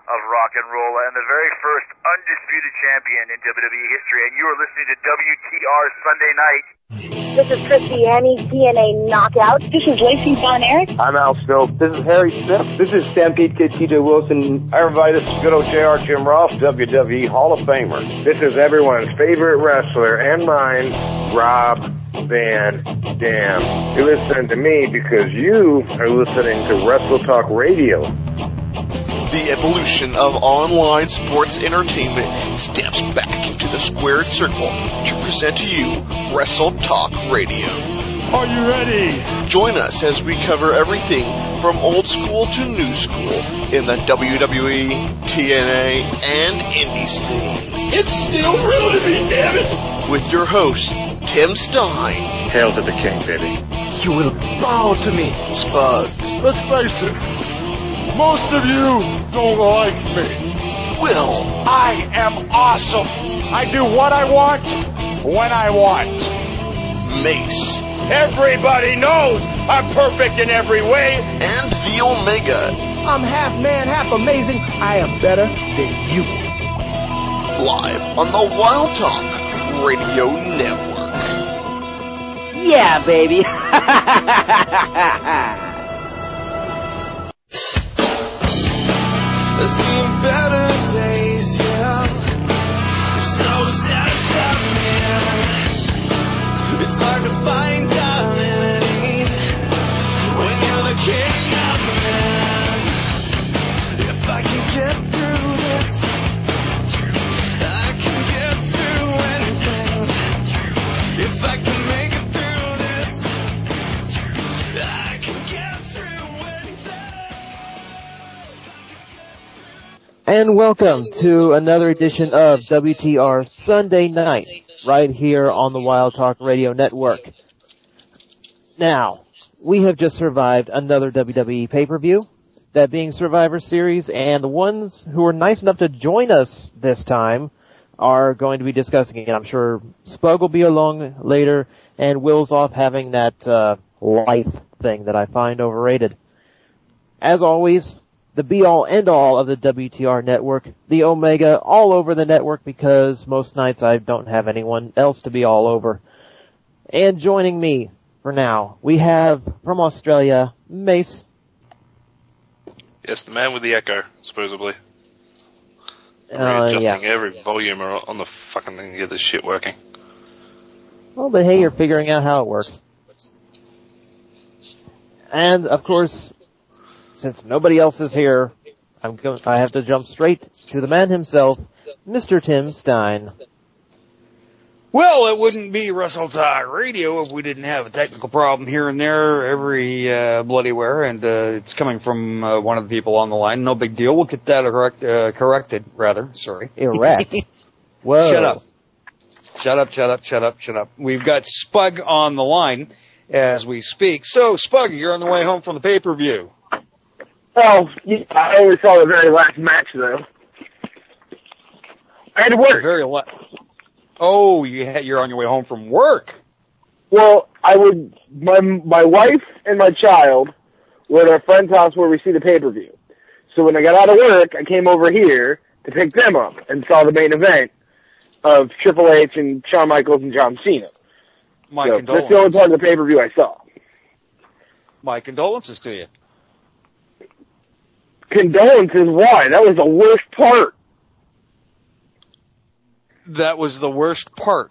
of rock and roll and the very first undisputed champion in WWE history, and you are listening to WTR Sunday Night. This is Christiane, TNA Knockout. This is Lacey Von Erich. I'm Al Snow. This is Harry Smith. This is Stampede Kid TJ Wilson. Hi everybody, this is good old JR Jim Ross, WWE Hall of Famer. This is everyone's favorite wrestler and mine, Rob Van Dam. You're listening to me because you are listening to Wrestle Talk Radio. The evolution of online sports entertainment steps back into the squared circle to present to you Wrestle Talk Radio. Are you ready? Join us as we cover everything from old school to new school in the WWE, TNA, and indie scene. It's still real to me, damn it! With your host, Tim Stein. Hail to the king, baby. You will bow to me. Spud. Let's face it, most of you don't like me. Will. I am awesome. I do what I want, when I want. Mace. Everybody knows I'm perfect in every way. And the Omega. I'm half man, half amazing. I am better than you. Live on the Wild Talk Radio Network. Yeah, baby. I've seen better days, yeah. So satisfied, it's hard to find identity when you're the king of the man. If I can get through this, I can get through anything. If I can make it through this, I can get through anything. And welcome to another edition of WTR Sunday Night, right here on the Wild Talk Radio Network. Now, we have just survived another WWE pay-per-view, that being Survivor Series, and the ones who are nice enough to join us this time are going to be discussing it. I'm sure Spug will be along later, and Will's off having that life thing that I find overrated. As always, the be-all, end-all of the WTR network, the Omega, all over the network because most nights I don't have anyone else to be all over. And joining me for now, we have, from Australia, Mace. Yes, the man with the echo, supposedly. Readjusting every volume on the fucking thing to get this shit working. Well, but hey, you're figuring out how it works. And, of course, since nobody else is here, I have to jump straight to the man himself, Mr. Tim Stein. Well, it wouldn't be Wrestle Talk Radio if we didn't have a technical problem here and there every bloody where, and it's coming from one of the people on the line. No big deal. We'll get that corrected, rather. Sorry. Erect. Whoa. Shut up. We've got Spug on the line as we speak. So, Spug, you're on the way home from the pay-per-view. Well, yeah, I only saw the very last match, though. I had to work. You're on your way home from work. Well, my wife and my child were at our friend's house where we see the pay-per-view. So when I got out of work, I came over here to pick them up and saw the main event of Triple H and Shawn Michaels and John Cena. Condolences. That's the only part of the pay-per-view I saw. My condolences to you. Condolences? Why? That was the worst part. That was the worst part.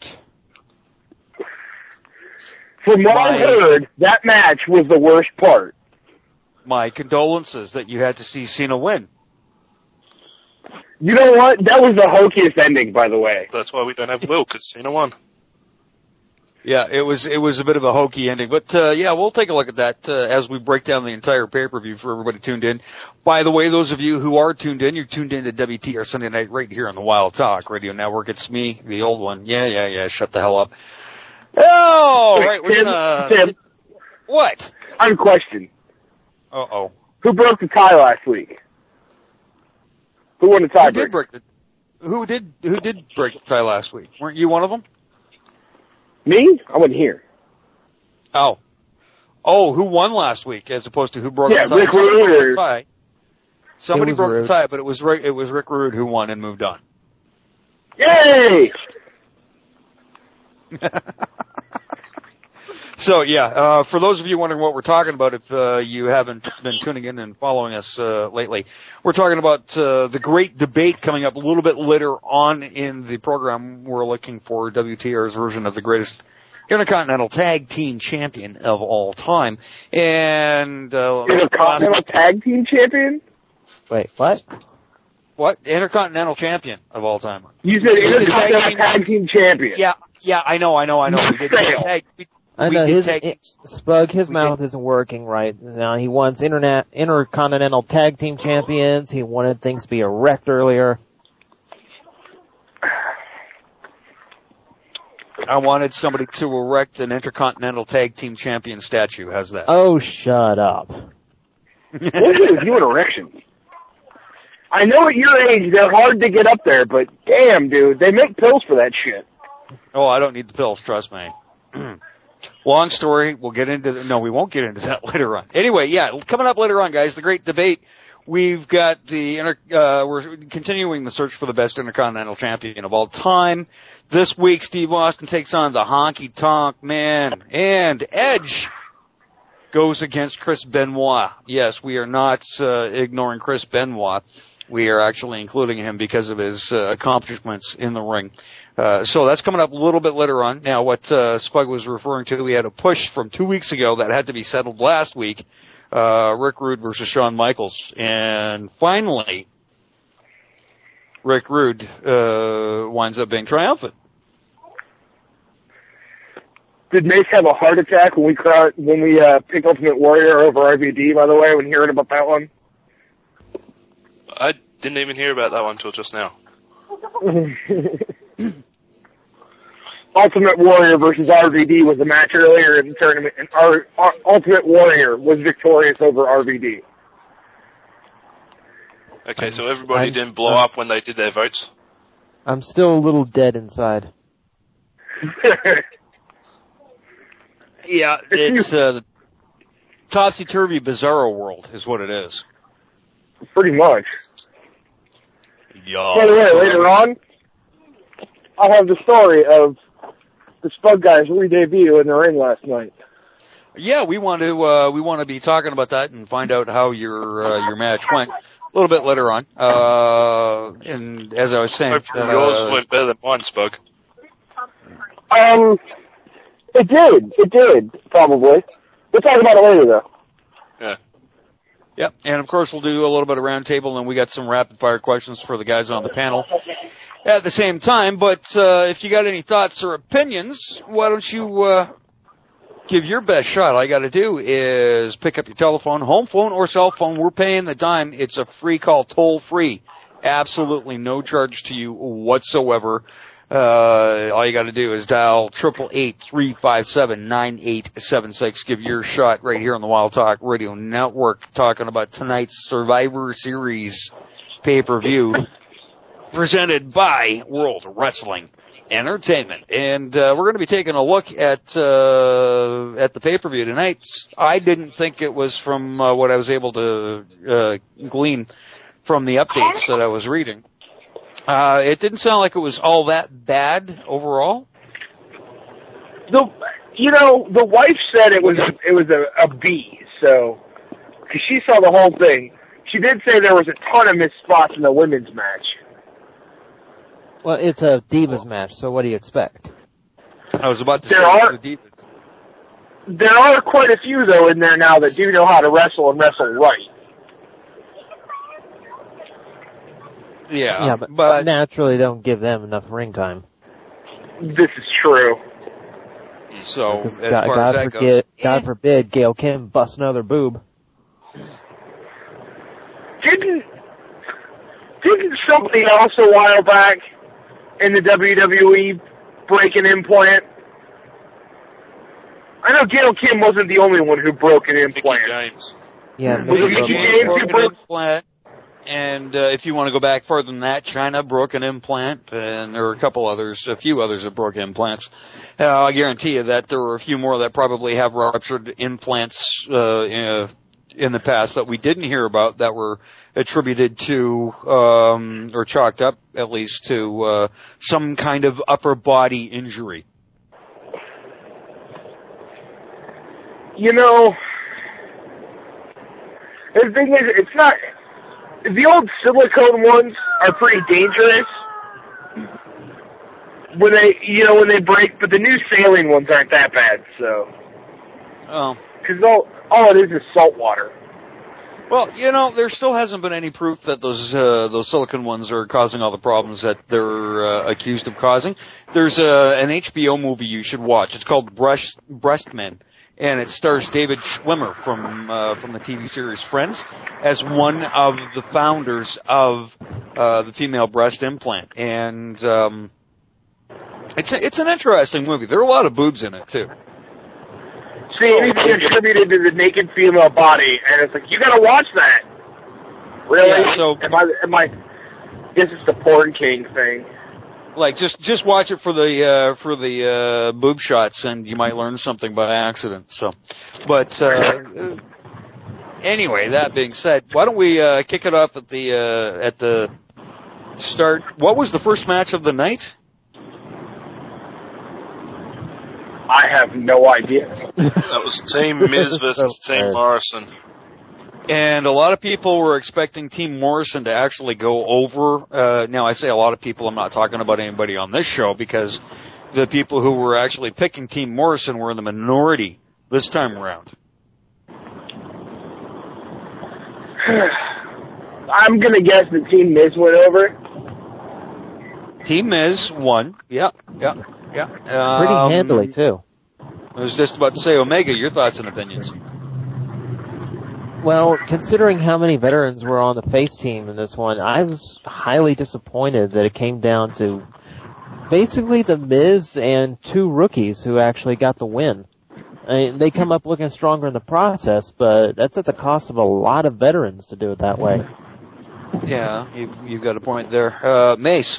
From what I heard, that match was the worst part. My condolences that you had to see Cena win. You know what? That was the hokiest ending, by the way. That's why we don't have Will, because Cena won. Yeah, it was a bit of a hokey ending, but we'll take a look at that as we break down the entire pay-per-view for everybody tuned in. By the way, those of you who are tuned in, you're tuned in to WTR Sunday Night right here on the Wild Talk Radio Network. It's me, the old one. Yeah, shut the hell up. Oh, right, we're Tim, what? I have a question. Uh-oh. Who broke the tie last week? Who won the tiebreaker? Who did break the tie last week? Weren't you one of them? Me? I wasn't here. Oh, who won last week as opposed to who broke the tie? Rick Rude. Somebody was broke Rude. the tie, but it was Rick Rude who won and moved on. Yay! So yeah, for those of you wondering what we're talking about, if you haven't been tuning in and following us lately, we're talking about the great debate coming up a little bit later on in the program. We're looking for WTR's version of the greatest Intercontinental Tag Team Champion of all time, and Intercontinental Tag Team Champion. Wait, what? What? Intercontinental Champion of all time. You said Intercontinental Tag Team Champion. Yeah, I know. We did tag. I know Spug. His mouth isn't working right now. He wants Intercontinental Tag Team Champions. He wanted things to be erect earlier. I wanted somebody to erect an Intercontinental Tag Team Champion statue. How's that? Oh, shut up. What is you an erection? I know at your age they're hard to get up there, but damn, dude, they make pills for that shit. Oh, I don't need the pills, trust me. Long story. We'll get into no, we won't get into that later on. Anyway, yeah, coming up later on, guys, the great debate. We've got we're continuing the search for the best Intercontinental Champion of all time. This week, Steve Austin takes on the Honky Tonk Man, and Edge goes against Chris Benoit. Yes, we are not ignoring Chris Benoit. We are actually including him because of his accomplishments in the ring. So that's coming up a little bit later on. Now, what Spug was referring to, we had a push from 2 weeks ago that had to be settled last week. Rick Rude versus Shawn Michaels. And finally, Rick Rude winds up being triumphant. Did Mace have a heart attack when we picked Ultimate Warrior over RVD, by the way, when hearing about that one? I didn't even hear about that one until just now. Ultimate Warrior versus RVD was a match earlier in the tournament, and our Ultimate Warrior was victorious over RVD. Okay, so everybody didn't blow up when they did their votes? I'm still a little dead inside. Yeah, it's the topsy-turvy bizarro world is what it is. Pretty much. Yeah. By the way, later on, I'll have the story of the Spug guys re-debut in the ring last night. Yeah, we want to be talking about that and find out how your match went a little bit later on. And as I was saying, hopefully yours went better than mine, Spug. It did, probably. We'll talk about it later, though. Yeah. Yep, and of course we'll do a little bit of roundtable, and we got some rapid-fire questions for the guys on the panel at the same time. But if you got any thoughts or opinions, why don't you give your best shot? All you got to do is pick up your telephone, home phone or cell phone. We're paying the dime. It's a free call, toll-free. Absolutely no charge to you whatsoever. All you got to do is dial 888-357-9876. Give your shot right here on the Wild Talk Radio Network, talking about tonight's Survivor Series pay-per-view presented by World Wrestling Entertainment. And we're going to be taking a look at the pay-per-view tonight. I didn't think it was from what I was able to glean from the updates that I was reading. It didn't sound like it was all that bad overall. The wife said it was a B. So, because she saw the whole thing, she did say there was a ton of missed spots in the women's match. Well, it's a Divas match, so what do you expect? I was about to say the Divas. There are quite a few though in there now that do know how to wrestle and wrestle right. Yeah, but naturally don't give them enough ring time. This is true. So, as far as that goes, God forbid Gail Kim bust another boob. Didn't somebody else a while back in the WWE break an implant? I know Gail Kim wasn't the only one who broke an implant. Mickey James. Yeah, was it Mickey James who broke an implant? And if you want to go back further than that, China broke an implant, and there were a few others that broke implants. I guarantee you that there were a few more that probably have ruptured implants in the past that we didn't hear about that were attributed to, or chalked up at least to, some kind of upper body injury? You know, the thing is, it's not. The old silicone ones are pretty dangerous when they break, but the new saline ones aren't that bad. So, because all it is salt water. Well, there still hasn't been any proof that those silicone ones are causing all the problems that they're accused of causing. There's an HBO movie you should watch. It's called Breastmen. And it stars David Schwimmer from the TV series Friends as one of the founders of the female breast implant. And it's an interesting movie. There are a lot of boobs in it too. See, anything attributed to the naked female body, and it's like, you gotta watch that. Really? Yeah, so am I? Guess it's the porn king thing. Like just watch it for the boob shots, and you might learn something by accident. So, but anyway, that being said, why don't we kick it off at the start? What was the first match of the night? I have no idea. That was Team Miz versus Team Morrison. And a lot of people were expecting Team Morrison to actually go over. Now, I say a lot of people, I'm not talking about anybody on this show, because the people who were actually picking Team Morrison were in the minority this time around. I'm going to guess that Team Miz went over. Team Miz won. Yeah. Pretty handily, too. I was just about to say, Omega, your thoughts and opinions. Well, considering how many veterans were on the face team in this one, I was highly disappointed that it came down to basically the Miz and two rookies who actually got the win. I mean, they come up looking stronger in the process, but that's at the cost of a lot of veterans to do it that way. Yeah, you've got a point there. Mace?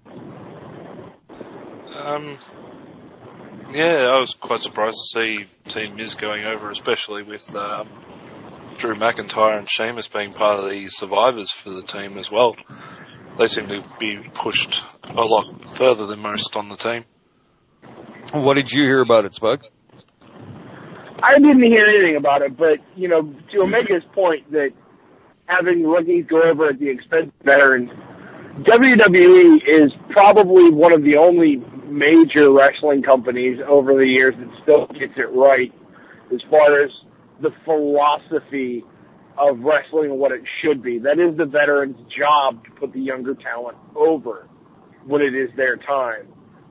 Yeah, I was quite surprised to see Team Miz going over, especially with Drew McIntyre and Sheamus being part of the survivors for the team as well. They seem to be pushed a lot further than most on the team. What did you hear about it, Spug? I didn't hear anything about it, but, to Omega's point that having rookies go over at the expense of veterans, WWE is probably one of the only major wrestling companies over the years that still gets it right as far as the philosophy of wrestling and what it should be. That is the veterans' job, to put the younger talent over when it is their time.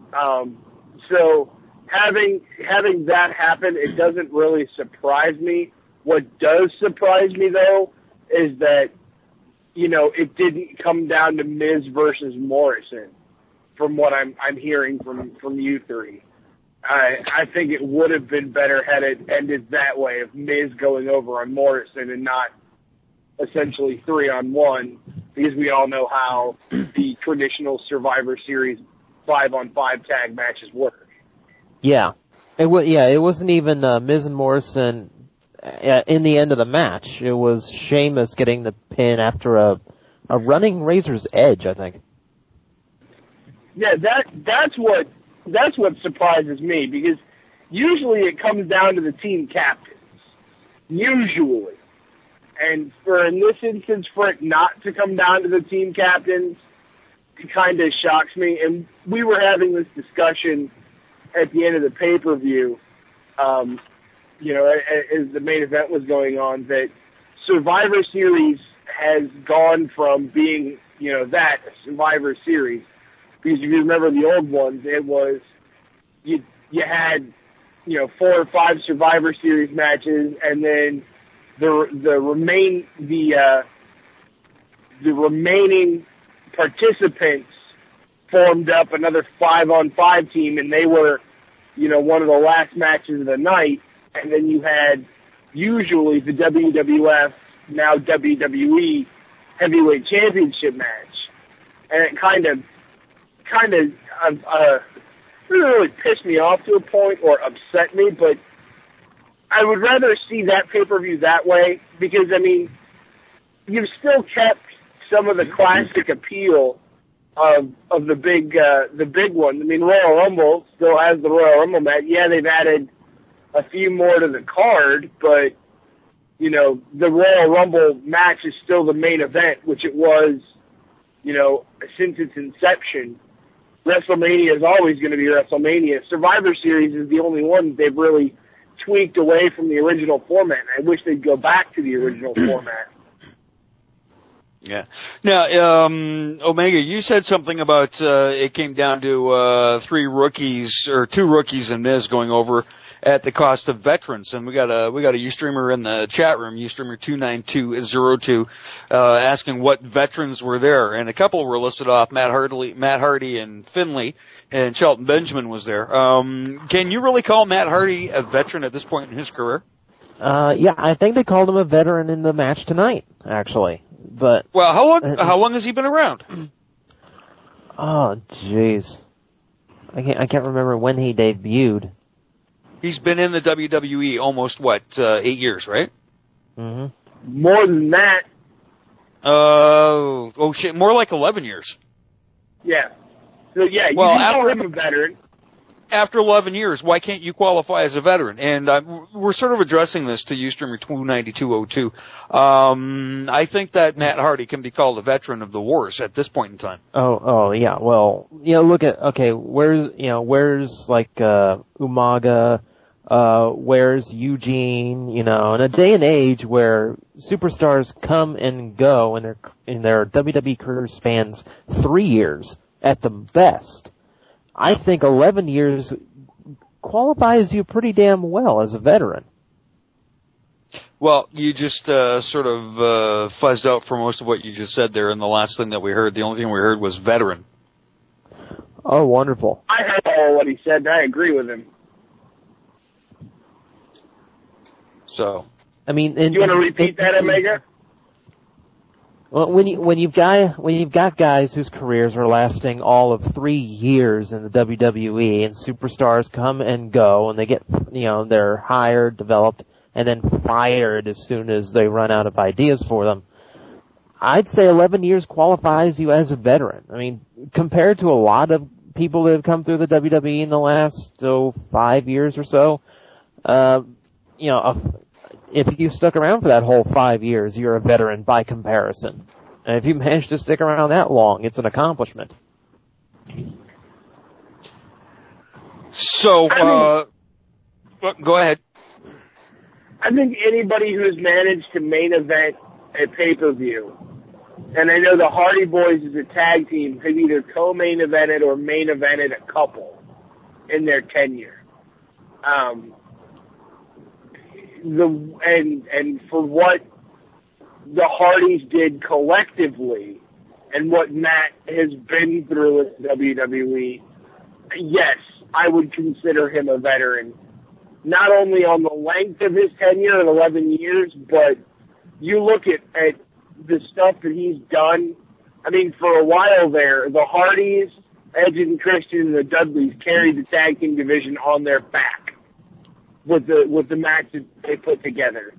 So having that happen, it doesn't really surprise me. What does surprise me, though, is that, it didn't come down to Miz versus Morrison, from what I'm hearing from you three. I think it would have been better had it ended that way, of Miz going over on Morrison and not essentially 3-on-1, because we all know how the traditional Survivor Series 5-on-5 tag matches work. Yeah. It wasn't even Miz and Morrison in the end of the match. It was Sheamus getting the pin after a running Razor's Edge, I think. Yeah, that's what surprises me, because usually it comes down to the team captains. Usually. And in this instance, for it not to come down to the team captains, it kind of shocks me. And we were having this discussion at the end of the pay-per-view, as the main event was going on, that Survivor Series has gone from being, a Survivor Series. Because if you remember the old ones, it was, you had, 4 or 5 Survivor Series matches, and then the remaining participants formed up another 5-on-5 team, and they were, one of the last matches of the night. And then you had usually the WWF, now WWE Heavyweight Championship match, and it kind of really pissed me off to a point, or upset me, but I would rather see that pay-per-view that way because, I mean, you've still kept some of the classic appeal of the big one. I mean, Royal Rumble still has the Royal Rumble match. Yeah, they've added a few more to the card, but, you know, the Royal Rumble match is still the main event, which it was, you know, since its inception. WrestleMania is always going to be WrestleMania. Survivor Series is the only one they've really tweaked away from the original format. I wish they'd go back to the original format. Yeah. Now, Omega, you said something about it came down to two rookies and Miz going over at the cost of veterans, and we got a Ustreamer in the chat room, Ustreamer 29202, asking what veterans were there, and a couple were listed off: Matt Hardy, and Finlay, and Shelton Benjamin was there. Can you really call Matt Hardy a veteran at this point in his career? Yeah, I think they called him a veteran in the match tonight, actually. But well, how long has he been around? Oh, jeez, I can't remember when he debuted. He's been in the WWE almost 8 years, right? Mm-hmm. More than that. Oh shit, more like 11 years. Yeah. So yeah, you can call him a veteran. After 11 years, why can't you qualify as a veteran? And we're sort of addressing this to Ustreamer 29202. I think that Matt Hardy can be called a veteran of the wars at this point in time. Oh, yeah. Well, you know, look at, okay, where's like, Umaga, where's Eugene, you know, in a day and age where superstars come and go in their WWE career spans 3 years at the best. I think 11 years qualifies you pretty damn well as a veteran. Well, you just sort of fuzzed out for most of what you just said there, and the last thing that we heard, the only thing we heard was veteran. Oh, wonderful. I heard all what he said, and I agree with him. So, I mean, do you want to repeat that, Omega? Well, when you've got guys whose careers are lasting all of 3 years in the WWE, and superstars come and go, and they get, you know, they're hired, developed, and then fired as soon as they run out of ideas for them, I'd say 11 years qualifies you as a veteran. I mean, compared to a lot of people that have come through the WWE in the last 5 years or so, you know, if you stuck around for that whole 5 years, you're a veteran by comparison. And if you manage to stick around that long, it's an accomplishment. So, go ahead. I think anybody who's managed to main event a pay-per-view, and I know the Hardy Boys as a tag team have either co-main evented or main evented a couple in their tenure. And for what the Hardys did collectively and what Matt has been through with WWE, yes, I would consider him a veteran. Not only on the length of his tenure at 11 years, but you look at the stuff that he's done. I mean, for a while there, the Hardys, Edge and Christian, and the Dudleys carried the tag team division on their back with the match that they put together.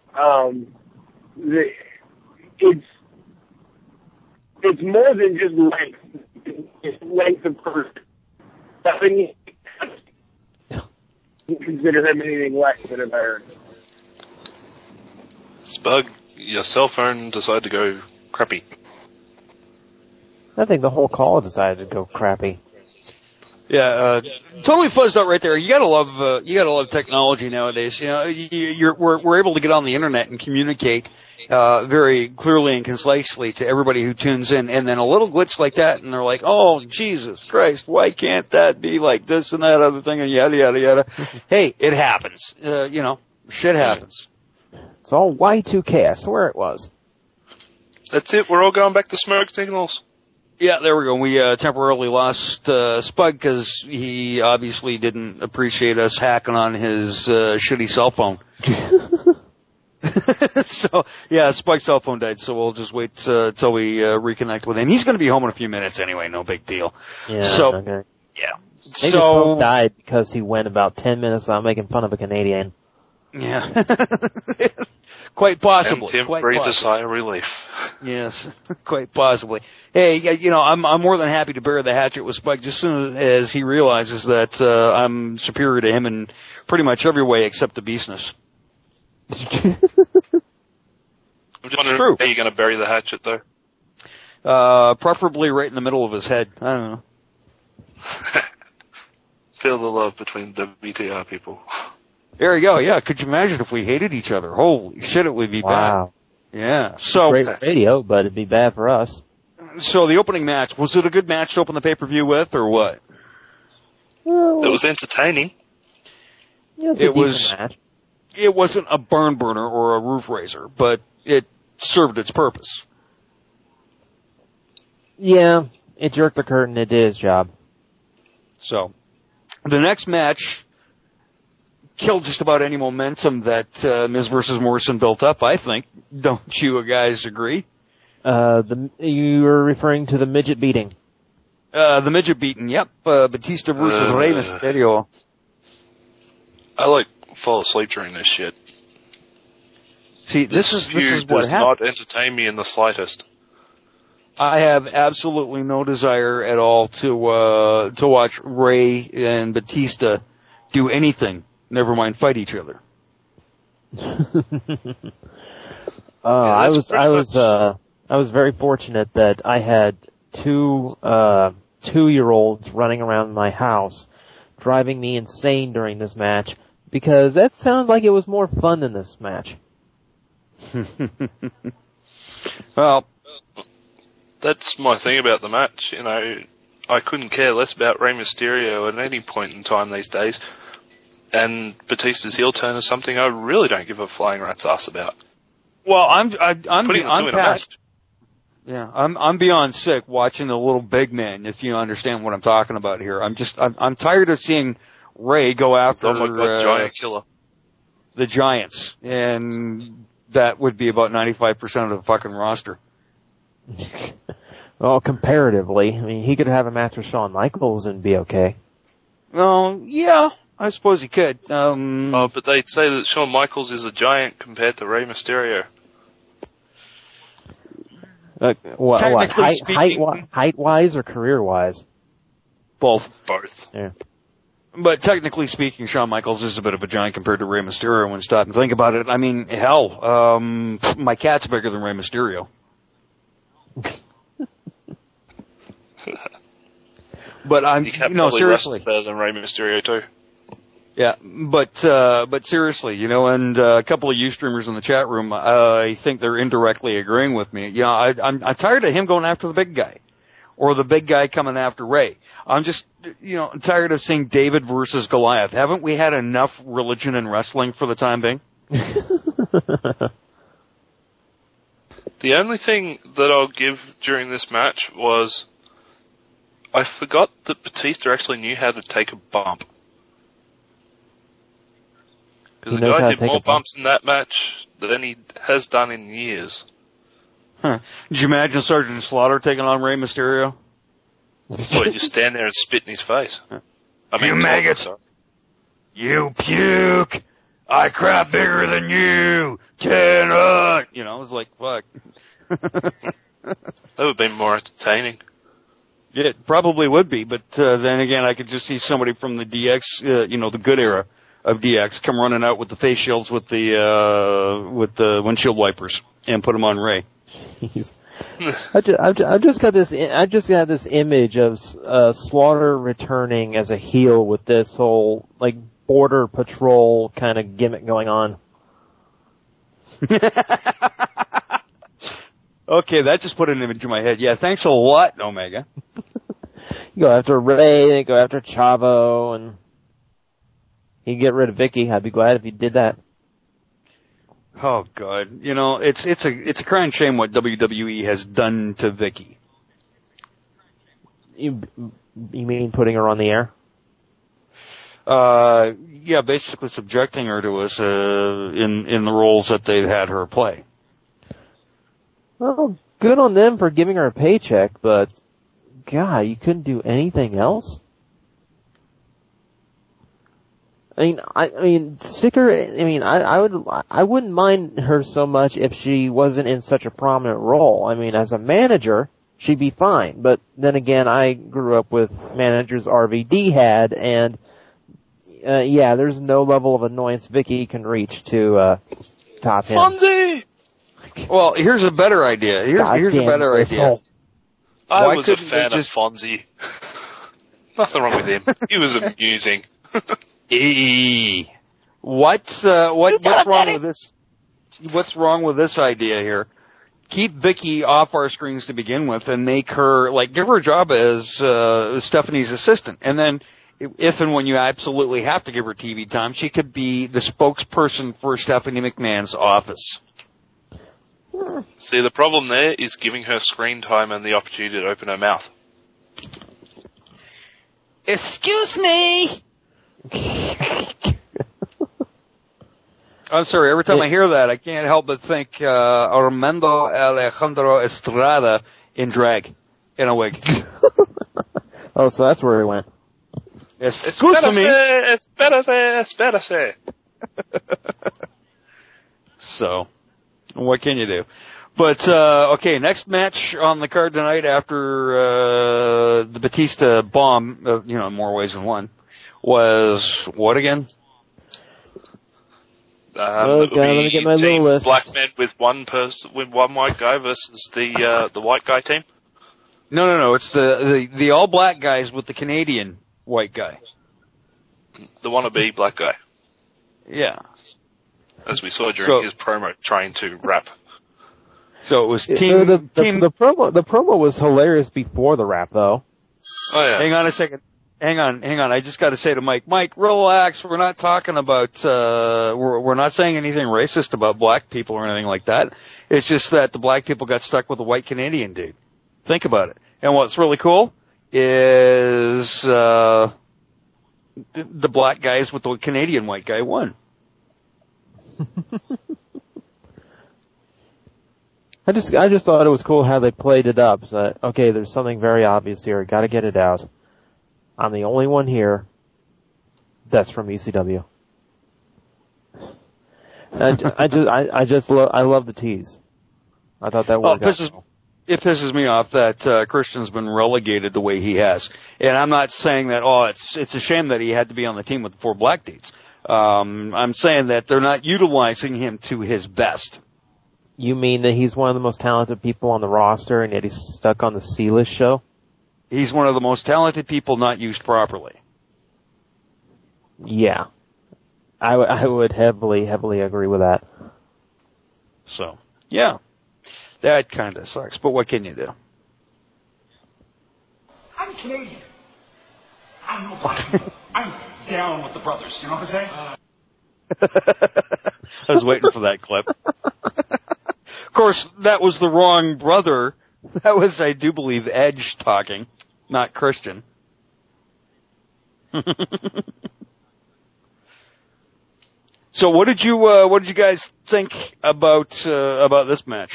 It's more than just length. It's length of person. I mean, you consider him anything less than a veteran. Spug, your cell phone decided to go crappy. I think the whole call decided to go crappy. Yeah, totally fuzzed out right there. You gotta love technology nowadays. You know, we're able to get on the internet and communicate very clearly and concisely to everybody who tunes in, and then a little glitch like that, and they're like, "Oh, Jesus Christ, why can't that be like this and that other thing?" And yada yada yada. Hey, it happens. You know, shit happens. It's all Y2K. I swear it was. That's it. We're all going back to smoke signals. Yeah, there we go. We temporarily lost Spug because he obviously didn't appreciate us hacking on his shitty cell phone. So, yeah, Spug's cell phone died, so we'll just wait till we reconnect with him. He's going to be home in a few minutes anyway, no big deal. Yeah, so, okay. Yeah. Maybe Spug died because he went about 10 minutes without making fun of a Canadian. Yeah. Quite possibly. And Tim quite breathes possibly. a sigh of relief. Yes, quite possibly. Hey, you know, I'm more than happy to bury the hatchet with Spike just as soon as he realizes that I'm superior to him in pretty much every way except the beastness. I'm just wondering true. how you're going to bury the hatchet, though. Preferably right in the middle of his head. I don't know. Feel the love between WTR people. There you go. Yeah, could you imagine if we hated each other? Holy shit, it would be Wow. bad. Yeah. So Great radio, but it'd be bad for us. So the opening match, was it a good match to open the pay-per-view with, or what? Well, It was entertaining. it was. Match. It wasn't a barn burner or a roof raiser, but it served its purpose. Yeah, it jerked the curtain. It did its job. So, the next match killed just about any momentum that Miz versus Morrison built up, I think. Don't you guys agree? You were referring to the midget beating. The midget beating, yep. Batista versus Rey Mysterio. I fall asleep during this shit. See, this is what does happened. not entertain me in the slightest. I have absolutely no desire at all to watch Rey and Batista do anything. Never mind fight each other. I was very fortunate that I had two 2-year-olds running around my house, driving me insane during this match because that sounded like it was more fun than this match. Well, that's my thing about the match. You know, I couldn't care less about Rey Mysterio at any point in time these days. And Batista's heel turn is something I really don't give a flying rat's ass about. Well, I'm past. Yeah, I'm beyond sick watching the little big man. If you understand what I'm talking about here, I'm tired of seeing Rey go after oh my God, giant killer, the Giants, and that would be about 95% of the fucking roster. Well, comparatively, I mean, he could have a match with Shawn Michaels and be okay. Oh, yeah, I suppose he could. But they'd say that Shawn Michaels is a giant compared to Rey Mysterio. What height-wise or career-wise? Both. Yeah. But technically speaking, Shawn Michaels is a bit of a giant compared to Rey Mysterio when you stop and think about it. I mean, hell, my cat's bigger than Rey Mysterio. But seriously, better than Rey Mysterio too. Yeah, but seriously, and a couple of you streamers in the chat room, I think they're indirectly agreeing with me. I'm tired of him going after the big guy, or the big guy coming after Rey. I'm just, tired of seeing David versus Goliath. Haven't we had enough religion in wrestling for the time being? The only thing that I'll give during this match was I forgot that Batista actually knew how to take a bump. Because the guy did more bumps in that match than he has done in years. Huh. Did you imagine Sergeant Slaughter taking on Rey Mysterio? Well, he just stand there and spit in his face. You maggots! You puke! I crap bigger than you! 10 on! It was like, fuck. That would have been more entertaining. Yeah, it probably would be, but then again, I could just see somebody from the DX, the good era of DX, come running out with the face shields with the windshield wipers and put them on Rey. I've just got this image of Slaughter returning as a heel with this whole border patrol kind of gimmick going on. Okay, that just put an image in my head. Yeah, thanks a lot, Omega. You go after Rey, then go after Chavo, and you get rid of Vicky. I'd be glad if you did that. Oh God, it's a crying shame what WWE has done to Vicky. You mean putting her on the air? Yeah, basically subjecting her to us in the roles that they've had her play. Well, good on them for giving her a paycheck, but God, you couldn't do anything else? I mean, stick her. I mean, I wouldn't mind her so much if she wasn't in such a prominent role. I mean, as a manager, she'd be fine. But then again, I grew up with managers RVD had, and yeah, there's no level of annoyance Vicky can reach to top him. Fonzie! Well, here's a better idea. Here's a better idea. I was a fan of Fonzie. Nothing wrong with him. He was amusing. What's wrong with this? What's wrong with this idea here? Keep Vicky off our screens to begin with, and make her give her a job as Stephanie's assistant, and then if and when you absolutely have to give her TV time, she could be the spokesperson for Stephanie McMahon's office. See, the problem there is giving her screen time and the opportunity to open her mouth. Excuse me! I'm sorry, every time I hear that, I can't help but think Armando Alejandro Estrada in drag, in a wig. Oh, so that's where he went. Espérate. So, what can you do? But, okay, next match on the card tonight after the Batista bomb, in more ways than one, was what again? Let me get my little list. Black men with one white guy versus the white guy team? No. It's the all black guys with the Canadian white guy. The wannabe black guy. Yeah. As we saw during his promo trying to rap. So it was team. The promo was hilarious before the rap, though. Oh yeah. Hang on a second. Hang on. I just got to say to Mike, relax. We're not talking about. We're not saying anything racist about black people or anything like that. It's just that the black people got stuck with a white Canadian dude. Think about it. And what's really cool is the black guys with the Canadian white guy won. I just thought it was cool how they played it up. So, okay, there's something very obvious here. Got to get it out. I'm the only one here that's from ECW. I love the tease. I thought that worked out. It pisses me off that Christian's been relegated the way he has. And I'm not saying that, it's a shame that he had to be on the team with the 4 black dudes. I'm saying that they're not utilizing him to his best. You mean that he's one of the most talented people on the roster and yet he's stuck on the C-list show? He's one of the most talented people not used properly. Yeah. I would heavily agree with that. So, yeah. That kind of sucks, but what can you do? I'm Canadian. I'm no black people. I'm down with the brothers, you know what I'm saying? I was waiting for that clip. Of course, that was the wrong brother. That was, I do believe, Edge talking, not Christian. So, what did you guys think about this match?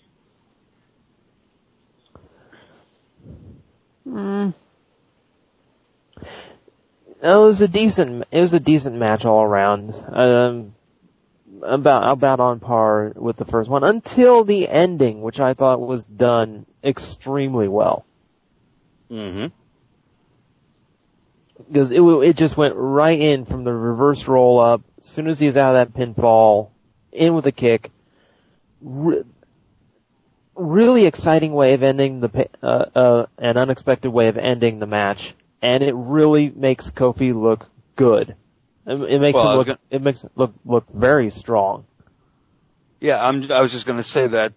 It was a decent match all around. About on par with the first one until the ending, which I thought was done extremely well. Mm-hmm. Because it just went right in from the reverse roll up. As soon as he was out of that pinfall, in with a kick. Really exciting way of ending an unexpected way of ending the match, and it really makes Kofi look good. It makes him look very strong. Yeah, I was just going to say that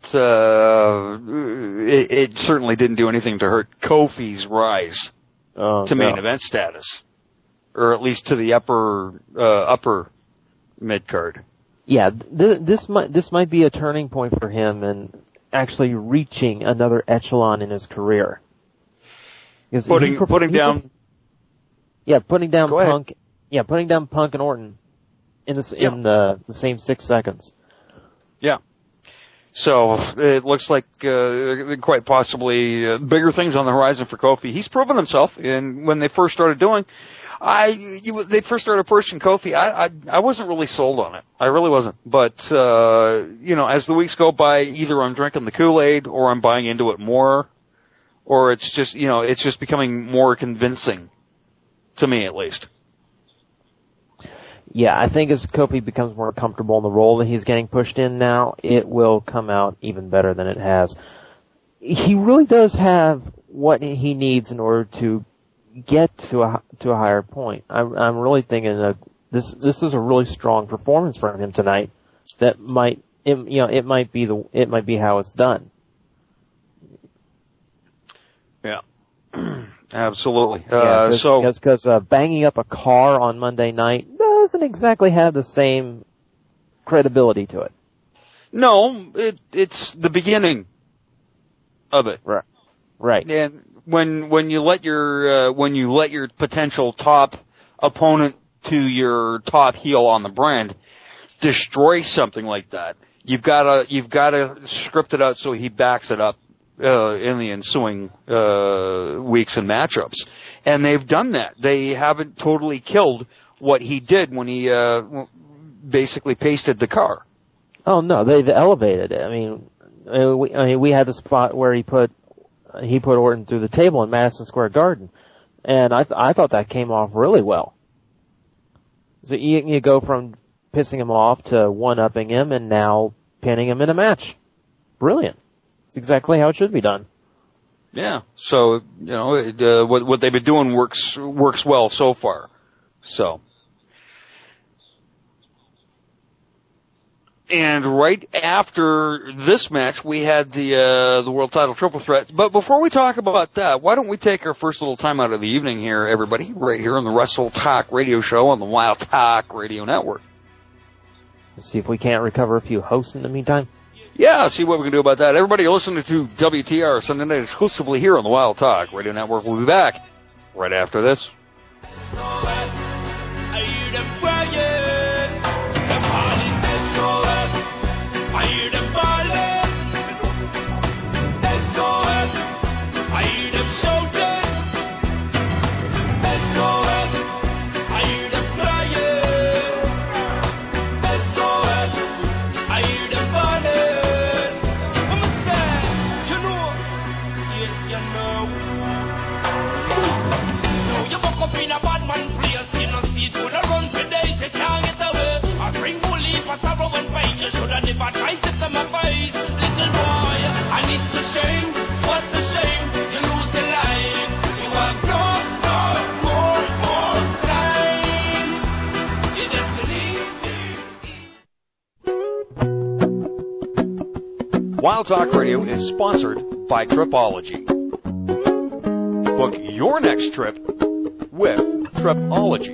it certainly didn't do anything to hurt Kofi's rise to main event status, or at least to the upper mid card. Yeah, this might be a turning point for him and actually reaching another echelon in his career. Putting down Punk. Yeah, putting down Punk and Orton in the same 6 seconds. Yeah. So it looks like quite possibly bigger things on the horizon for Kofi. He's proven himself, and when they first started pushing Kofi, I wasn't really sold on it. I really wasn't. But as the weeks go by, either I'm drinking the Kool-Aid or I'm buying into it more, or it's just becoming more convincing to me, at least. Yeah, I think as Kofi becomes more comfortable in the role that he's getting pushed in now, it will come out even better than it has. He really does have what he needs in order to get to a higher point. I'm really thinking that this is a really strong performance from him tonight. That it might be how it's done. Yeah. Absolutely. Because banging up a car on Monday night doesn't exactly have the same credibility to it. No, it's the beginning of it. Right. And when you let your potential top opponent to your top heel on the brand destroy something like that, you've got to script it out so he backs it up in the ensuing weeks and matchups. And they've done that. They haven't totally killed what he did when he basically pasted the car. Oh no, they've elevated it. I mean, we had the spot where he put Orton through the table in Madison Square Garden, and I thought that came off really well. So you go from pissing him off to one-upping him, and now pinning him in a match. Brilliant. It's exactly how it should be done. Yeah. So what they've been doing works well so far. So. And right after this match, we had the world title triple threat. But before we talk about that, why don't we take our first little time out of the evening here, everybody, right here on the Wrestle Talk Radio Show on the Wild Talk Radio Network. Let's see if we can't recover a few hosts in the meantime. Yeah, see what we can do about that. Everybody listening to WTR Sunday night exclusively here on the Wild Talk Radio Network. We'll be back right after this. Wild Talk Radio is sponsored by Tripology. Book your next trip with Tripology.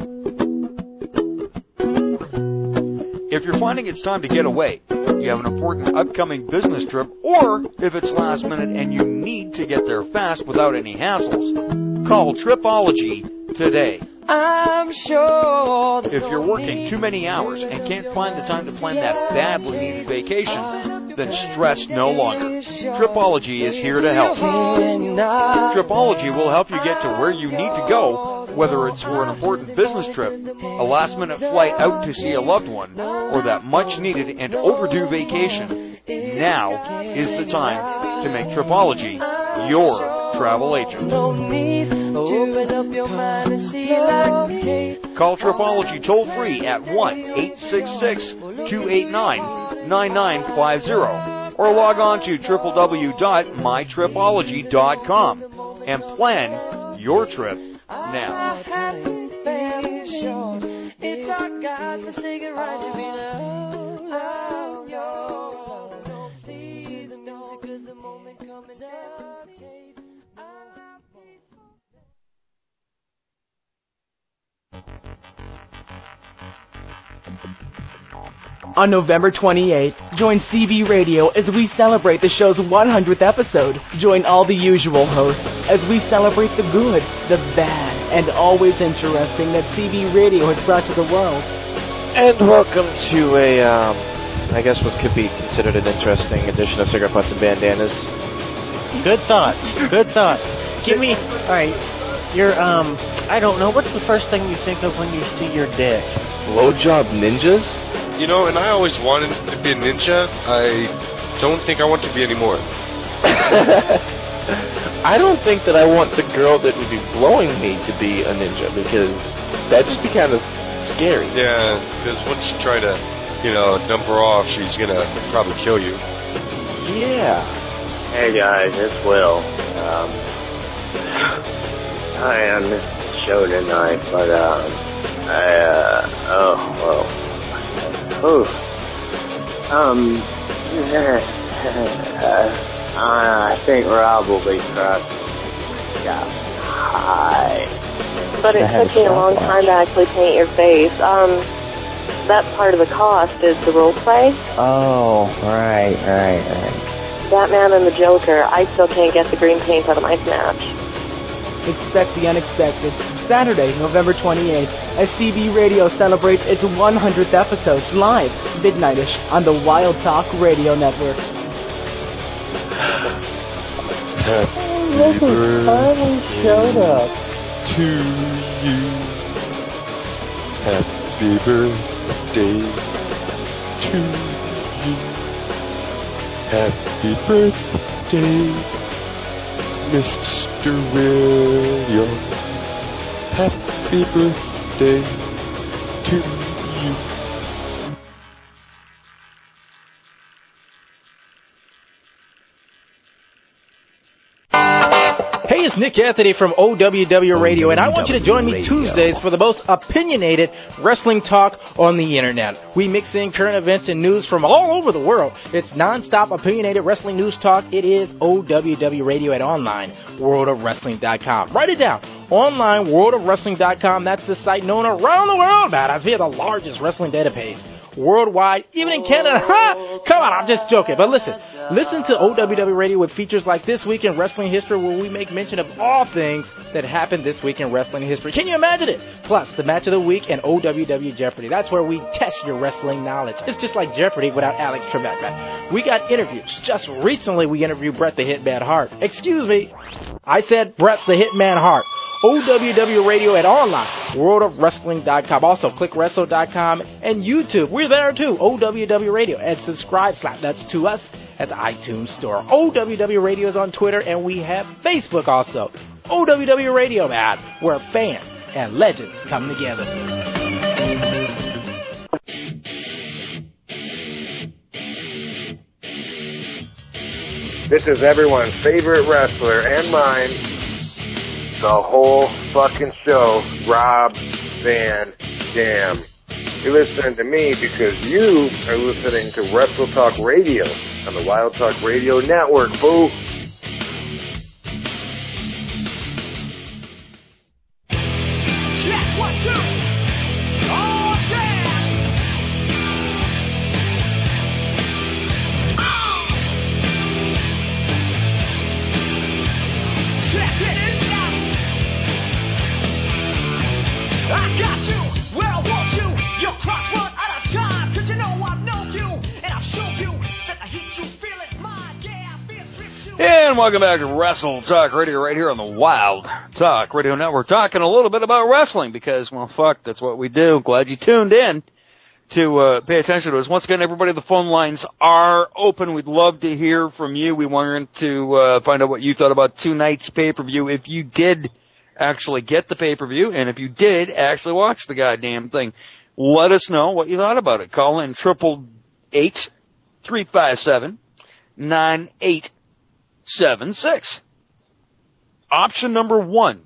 If you're finding it's time to get away, you have an important upcoming business trip, or if it's last minute and you need to get there fast without any hassles, call Tripology today. I'm sure if you're working too many hours and can't find the time to plan that badly needed vacation, then stress no longer. Tripology is here to help. Tripology will help you get to where you need to go, whether it's for an important business trip, a last-minute flight out to see a loved one, or that much-needed and overdue vacation. Now is the time to make Tripology your travel agent. Call Tripology toll-free at 1-866-289-9950 or log on to www.mytripology.com and plan your trip now. On November 28th, join CB Radio as we celebrate the show's 100th episode. Join all the usual hosts as we celebrate the good, the bad, and always interesting that CB Radio has brought to the world. And welcome to a I guess what could be considered an interesting addition of cigarette butts and bandanas. Good thoughts. Good thoughts. Give me, alright, your, I don't know, what's the first thing you think of when you see your dick? Blowjob ninjas? You know, and I always wanted to be a ninja. I don't think I want to be anymore. I don't think that I want the girl that would be blowing me to be a ninja, because that'd just be kind of scary. Yeah, because once you try to, dump her off, she's gonna probably kill you. Yeah. Hey guys, it's Will. I am missed the show tonight, but I think Rob will be crushed. Yeah. Hi. But it took me a long time to actually paint your face. That part of the cost is the role play. Oh, right. Batman and the Joker, I still can't get the green paint out of my snatch. Expect the unexpected. Saturday, November 28th, as CB Radio celebrates its 100th episode live, midnightish, on the Wild Talk Radio Network. This finally showed up. To you. Happy birthday to you. Happy birthday, Mr. William. Happy birthday to you. Hey, it's Nick Anthony from OWW Radio, and I want you to join me Tuesdays for the most opinionated wrestling talk on the internet. We mix in current events and news from all over the world. It's non-stop opinionated wrestling news talk. It is OWW Radio at online, worldofwrestling.com. Write it down. Online, worldofwrestling.com. That's the site known around the world, man, as we have the largest wrestling database worldwide, even in Canada. Come on, I'm just joking. But listen to OWW Radio with features like This Week in Wrestling History, where we make mention of all things that happened this week in wrestling history. Can you imagine it? Plus, the Match of the Week and OWW Jeopardy. That's where we test your wrestling knowledge. It's just like Jeopardy without Alex Trebek, man. We got interviews. Just recently, we interviewed Bret the Hitman Hart. Excuse me. I said Bret the Hitman Hart. OWW Radio at online, worldofwrestling.com. Also, clickWrestle.com and YouTube. We're there too, OWW Radio. And subscribe, that's to us at the iTunes Store. OWW Radio is on Twitter, and we have Facebook also. OWW Radio, man, where fans and legends come together. This is everyone's favorite wrestler and mine, the whole fucking show, Rob Van Dam. You're listening to me because you are listening to Wrestle Talk Radio on the Wild Talk Radio Network, boo. Check, 1, 2. Oh, damn. Oh. Check it out. I got you where I want you. Your clock's run out of time, 'cause you know I've known you, and I've shown you that the heat you feel is mine. Yeah, I feel tripped too. And welcome back to Wrestle Talk Radio right here on the Wild Talk Radio Network, talking a little bit about wrestling because, well, fuck, that's what we do. Glad you tuned in to pay attention to us. Once again, everybody, the phone lines are open. We'd love to hear from you. We wanted to find out what you thought about tonight's pay-per-view, if you did actually get the pay-per-view, and if you did actually watch the goddamn thing. Let us know what you thought about it. Call in 888-357-9876. Option number 1.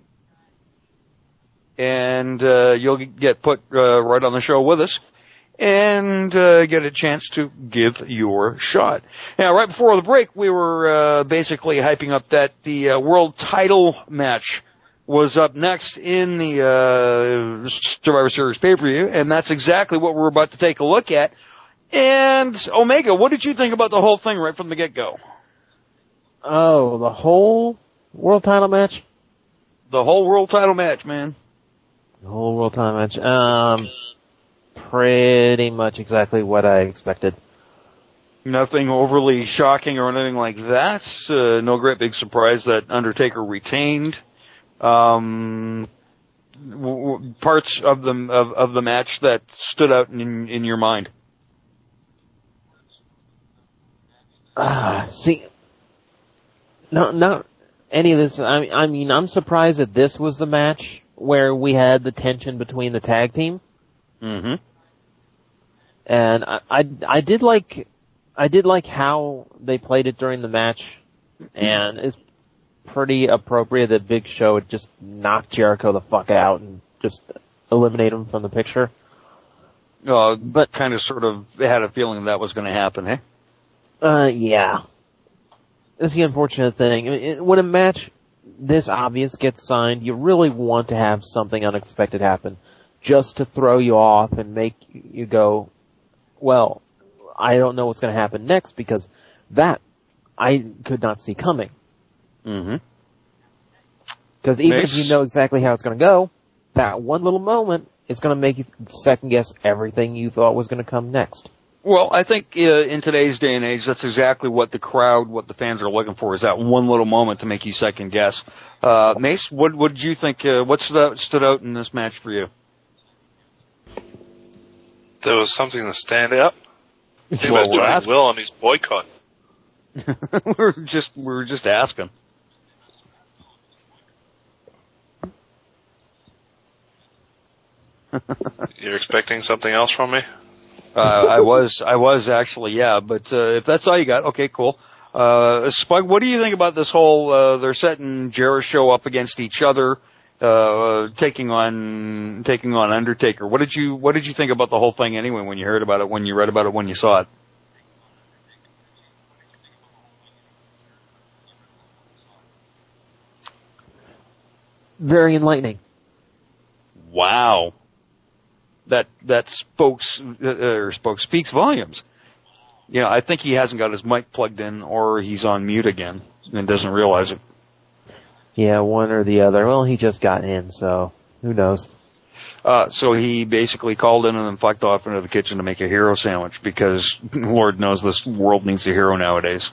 And you'll get put right on the show with us and get a chance to give your shot. Now, right before the break, we were basically hyping up that the world title match was up next in the Survivor Series pay-per-view, and that's exactly what we're about to take a look at. And, Omega, what did you think about the whole thing right from the get-go? Oh, the whole world title match? The whole world title match, man. The whole world title match. Pretty much exactly what I expected. Nothing overly shocking or anything like that. No great big surprise that Undertaker retained. Parts of the match that stood out in your mind. See, not any of this. I mean, I'm surprised that this was the match where we had the tension between the tag team. Mm-hmm. And I did like how they played it during the match, and it's pretty appropriate that Big Show had just knocked Jericho the fuck out and just eliminate him from the picture. But kind of sort of had a feeling that was going to happen, eh? Yeah. That's the unfortunate thing. I mean, when a match this obvious gets signed, you really want to have something unexpected happen, just to throw you off and make you go, well, I don't know what's going to happen next, because that I could not see coming. Mm-hmm. Because even if you know exactly how it's going to go, that one little moment is going to make you second guess everything you thought was going to come next. Well, I think in today's day and age, that's exactly what the crowd, what the fans are looking for, is that one little moment to make you second guess. Mace, what did you think? What stood out in this match for you? There was something to stand out. Think Well, about Johnny Will and his boycott. we were just asking. You're expecting something else from me? I was actually, yeah. But if that's all you got, okay, cool. Spug, what do you think about this whole? They're setting Jericho up against each other, taking on Undertaker. What did you think about the whole thing anyway? When you heard about it, when you read about it, when you saw it? Very enlightening. Wow. That speaks volumes. You know, I think he hasn't got his mic plugged in, or he's on mute again and doesn't realize it. Yeah, one or the other. Well, he just got in, so who knows? So he basically called in and then fucked off into the kitchen to make a hero sandwich, because Lord knows this world needs a hero nowadays.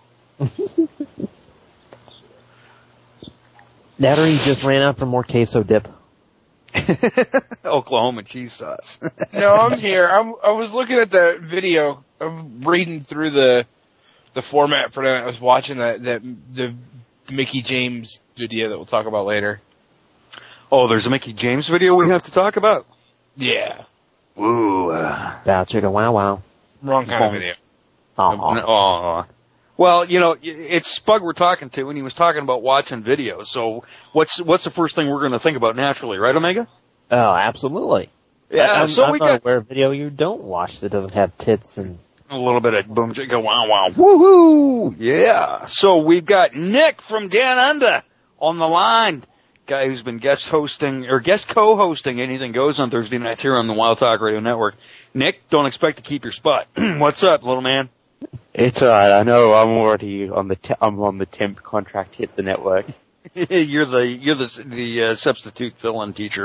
That or he just ran out for more queso dip. Oklahoma cheese sauce. No, I'm here. I was looking at the video. I'm reading through the format for that. I was watching the Mickey James video that we'll talk about later. Oh, there's a Mickey James video we have to talk about? Yeah. Ooh. Bow chicka wow wow. Wrong kind of video. Oh. Well, you know, it's Spug we're talking to, and he was talking about watching videos. So what's the first thing we're going to think about naturally, right, Omega? Oh, absolutely. Yeah, I'm we not got aware of video you don't watch that doesn't have tits and a little bit of boom chicka wow wow. Woohoo! Yeah. So we've got Nick from Down Under on the line. Guy who's been guest co-hosting Anything Goes on Thursday nights here on the Wild Talk Radio Network. Nick, don't expect to keep your spot. What's up, little man? It's alright. I know I'm already on the I'm on the temp contract at the network. You're the substitute fill-in teacher.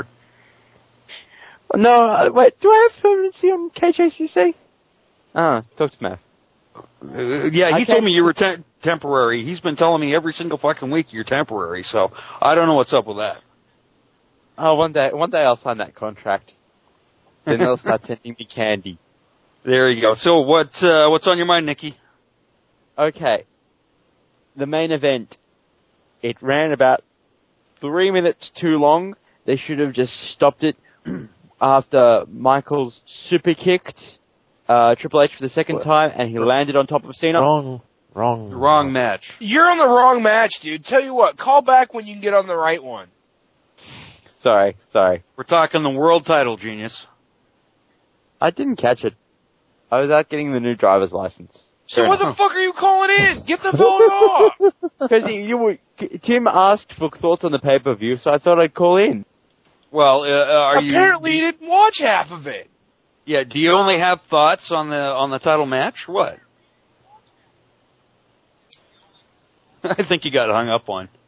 No, wait. Do I have permanency on KJCC? Talk to Matt. Yeah, he told me you were temporary. He's been telling me every single fucking week you're temporary. So I don't know what's up with that. Oh, one day I'll sign that contract. Then they'll start sending me candy. There you go. So what's on your mind, Nikki? Okay. The main event. It ran about 3 minutes too long. They should have just stopped it after Michaels super kicked Triple H for the second time, and he landed on top of Cena. Wrong match. You're on the wrong match, dude. Tell you what, call back when you can get on the right one. Sorry. We're talking the world title, genius. I didn't catch it. I was out getting the new driver's license. So what the fuck are you calling in? Get the phone off! Because Tim asked for thoughts on the pay-per-view, so I thought I'd call in. Well, apparently you didn't watch half of it. Yeah, do you only have thoughts on the title match, or what? I think you got hung up on.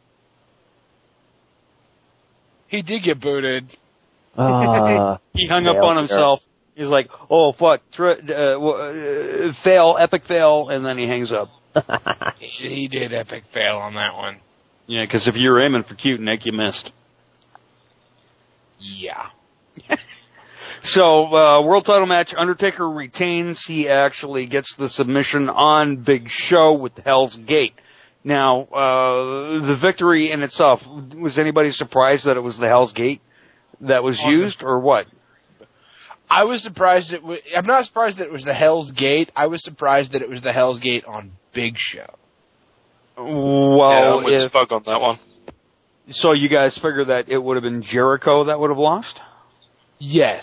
He did get booted. He hung up on himself. He's like, oh, fuck, fail, epic fail, and then he hangs up. He did epic fail on that one. Yeah, because if you were aiming for cute Nick, you missed. Yeah. So, world title match, Undertaker retains. He actually gets the submission on Big Show with Hell's Gate. Now, the victory in itself, was anybody surprised that it was the Hell's Gate that was used, or what? I was surprised I'm not surprised that it was the Hell's Gate. I was surprised that it was the Hell's Gate on Big Show. Well, it's bug on that one. So you guys figure that it would have been Jericho that would have lost? Yes.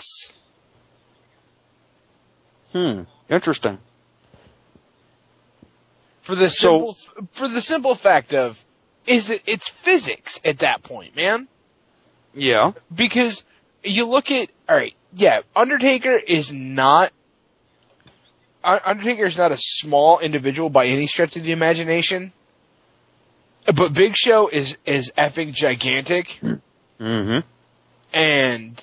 Interesting. For the simple fact of, it's physics at that point, man. Yeah. Because you look at, alright, yeah, Undertaker is not a small individual by any stretch of the imagination. But Big Show is effing gigantic. Mm-hmm. And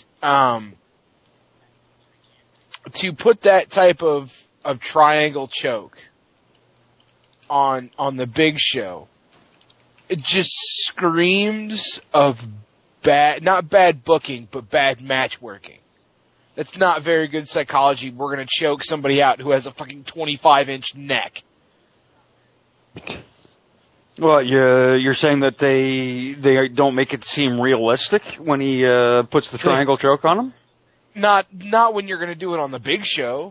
to put that type of triangle choke on the Big Show, it just screams of not bad booking, but bad match working. That's not very good psychology. We're going to choke somebody out who has a fucking 25-inch neck. Well, you're saying that they don't make it seem realistic when he puts the triangle choke on him? Not when you're going to do it on the Big Show.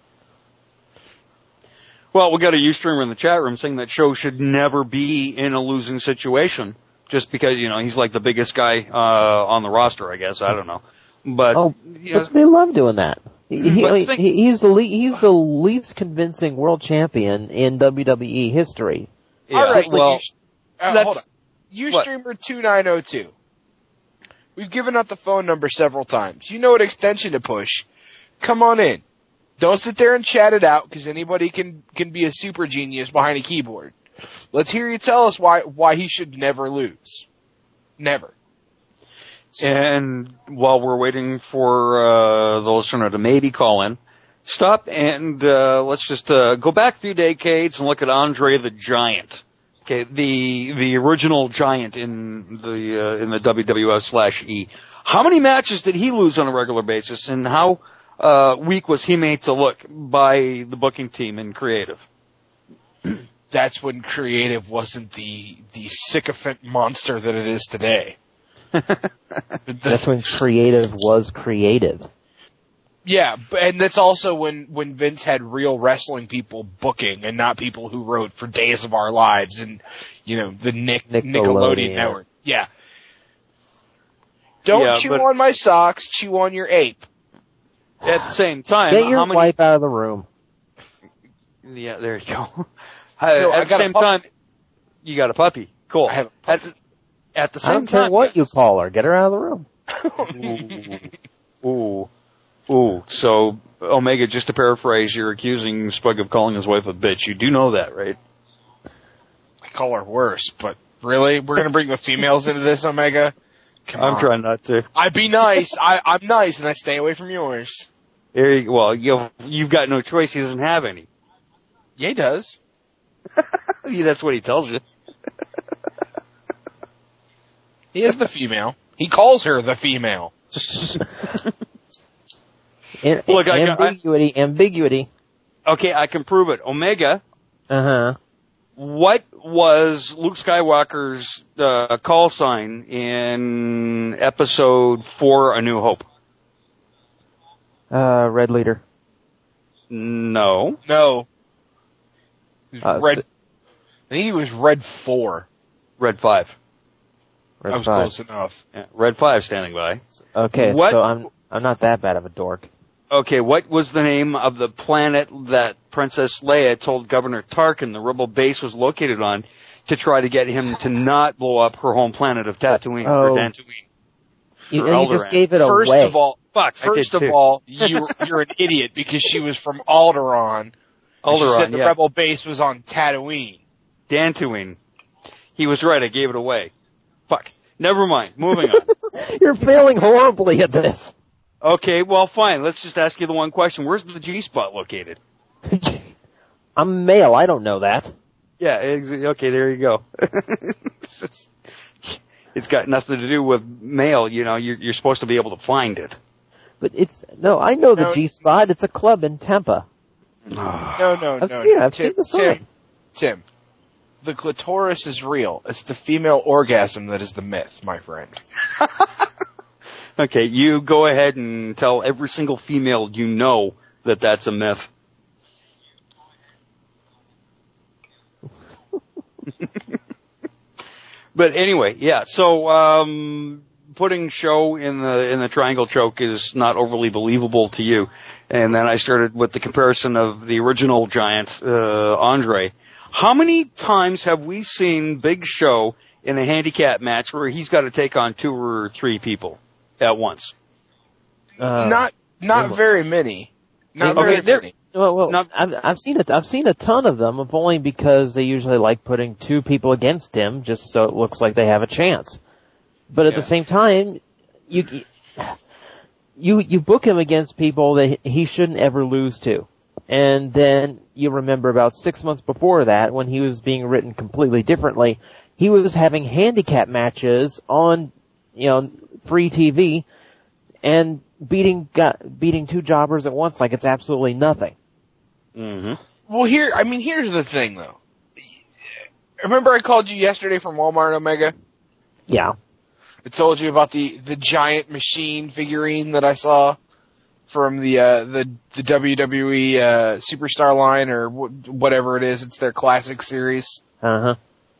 Well, we got a Ustreamer in the chat room saying that Show should never be in a losing situation, just because he's like the biggest guy on the roster. I guess I don't know, but but they love doing that. He's the least convincing world champion in WWE history. Yeah. All right, well, hold on. Ustreamer 2902. We've given out the phone number several times. You know what extension to push. Come on in. Don't sit there and chat it out, because anybody can be a super genius behind a keyboard. Let's hear you tell us why he should never lose. Never. And while we're waiting for the listener to maybe call in, stop and let's just go back a few decades and look at Andre the Giant. Okay, the original Giant in the WWF/E. How many matches did he lose on a regular basis, and how weak was he made to look by the booking team in creative? That's when creative wasn't the sycophant monster that it is today. That's when creative was creative. Yeah, and that's also when Vince had real wrestling people booking and not people who wrote for Days of Our Lives and, the Nickelodeon Network. Yeah. Don't chew on my socks, chew on your ape. At the same time, get your wife out of the room. Yeah, there you go. At the same time, you got a puppy. Cool. I have a puppy. At the I same don't care time, what you call her. Get her out of the room. Ooh. So, Omega, just to paraphrase, you're accusing Spug of calling his wife a bitch. You do know that, right? I call her worse, but really? We're going to bring the females into this, Omega? Come on. I'm trying not to. I'd be nice. I'm nice, and I stay away from yours. Well, you've got no choice. He doesn't have any. Yeah, he does. Yeah, that's what he tells you. He is the female. He calls her the female. Ambiguity. Okay, I can prove it. Omega. Uh-huh. What was Luke Skywalker's call sign in Episode 4, A New Hope? Red Leader. No. Red. I think he was Red 4. Red 5. Red I was 5. close enough. Yeah, Red 5 standing by. Okay, so I'm not that bad of a dork. Okay, what was the name of the planet that Princess Leia told Governor Tarkin the rebel base was located on to try to get him to not blow up her home planet of Tatooine or Dantooine? You just gave it away. First of all, you're an idiot because she was from Alderaan. She said the rebel base was on Tatooine. Dantooine. He was right. I gave it away. Fuck. Never mind. Moving on. You're failing horribly at this. Okay, well, fine. Let's just ask you the one question. Where's the G-spot located? I'm male. I don't know that. Yeah, okay, there you go. It's got nothing to do with male. You know, you're supposed to be able to find it. But I know the G-spot. It's a club in Tampa. No. I've seen the sign. Tim, the clitoris is real. It's the female orgasm that is the myth, my friend. Okay, you go ahead and tell every single female you know that that's a myth. But anyway, yeah. So putting Show in the triangle choke is not overly believable to you. And then I started with the comparison of the original Giant, Andre. How many times have we seen Big Show in a handicap match where he's got to take on 2 or 3 people at once? Not very many. Not very many. Well, I've seen it. I've seen a ton of them, only because they usually like putting 2 people against him, just so it looks like they have a chance. But at the same time, you book him against people that he shouldn't ever lose to, and then you remember about 6 months before that, when he was being written completely differently, he was having handicap matches on free TV, and beating 2 jobbers at once like it's absolutely nothing. Mm-hmm. Well, here's the thing, though. Remember I called you yesterday from Walmart, Omega? Yeah. I told you about the giant machine figurine that I saw from the WWE Superstar line, or whatever it is. It's their classic series. Uh-huh.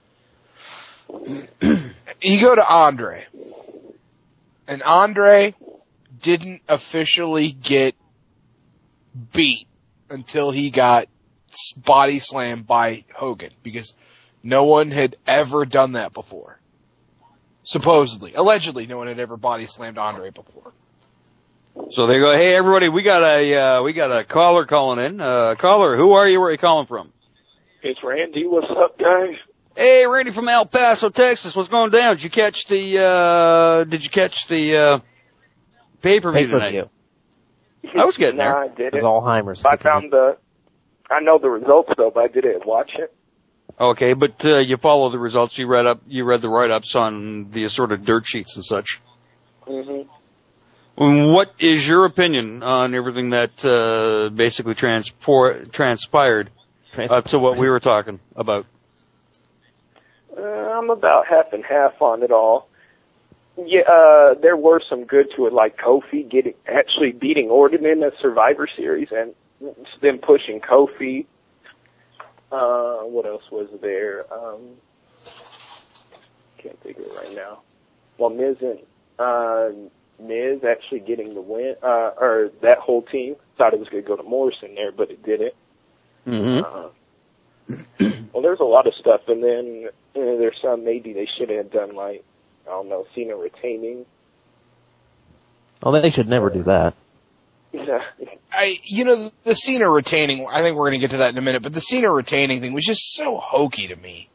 You go to Andre. And Andre didn't officially get beat until he got body slammed by Hogan, because no one had ever done that before. Supposedly. Allegedly, no one had ever body slammed Andre before. So they go, hey everybody, we got a caller calling in. Caller, who are you? Where are you calling from? It's Randy. What's up, guys? Hey, Randy from El Paso, Texas. What's going down? Did you catch the pay-per-view tonight? I was getting there. No, I didn't. It was Alzheimer's. I know the results though, but I didn't watch it. Okay, but you follow the results. You read the write-ups on the assorted dirt sheets and such. Mm-hmm. What is your opinion on everything that basically transpired to what we were talking about? I'm about half and half on it all. Yeah, there were some good to it, like Kofi actually beating Orton in the Survivor Series, and them pushing Kofi. What else was there? Can't think of it right now. Well, Miz actually getting the win, or that whole team. Thought it was going to go to Morrison there, but it didn't. Mm-hmm. Well, there's a lot of stuff, and then there's some maybe they should have done, like, I don't know, Cena retaining. Well, they should never do that. Yeah. The Cena retaining, I think we're going to get to that in a minute, but the Cena retaining thing was just so hokey to me.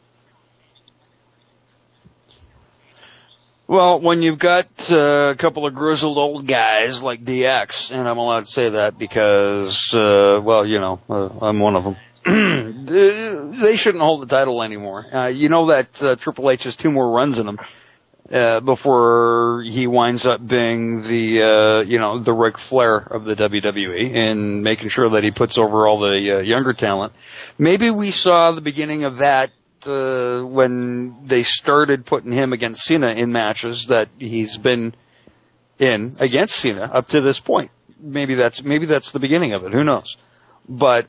Well, when you've got a couple of grizzled old guys like DX, and I'm allowed to say that because, I'm one of them, they shouldn't hold the title anymore. You know that Triple H has 2 more runs in him before he winds up being the Ric Flair of the WWE and making sure that he puts over all the younger talent. Maybe we saw the beginning of that when they started putting him against Cena in matches that he's been in against Cena up to this point. Maybe that's the beginning of it. Who knows? But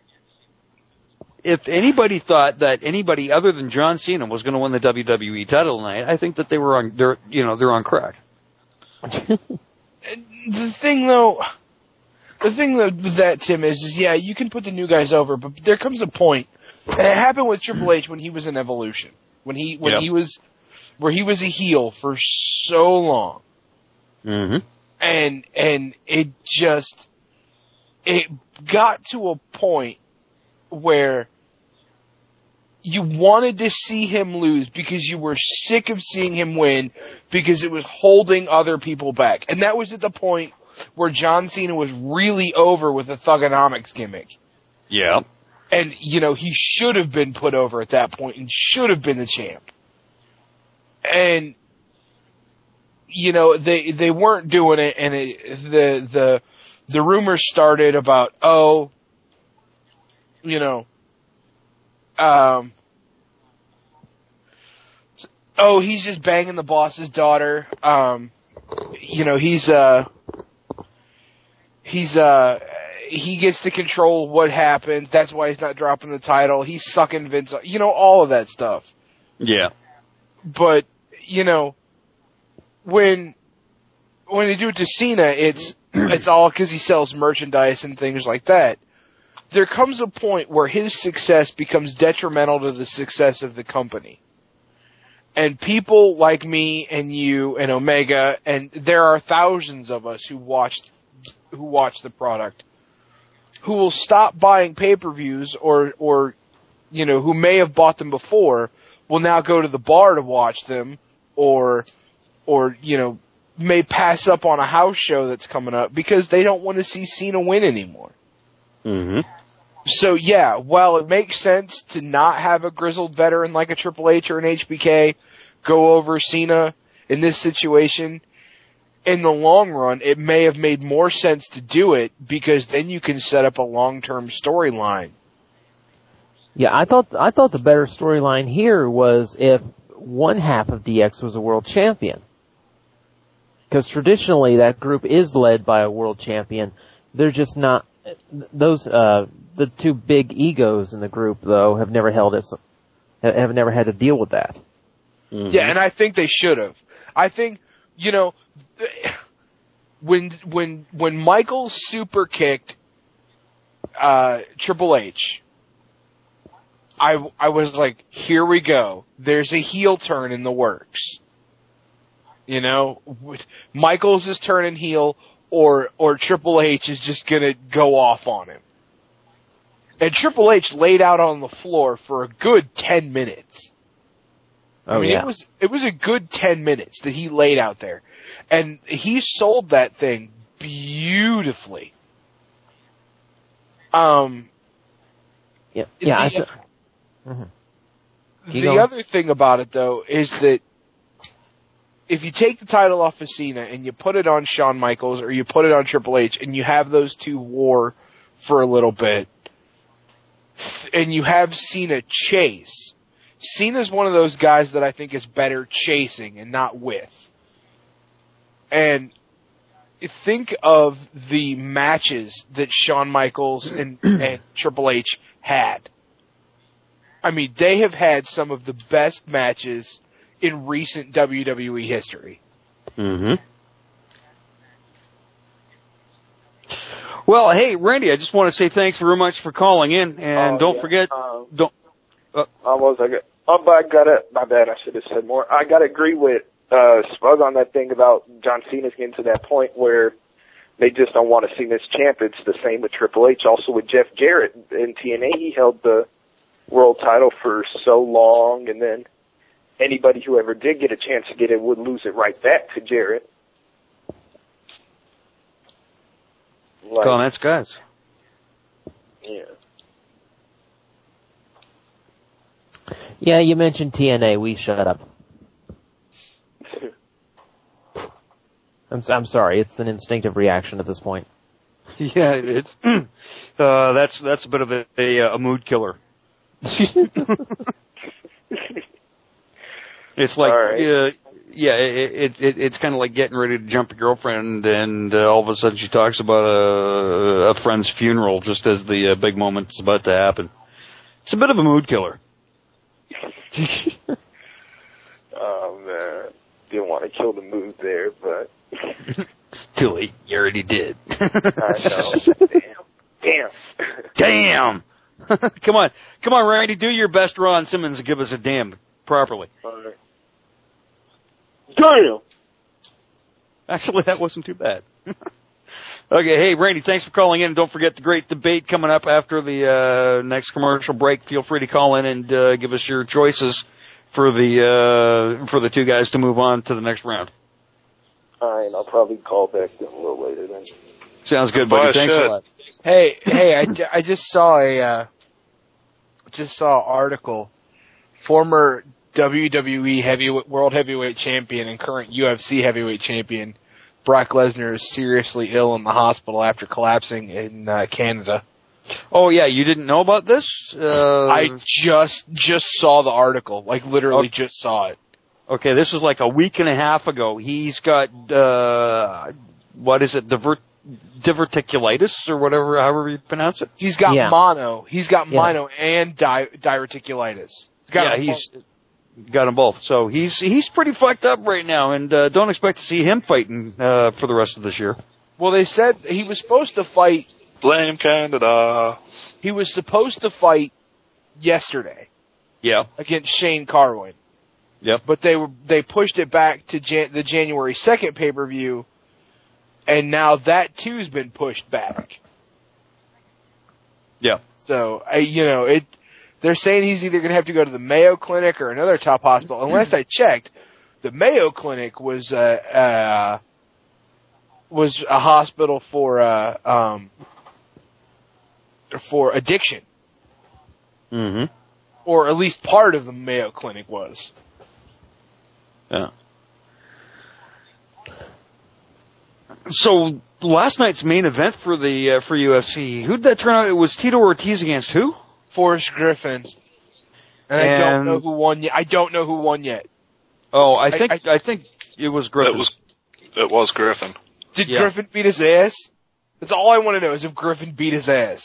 if anybody thought that anybody other than John Cena was going to win the WWE title tonight, I think that they're on crack. The thing though with that, Tim, is yeah, you can put the new guys over, but there comes a point, and it happened with Triple H when he was in Evolution, when he was a heel for so long, mm-hmm. and it got to a point where you wanted to see him lose because you were sick of seeing him win because it was holding other people back. And that was at the point where John Cena was really over with the Thugonomics gimmick. Yeah. And, he should have been put over at that point and should have been the champ. And, they weren't doing it, and the rumors started about, he's just banging the boss's daughter. He gets to control what happens. That's why he's not dropping the title. He's sucking Vince. All of that stuff. Yeah. But, when they do it to Cena, it's all because he sells merchandise and things like that. There comes a point where his success becomes detrimental to the success of the company. And people like me and you and Omega, and there are thousands of us who watch the product, who will stop buying pay-per-views or who may have bought them before, will now go to the bar to watch them, or may pass up on a house show that's coming up because they don't want to see Cena win anymore. Mm-hmm. So yeah, while it makes sense to not have a grizzled veteran like a Triple H or an HBK go over Cena in this situation, in the long run, it may have made more sense to do it because then you can set up a long-term storyline. Yeah, I thought the better storyline here was if one half of DX was a world champion. Because traditionally that group is led by a world champion. They're just not those the two big egos in the group though have never had to deal with that. Mm-hmm. Yeah, and I think they should have. I think when Michaels super kicked Triple H, I was like, here we go. There's a heel turn in the works. Michaels is turning heel, or Triple H is just gonna go off on him. And Triple H laid out on the floor for a good 10 minutes. It was a good 10 minutes that he laid out there. And he sold that thing beautifully. The other thing about it, though, is that if you take the title off of Cena and you put it on Shawn Michaels or you put it on Triple H and you have those two war for a little bit, and you have Cena chase, Cena's one of those guys that I think is better chasing and not with. And think of the matches that Shawn Michaels and Triple H had. I mean, they have had some of the best matches in recent WWE history. Mm-hmm. Well, hey, Randy, I just want to say thanks very much for calling in, and don't forget, my bad, I should have said more. I gotta agree with Spug on that thing about John Cena's getting to that point where they just don't want to see this champ. It's the same with Triple H, also with Jeff Jarrett in TNA. He held the world title for so long, and then anybody who ever did get a chance to get it would lose it right back to Jarrett. Comments, guys? Yeah. Yeah, you mentioned TNA. We shut up. I'm sorry. It's an instinctive reaction at this point. Yeah, it's that's a bit of a mood killer. It's like, right. It's kind of like getting ready to jump a girlfriend, and all of a sudden she talks about a friend's funeral just as the big moment's about to happen. It's a bit of a mood killer. Oh man, didn't want to kill the mood there, but too late. You already did. I know. Damn. Come on, Randy, do your best, Ron Simmons, and give us a damn properly. All right. Damn. Actually, that wasn't too bad. Okay, hey, Randy, thanks for calling in. Don't forget the great debate coming up after the next commercial break. Feel free to call in and give us your choices for the two guys to move on to the next round. All right, I'll probably call back a little later then. Sounds good, buddy. Thanks a lot. Hey, I just saw an article. Former WWE World Heavyweight Champion and current UFC Heavyweight Champion Brock Lesnar is seriously ill in the hospital after collapsing in Canada. Oh yeah, you didn't know about this? I just saw the article, like literally just saw it. Okay, this was like a week and a half ago. He's got what is it, diverticulitis or whatever, however you pronounce it. He's got mono. He's got mono and diverticulitis. He's got them both. So he's pretty fucked up right now, and don't expect to see him fighting for the rest of this year. Well, they said he was supposed to fight. Blame Canada. He was supposed to fight yesterday. Yeah. Against Shane Carwin. Yep. But they pushed it back to the January 2nd pay-per-view, and now that too's been pushed back. Yeah. So they're saying he's either going to have to go to the Mayo Clinic or another top hospital. And last I checked, the Mayo Clinic was a hospital for addiction. Mm-hmm. Or at least part of the Mayo Clinic was. Yeah. So last night's main event for UFC, who'd that turn out? It was Tito Ortiz against who? Forrest Griffin. And I don't know who won yet. I don't know who won yet. Oh, I think it was Griffin. It was Griffin. Did Griffin beat his ass? That's all I want to know is if Griffin beat his ass.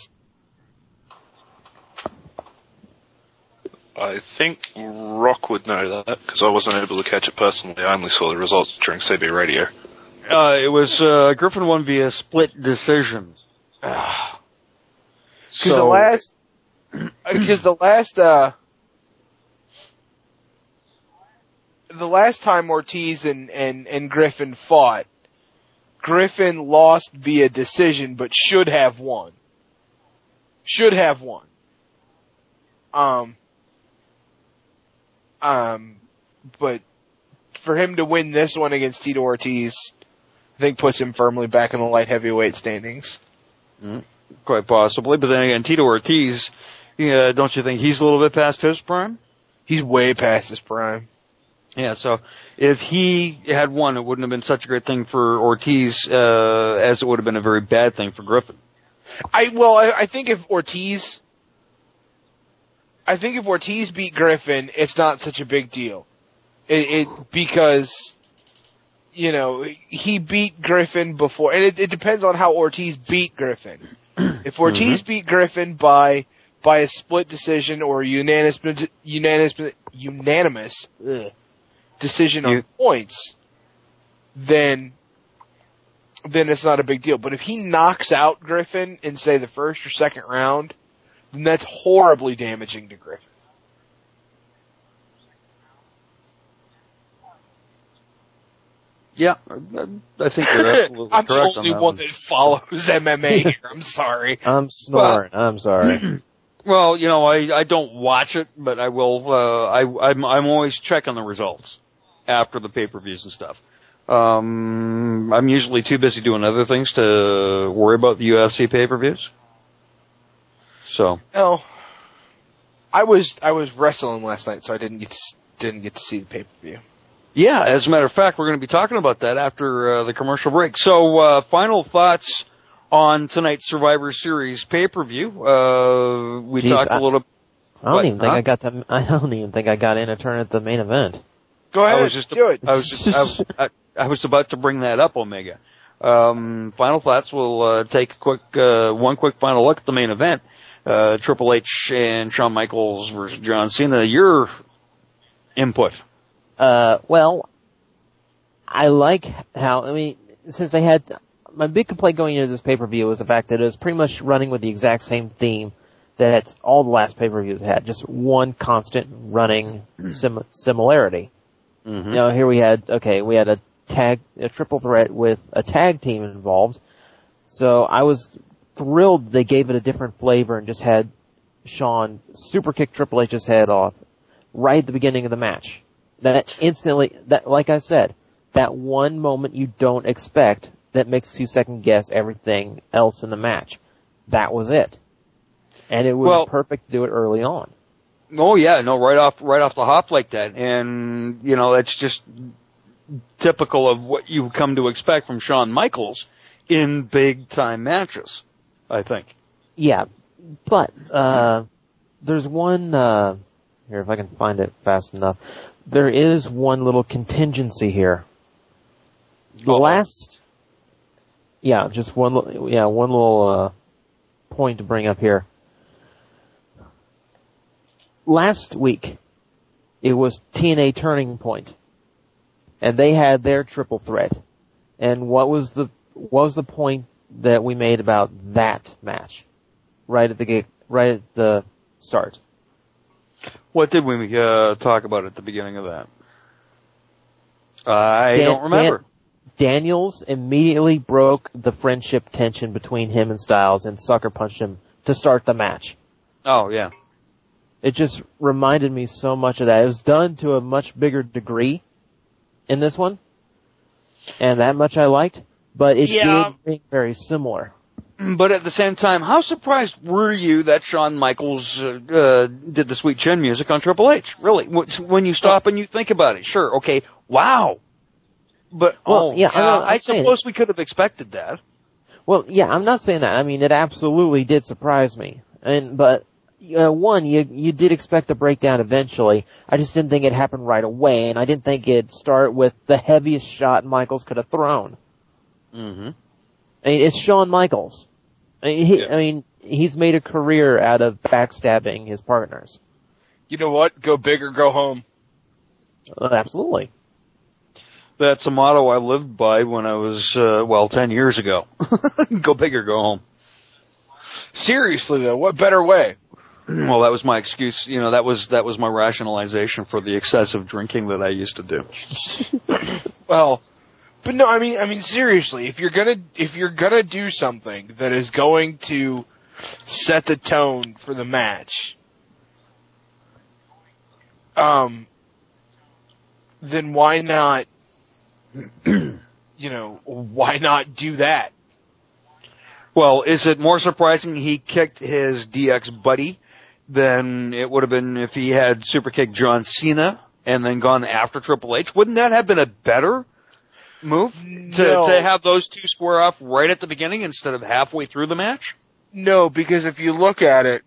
I think Rock would know that, because I wasn't able to catch it personally. I only saw the results during CB Radio. It was Griffin won via split decision. Because the last time Ortiz and Griffin fought, Griffin lost via decision, but should have won. But for him to win this one against Tito Ortiz, I think puts him firmly back in the light heavyweight standings. Quite possibly, but then again, Tito Ortiz, don't you think he's a little bit past his prime? He's way past his prime. Yeah, so if he had won, it wouldn't have been such a great thing for Ortiz as it would have been a very bad thing for Griffin. I think if Ortiz beat Griffin, it's not such a big deal. Because he beat Griffin before, and it depends on how Ortiz beat Griffin. If Ortiz beat Griffin by a split decision or unanimous decision on points, then it's not a big deal. But if he knocks out Griffin in, say, the first or second round, then that's horribly damaging to Griffin. Yeah, I think you're absolutely I'm correct. the only one that follows MMA here. I'm sorry. I'm snoring. I'm sorry. Well, I don't watch it, but I will. I'm always checking the results after the pay-per-views and stuff. I'm usually too busy doing other things to worry about the UFC pay-per-views. So. Oh, I was wrestling last night, so I didn't get to see the pay-per-view. Yeah, as a matter of fact, we're going to be talking about that after the commercial break. So, final thoughts on tonight's Survivor Series pay-per-view. We talked a little. I don't even think I got in a turn at the main event. Go ahead. Do it. I was about to bring that up, Omega. Final thoughts. We'll take one quick final look at the main event. Triple H and Shawn Michaels versus John Cena. Your input. Well, I like how, since they had, my big complaint going into this pay-per-view was the fact that it was pretty much running with the exact same theme that all the last pay-per-views had, just one constant running similarity. Mm-hmm. Here we had a triple threat with a tag team involved, So I was thrilled they gave it a different flavor and just had Shawn super kick Triple H's head off right at the beginning of the match. That instantly, like I said, that one moment you don't expect that makes you second guess everything else in the match. That was it. And it was perfect to do it early on. Oh yeah, no, right off the hop like that. And, that's just typical of what you come to expect from Shawn Michaels in big time matches, I think. Yeah. But, there's one, here, if I can find it fast enough. There is one little contingency here. Just one little point to bring up here. Last week, it was TNA Turning Point, and they had their triple threat. And what was the point that we made about that match right at the start? What did we talk about at the beginning of that? I don't remember. Daniels immediately broke the friendship tension between him and Styles and sucker punched him to start the match. Oh, yeah. It just reminded me so much of that. It was done to a much bigger degree in this one, and that much I liked, but it did ring very similar. But at the same time, how surprised were you that Shawn Michaels did the Sweet Chin music on Triple H? Really? When you stop and you think about it, sure, okay, wow. But, I suppose we could have expected that. Well, yeah, I'm not saying that. I mean, it absolutely did surprise me. But you did expect a breakdown eventually. I just didn't think it happened right away, and I didn't think it'd start with the heaviest shot Michaels could have thrown. Mm-hmm. I mean, it's Shawn Michaels. I mean, he's made a career out of backstabbing his partners. You know what? Go big or go home. Absolutely. That's a motto I lived by when I was, 10 years ago. Go big or go home. Seriously, though, what better way? Well, that was my excuse. That was my rationalization for the excessive drinking that I used to do. Well, but no, I mean, seriously, if you're gonna do something that is going to set the tone for the match, then why not? Why not do that? Well, is it more surprising he kicked his DX buddy than it would have been if he had super kicked John Cena and then gone after Triple H? Wouldn't that have been a better move to have those two square off right at the beginning instead of halfway through the match? No, because if you look at it,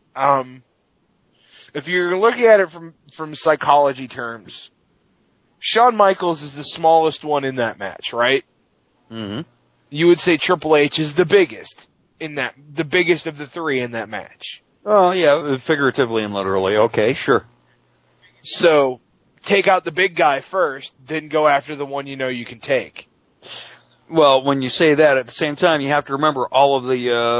if you're looking at it from psychology terms, Shawn Michaels is the smallest one in that match, right? Mm-hmm. You would say Triple H is the biggest of the three in that match. Oh, yeah, figuratively and literally. Okay, sure. So, take out the big guy first, then go after the one you can take. Well, when you say that, at the same time, you have to remember all of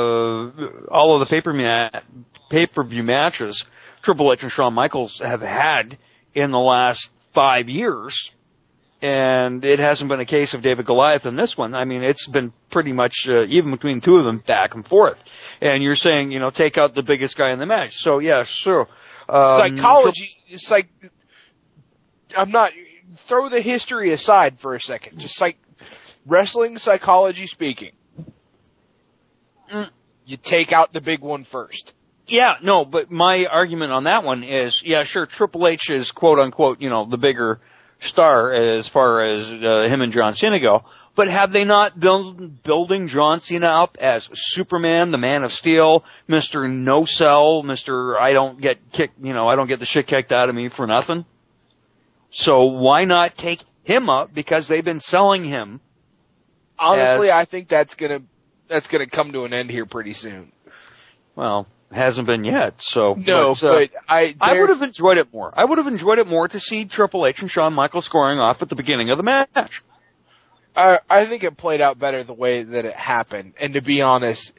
the pay-per-view matches Triple H and Shawn Michaels have had in the last 5 years, and it hasn't been a case of David Goliath in this one. I mean, it's been pretty much even between the two of them, back and forth. And you're saying, take out the biggest guy in the match. So yeah, sure. Psychology, throw the history aside for a second. Just wrestling psychology speaking, you take out the big one first. Yeah, no, but my argument on that one is, yeah, sure, Triple H is quote unquote, the bigger star as far as him and John Cena go. But have they not building John Cena up as Superman, the Man of Steel, Mr. No Cell, Mr. I don't get the shit kicked out of me for nothing? So why not take him up, because they've been selling him? Honestly, I think that's gonna come to an end here pretty soon. Well, hasn't been yet, so... No, but I would have enjoyed it more. I would have enjoyed it more to see Triple H and Shawn Michaels scoring off at the beginning of the match. I think it played out better the way that it happened. And to be honest,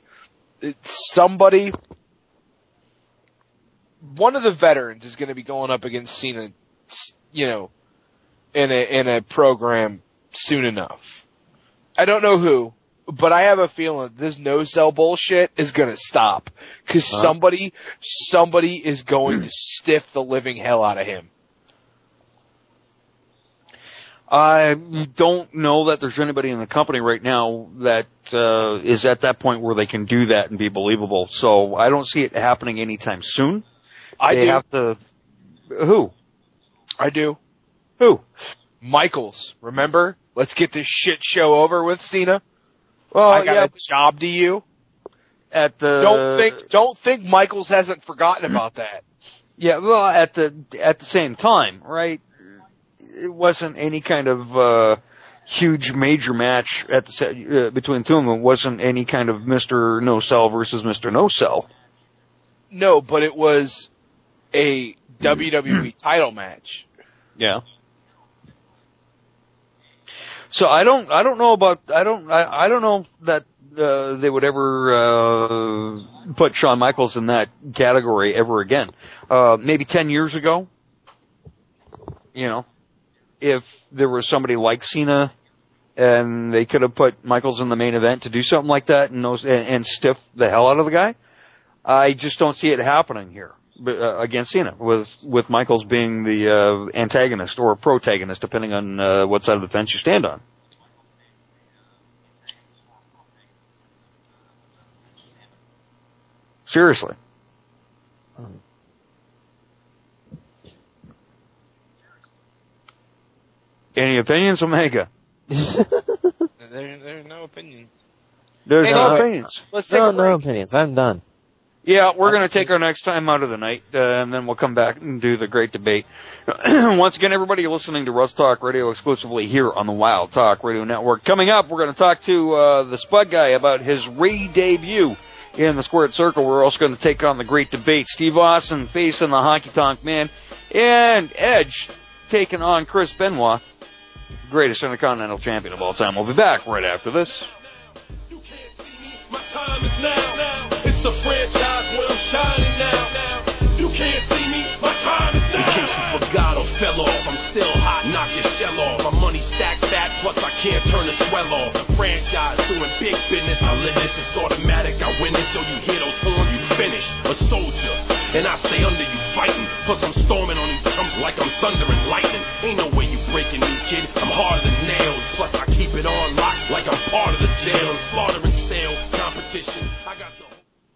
one of the veterans is going to be going up against Cena, in a program soon enough. I don't know who, But I have a feeling this no-sell bullshit is going to stop. Because somebody is going to stiff the living hell out of him. I don't know that there's anybody in the company right now that is at that point where they can do that and be believable. So I don't see it happening anytime soon. They have to. Who? I do. Who? Michaels. Remember? Let's get this shit show over with, Cena. Well, I got a job to you. At the don't think Michaels hasn't forgotten about that. Yeah, well, at the same time, right? It wasn't any kind of huge major match at the between two of them. It wasn't any kind of Mr. No Cell versus Mr. No Cell. No, but it was a WWE title match. Yeah. So I don't know that they would ever put Shawn Michaels in that category ever again. Maybe 10 years ago, if there was somebody like Cena and they could have put Michaels in the main event to do something like that and stiff the hell out of the guy, I just don't see it happening here against Cena, with Michaels being the antagonist or protagonist, depending on what side of the fence you stand on. Seriously. Any opinions, Omega? There's no opinions. There's no opinions. Let's take a break. No opinions. I'm done. Yeah, we're going to take our next time out of the night, and then we'll come back and do the great debate. Once again, everybody, you're listening to Russ Talk Radio exclusively here on the Wild Talk Radio Network. Coming up, we're going to talk to the Spud Guy about his re-debut in the Squared Circle. We're also going to take on the great debate. Steve Austin facing the Honky Tonk Man, and Edge taking on Chris Benoit, greatest Intercontinental Champion of all time. We'll be back right after this. My time is now. It's the franchise where I'm shining now. You can't see me, my time is now. In case you forgot or fell off, I'm still hot, knock your shell off. My money stacked fat, plus I can't turn the swell off. The franchise doing big business, I live this, it's automatic, I win this. So you hear those horns, you finish. A soldier, and I stay under you fighting. Plus I'm storming on these chumps like I'm thunder and lightning. Ain't no way you breaking me, kid, I'm harder than nails. Plus I keep it on lock like I'm part of the jail. I'm slaughtering stale competition. I got the...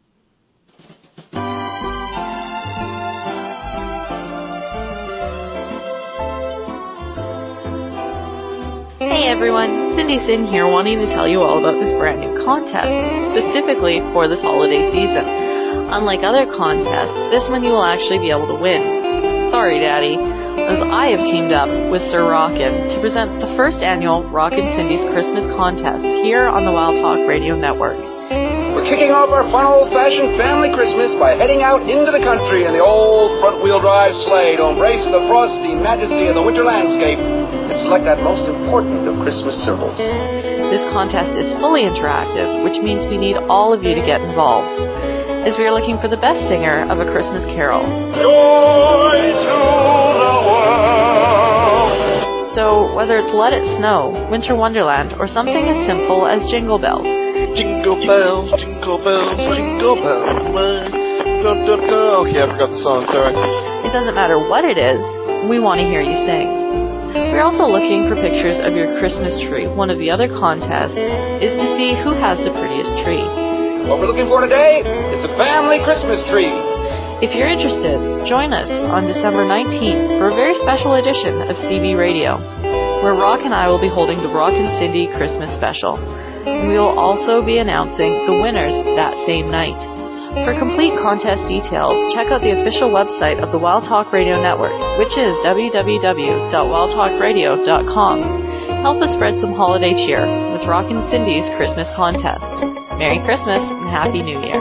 Hey everyone, Cindy Sin here, wanting to tell you all about this brand new contest, specifically for this holiday season. Unlike other contests, this one you will actually be able to win. Sorry, Daddy, as I have teamed up with Sir Rockin' to present the first annual Rockin' Cindy's Christmas contest here on the Wild Talk Radio Network. We're kicking off our fun old-fashioned family Christmas by heading out into the country in the old front-wheel drive sleigh to embrace the frosty majesty of the winter landscape and select that most important of Christmas symbols. This contest is fully interactive, which means we need all of you to get involved, as we are looking for the best singer of A Christmas Carol. Joy to the world. So, whether it's Let It Snow, Winter Wonderland, or something as simple as Jingle Bells, jingle bells, jingle bells, jingle bells. Okay, I forgot the song, sorry. It doesn't matter what it is, we want to hear you sing. We're also looking for pictures of your Christmas tree. One of the other contests is to see who has the prettiest tree. What we're looking for today is the family Christmas tree. If you're interested, join us on December 19th for a very special edition of CB Radio, where Rock and I will be holding the Rockin' Cindy Christmas Special. And we will also be announcing the winners that same night. For complete contest details, check out the official website of the Wild Talk Radio Network, which is www.wildtalkradio.com. Help us spread some holiday cheer with Rockin' Cindy's Christmas contest. Merry Christmas and Happy New Year.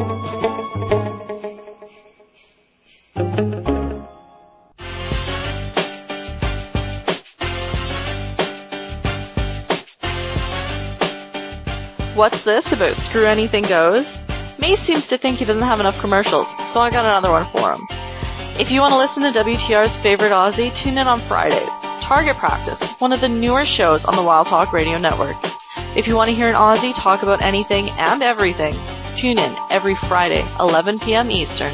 What's this about Screw Anything Goes? Mace seems to think he doesn't have enough commercials, so I got another one for him. If you want to listen to WTR's favorite Aussie, tune in on Fridays. Target Practice, one of the newer shows on the Wild Talk Radio Network. If you want to hear an Aussie talk about anything and everything, tune in every Friday, 11 p.m. Eastern.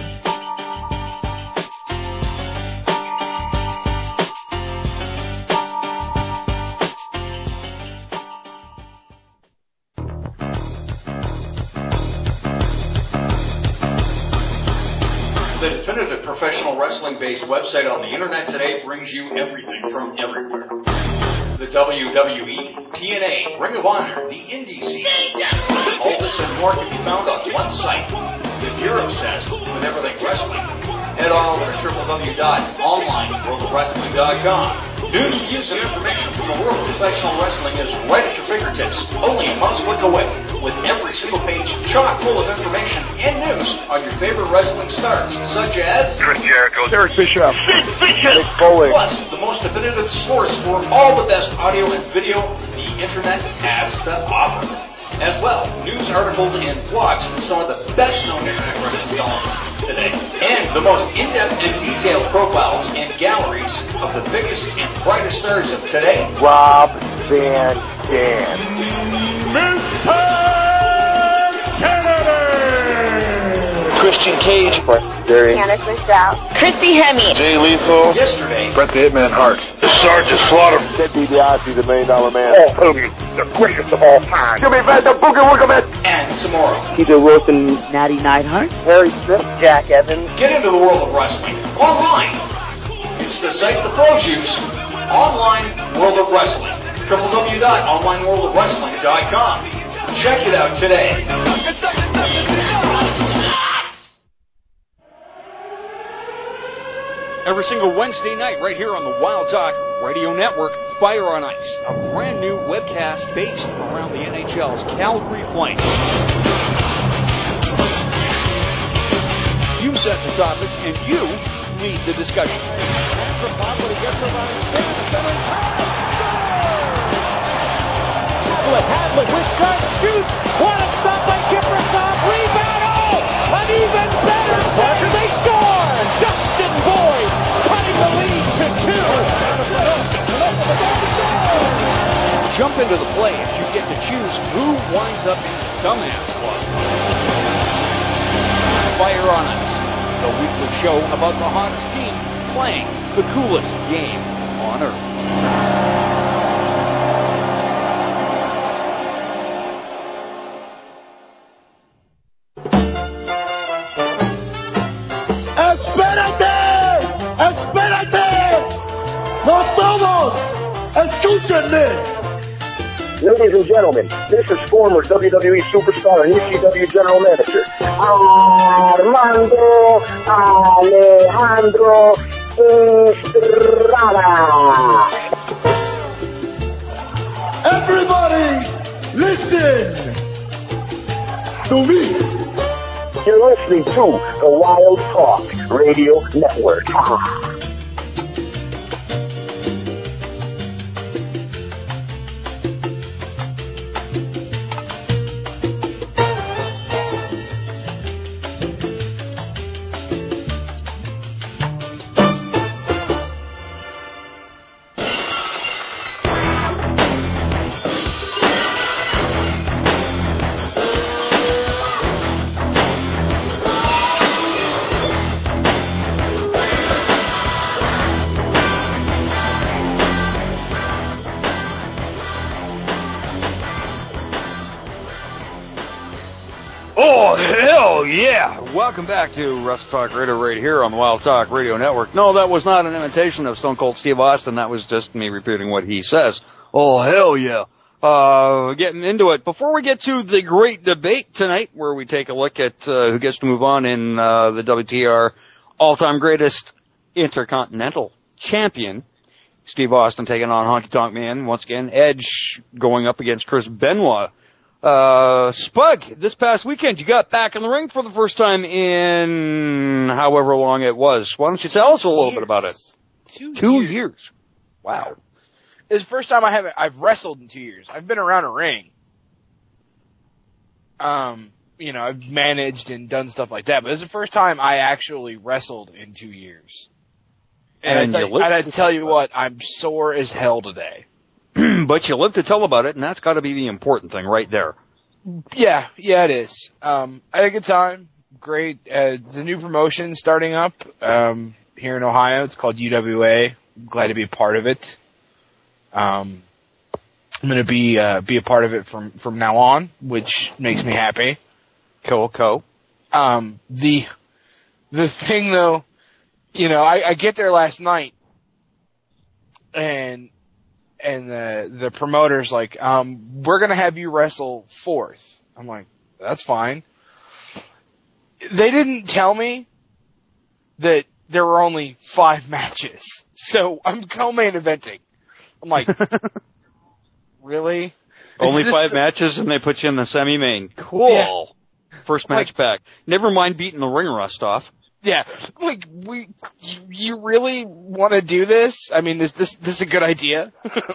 The definitive professional wrestling-based website on the internet today brings you everything from everywhere. The WWE, TNA, Ring of Honor, the Indie scene. All this and more can be found on one site. If you're obsessed with everything wrestling, head on over to www.onlineworldofwrestling.com. News, views, and information from the world of professional wrestling is right at your fingertips, only a mouse click away, with every single page chock full of information and news on your favorite wrestling stars, such as Chris Jericho, Eric Bischoff, Sid Vicious, Mick Foley. Plus the most definitive source for all the best audio and video the internet has to offer. As well, news articles and blogs from some of the best-known internet wrestling columnists today. And the most in-depth and detailed profiles and galleries of the biggest and brightest stars of today. Rob Van Dam. Mr. Kennedy! Christian Cage. Jerry. Candice Michelle. Christy Hemme. Jay Lethal. Yesterday. Bret the Hitman Hart. The Sergeant Slaughter. Ted DiBiase, the $1 Million Man. Hulk Hogan, the greatest of all time. Jimmy Van the Boogie Woogie Man. And tomorrow. Peter Wilson. Natty Neidhart. Harry Smith. Jack Evans. Get into the world of wrestling online. It's the site the pros use. Online World of Wrestling. www.onlineworldofwrestling.com. Check it out today. Every single Wednesday night, right here on the Wild Talk Radio Network, Fire on Ice, a brand new webcast based around the NHL's Calgary Flames. You set the topics, and you lead the discussion. Hadley with shot, shoots, what a stop by Kiprusoff, rebound, oh, an even better save, they score! Justin Boyd cutting the lead to 2. Jump into the play if you get to choose who winds up in the Dumbass Club. Fire on Us, the weekly show about the hottest team playing the coolest game on earth. Ladies and gentlemen, this is former WWE superstar and ECW general manager, Armando Alejandro Estrada. Everybody, listen to me. You're listening to the Wild Talk Radio Network. Oh, hell yeah! Welcome back to Wrestle Talk Radio right here on the Wild Talk Radio Network. No, that was not an imitation of Stone Cold Steve Austin. That was just me repeating what he says. Oh, hell yeah. Getting into it. Before we get to the great debate tonight, where we take a look at who gets to move on in the WTR all-time greatest Intercontinental Champion, Steve Austin taking on Honky Tonk Man. Once again, Edge going up against Chris Benoit. Spug, this past weekend, you got back in the ring for the first time in however long it was. Why don't you tell us a little bit about it? 2 years. Wow. It's the first time I've wrestled in 2 years. I've been around a ring. I've managed and done stuff like that, but it's the first time I actually wrestled in 2 years. And I tell you what, I'm sore as hell today. but you live to tell about it, and that's got to be the important thing right there. Yeah, it is. I had a good time. Great. It's a new promotion starting up here in Ohio. It's called UWA. I'm glad to be a part of it. I'm going to be a part of it from now on, which makes me happy. Cool. The thing though, I get there last night, and the promoter's like, we're gonna have you wrestle fourth. I'm like, that's fine. They didn't tell me that there were only 5 matches, so I'm co-main eventing. I'm like, really? Only 5 matches, and they put you in the semi-main. Cool. Yeah. First match back. Never mind beating the ring rust off. Yeah, like you really want to do this? I mean, is this a good idea?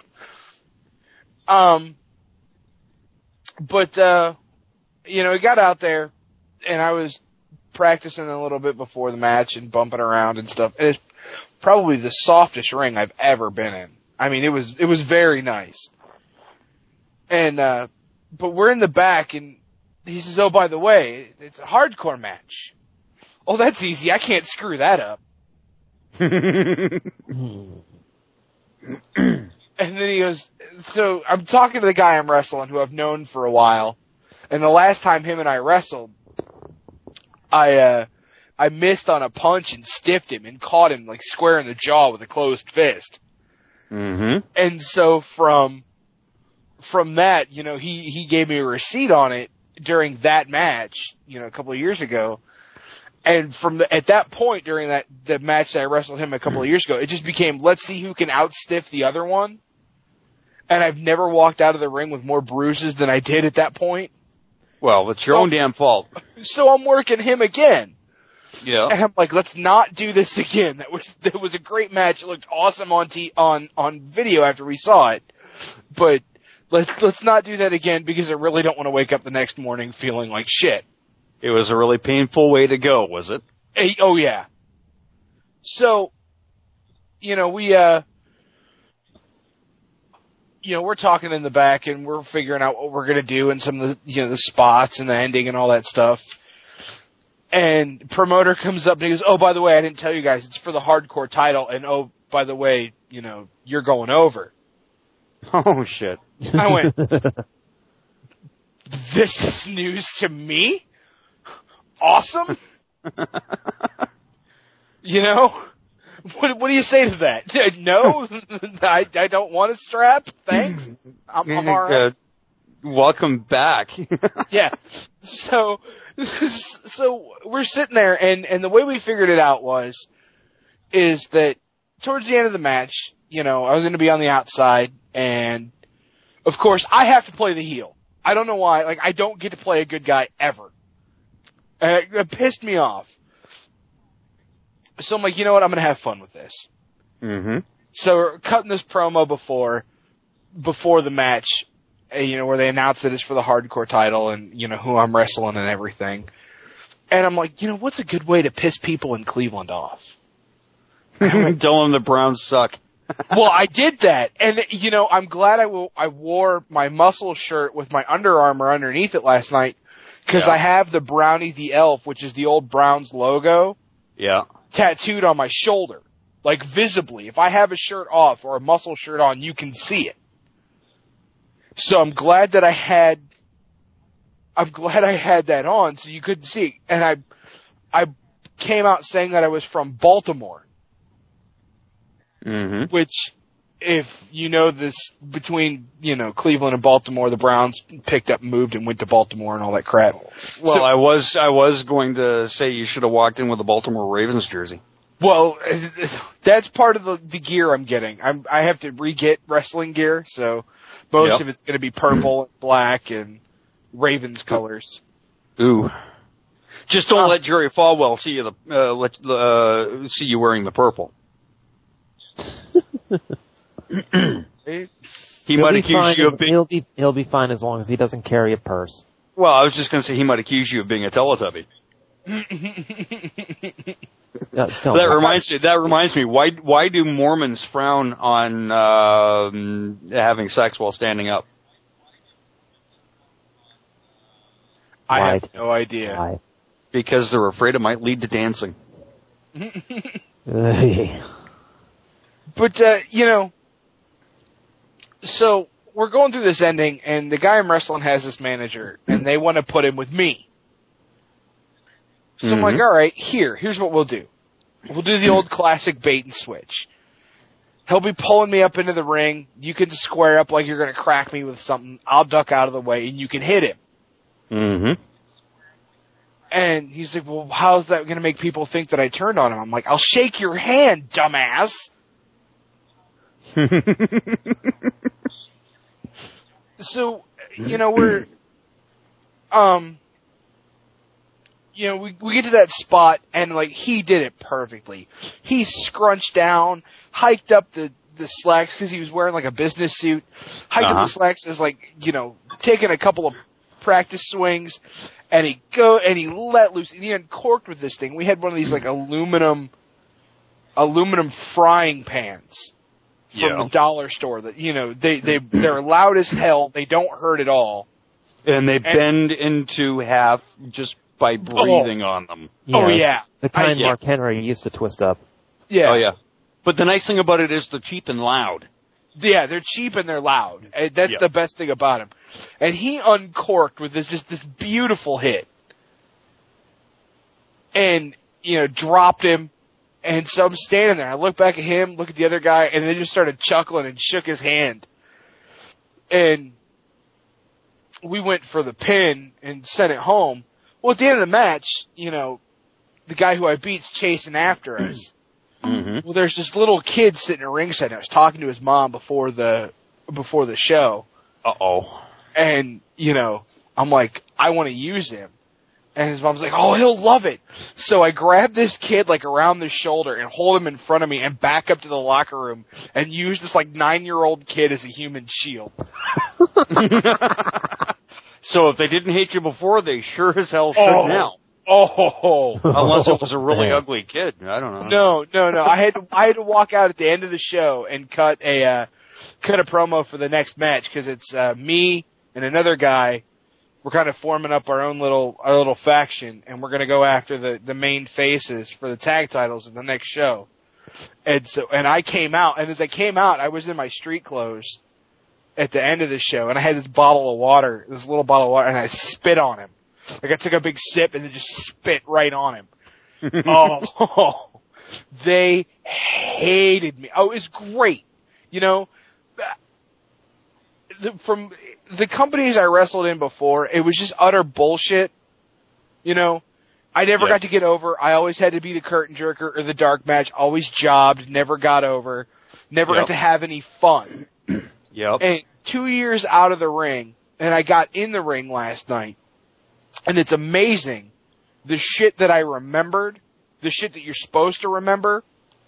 But we got out there, and I was practicing a little bit before the match and bumping around and stuff. And it's probably the softest ring I've ever been in. I mean, it was very nice. And but we're in the back, and he says, "Oh, by the way, it's a hardcore match." Oh, that's easy. I can't screw that up. And then he goes, so I'm talking to the guy I'm wrestling who I've known for a while. And the last time him and I wrestled, I missed on a punch and stiffed him and caught him like square in the jaw with a closed fist. Mm-hmm. And so from that, he gave me a receipt on it during that match, a couple of years ago. And at that point during the match that I wrestled him a couple of years ago, it just became, let's see who can outstiff the other one. And I've never walked out of the ring with more bruises than I did at that point. Well, it's your own damn fault. So I'm working him again. Yeah. And I'm like, let's not do this again. That was a great match. It looked awesome on video after we saw it. But let's not do that again, because I really don't want to wake up the next morning feeling like shit. It was a really painful way to go, was it? Oh, yeah. So, we're talking in the back, and we're figuring out what we're going to do and some of the, the spots and the ending and all that stuff. And promoter comes up and he goes, "Oh, by the way, I didn't tell you guys, it's for the hardcore title, and oh, by the way, you're going over." Oh, shit. I went, this is news to me? Awesome. What do you say to that? No, I don't want a strap. Thanks. I'm all right. Welcome back. Yeah. So we're sitting there, and the way we figured it out is that towards the end of the match, I was going to be on the outside, and of course I have to play the heel. I don't know why. Like, I don't get to play a good guy ever. It pissed me off. So I'm like, you know what? I'm going to have fun with this. Mm-hmm. So we're cutting this promo before the match, where they announce that it's for the hardcore title and, who I'm wrestling and everything. And I'm like, what's a good way to piss people in Cleveland off? Tell them the Browns suck. Well, I did that. And, I'm glad I wore my muscle shirt with my Under Armour underneath it last night. Because I have the Brownie the Elf, which is the old Browns logo, tattooed on my shoulder, like visibly. If I have a shirt off or a muscle shirt on, you can see it. So I'm glad that I had that on, so you couldn't see it. And I came out saying that I was from Baltimore, which, if you know this, between, Cleveland and Baltimore, the Browns picked up and moved and went to Baltimore and all that crap. Well, so, I was going to say you should have walked in with a Baltimore Ravens jersey. Well, that's part of the gear I'm getting. I have to re-get wrestling gear, so most of it's going to be purple and black and Ravens colors. Ooh. Just don't let Jerry Falwell see you see you wearing the purple. He might accuse you of being... He'll be fine as long as he doesn't carry a purse. Well, I was just going to say he might accuse you of being a Teletubby. That reminds me. Why do Mormons frown on having sex while standing up? I have no idea. Why? Because they're afraid it might lead to dancing. But so we're going through this ending, and the guy I'm wrestling has this manager, and they want to put him with me. So I'm like, all right, here's what we'll do. We'll do the old classic bait and switch. He'll be pulling me up into the ring. You can square up like you're going to crack me with something. I'll duck out of the way, and you can hit him. Mm-hmm. And he's like, well, how's that going to make people think that I turned on him? I'm like, I'll shake your hand, dumbass. So, we're, we get to that spot, and, like, he did it perfectly. He scrunched down, hiked up the slacks, because he was wearing, like, a business suit, hiked up the slacks as, like, taking a couple of practice swings, and he let loose, and he uncorked with this thing. We had one of these, like, aluminum frying pans from the dollar store that, they're loud as hell, they don't hurt at all. And they bend into half just by breathing on them. Yeah. The kind Mark Henry used to twist up. Yeah. Oh, yeah. But the nice thing about it is they're cheap and loud. Yeah, they're cheap and they're loud. And that's the best thing about him. And he uncorked with this beautiful hit. And, dropped him. And so I'm standing there. I look back at him, look at the other guy, and they just started chuckling and shook his hand. And we went for the pin and sent it home. Well, at the end of the match, the guy who I beat's chasing after us. Mm-hmm. Well, there's this little kid sitting at ringside. I was talking to his mom before the show. Uh-oh. And, I'm like, I want to use him. And his mom's like, oh, he'll love it. So I grab this kid, like, around the shoulder and hold him in front of me and back up to the locker room and use this, like, 9-year-old kid as a human shield. So if they didn't hate you before, they sure as hell should now. Oh. Unless it was a really ugly kid. I don't know. No. I had to walk out at the end of the show and cut a promo for the next match because it's me and another guy. We're kind of forming up our little faction, and we're going to go after the main faces for the tag titles in the next show. And I came out, and as I came out, I was in my street clothes at the end of the show, and I had this little bottle of water, and I spit on him. Like, I took a big sip and then just spit right on him. They hated me. Oh, it was great. From the companies I wrestled in before, it was just utter bullshit. I never got to get over. I always had to be the curtain jerker or the dark match. Always jobbed, never got over, never got to have any fun. And 2 years out of the ring, and I got in the ring last night, and it's amazing the shit that I remembered, the shit that you're supposed to remember,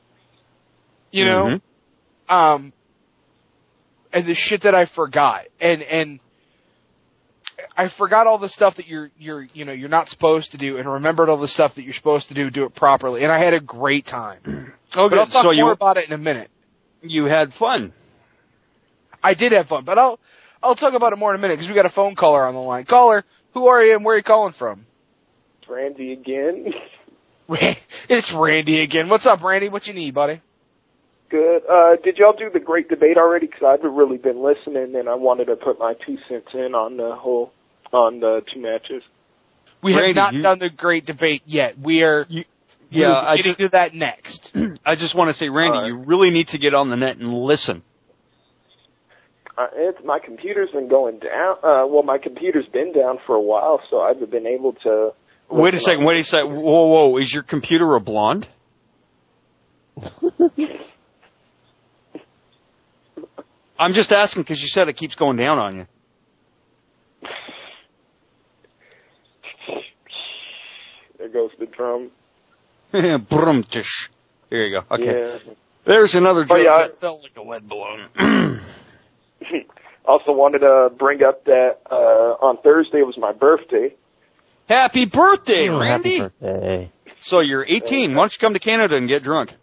and the shit that I forgot, and I forgot all the stuff that you're not supposed to do, and remembered all the stuff that you're supposed to do it properly, and I had a great time. But I'll talk more about it in a minute. You had fun. I did have fun, but I'll talk about it more in a minute because we got a phone caller on the line. Caller, who are you and where are you calling from? It's Randy again. It's Randy again. What's up, Randy? What you need, buddy? Good. Did y'all do the great debate already? Because I've really been listening, and I wanted to put my 2 cents in on the 2 matches. We have not done the great debate yet. We are getting to that next. I just want to say, Randy, you really need to get on the net and listen. My computer's been going down. My computer's been down for a while, so I've been able to... Wait a second. Whoa. Is your computer a blonde? I'm just asking because you said it keeps going down on you. There goes the drum. Brumtish. Here you go. Okay. Yeah. There's another joke that felt like a lead balloon. Also wanted to bring up that on Thursday was my birthday. Happy birthday, Randy! Happy birthday. So you're 18. Why don't you come to Canada and get drunk?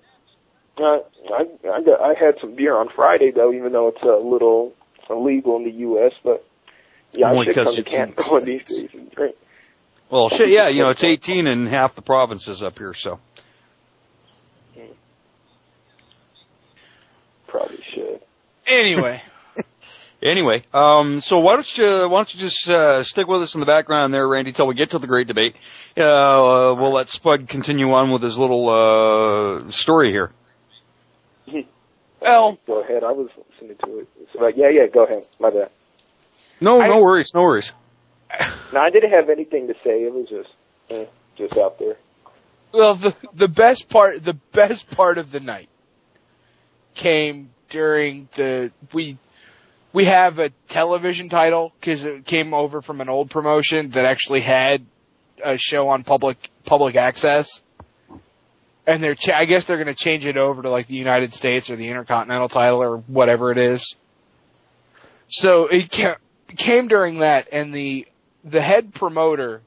I had some beer on Friday though, even though it's a little illegal in the U.S. But yeah, Only I should 'cause come to it's Canada one of these days and drink. Well, shit, yeah, it's 18 in half the provinces up here, so. Probably should. Anyway. So why don't you just stick with us in the background there, Randy, till we get to the great debate. We'll let Spud continue on with his little story here. Well, go ahead. I was listening to it. So, yeah, go ahead. My bad. No worries. No, I didn't have anything to say. It was just out there. Well, the best part of the night came during we have a television title because it came over from an old promotion that actually had a show on public access, and I guess they're going to change it over to like the United States or the Intercontinental title or whatever it is. So it came during that, and the head promoter,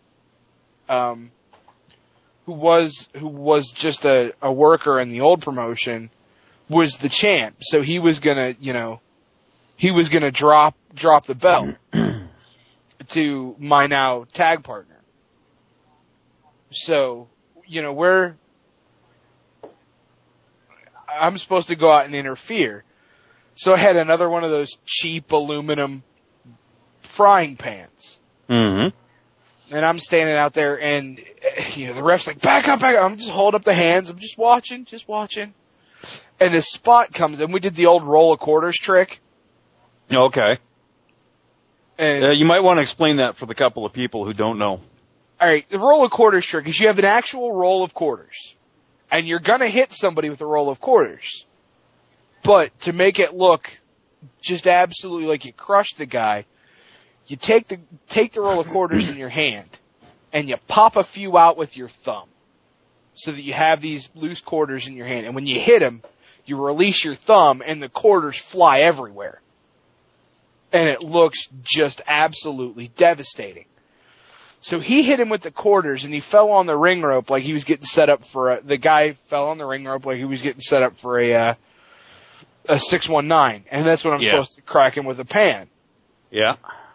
who was just a worker in the old promotion, was the champ. So he was gonna drop the belt to my now tag partner. So, I'm supposed to go out and interfere. So I had another one of those cheap aluminum frying pans. Mm-hmm. And I'm standing out there, and the ref's like, back up. I'm just holding up the hands. I'm just watching. And this spot comes, and we did the old roll of quarters trick. Okay. And you might want to explain that for the couple of people who don't know. All right, the roll of quarters trick is you have an actual roll of quarters, and you're going to hit somebody with a roll of quarters. But to make it look just absolutely like you crushed the guy, you take the roll of quarters in your hand, and you pop a few out with your thumb, so that you have these loose quarters in your hand. And when you hit them, you release your thumb, and the quarters fly everywhere. And it looks just absolutely devastating. So he hit him with the quarters, and he fell on the ring rope like he was getting set up for the guy fell on the ring rope like he was getting set up for a 619. And that's when I'm supposed to crack him with a pan. Yeah.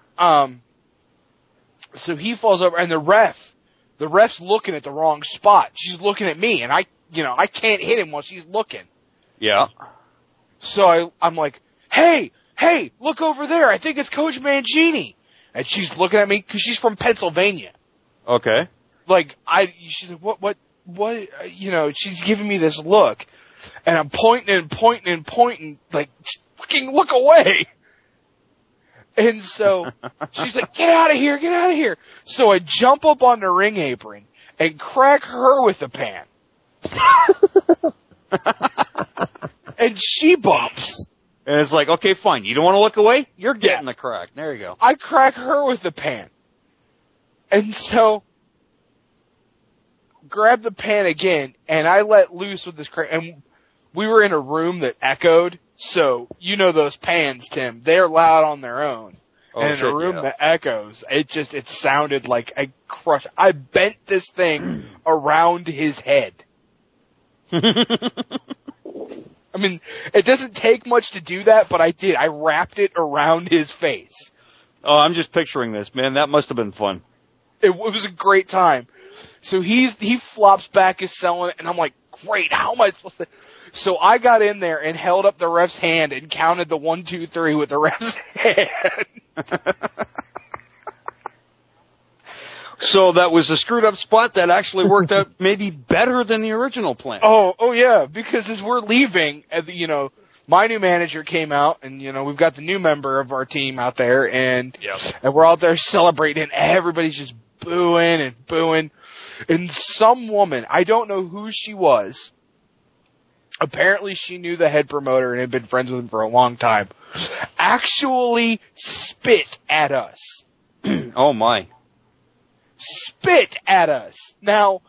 So he falls over, and the ref's looking at the wrong spot. She's looking at me, and I can't hit him while she's looking. Yeah. So I'm like, hey, look over there. I think it's Coach Mangini. And she's looking at me because she's from Pennsylvania. Okay. She's like, what, she's giving me this look. And I'm pointing, like, fucking look away. And so she's like, get out of here. So I jump up on the ring apron and crack her with the pan. And she bumps. And it's like, okay, fine. You don't want to look away? You're getting the crack. There you go. I crack her with the pan. And so, grab the pan again, and I let loose with this crack. And we were in a room that echoed, so you know those pans, Tim. They're loud on their own. Oh, and in a room that echoes, it sounded like a crush. I bent this thing around his head. I mean, it doesn't take much to do that, but I did. I wrapped it around his face. Oh, I'm just picturing this, man. That must have been fun. It was a great time. So he flops back his selling, and I'm like, great, how am I supposed to... So I got in there and held up the ref's hand and counted the 1, 2, 3 with the ref's hand. So that was a screwed up spot that actually worked out maybe better than the original plan. Oh yeah, because as we're leaving, my new manager came out, and we've got the new member of our team out there, and we're out there celebrating, and everybody's just booing, and some woman, I don't know who she was. Apparently she knew the head promoter and had been friends with him for a long time. Actually spit at us. Oh my. Spit at us. Now,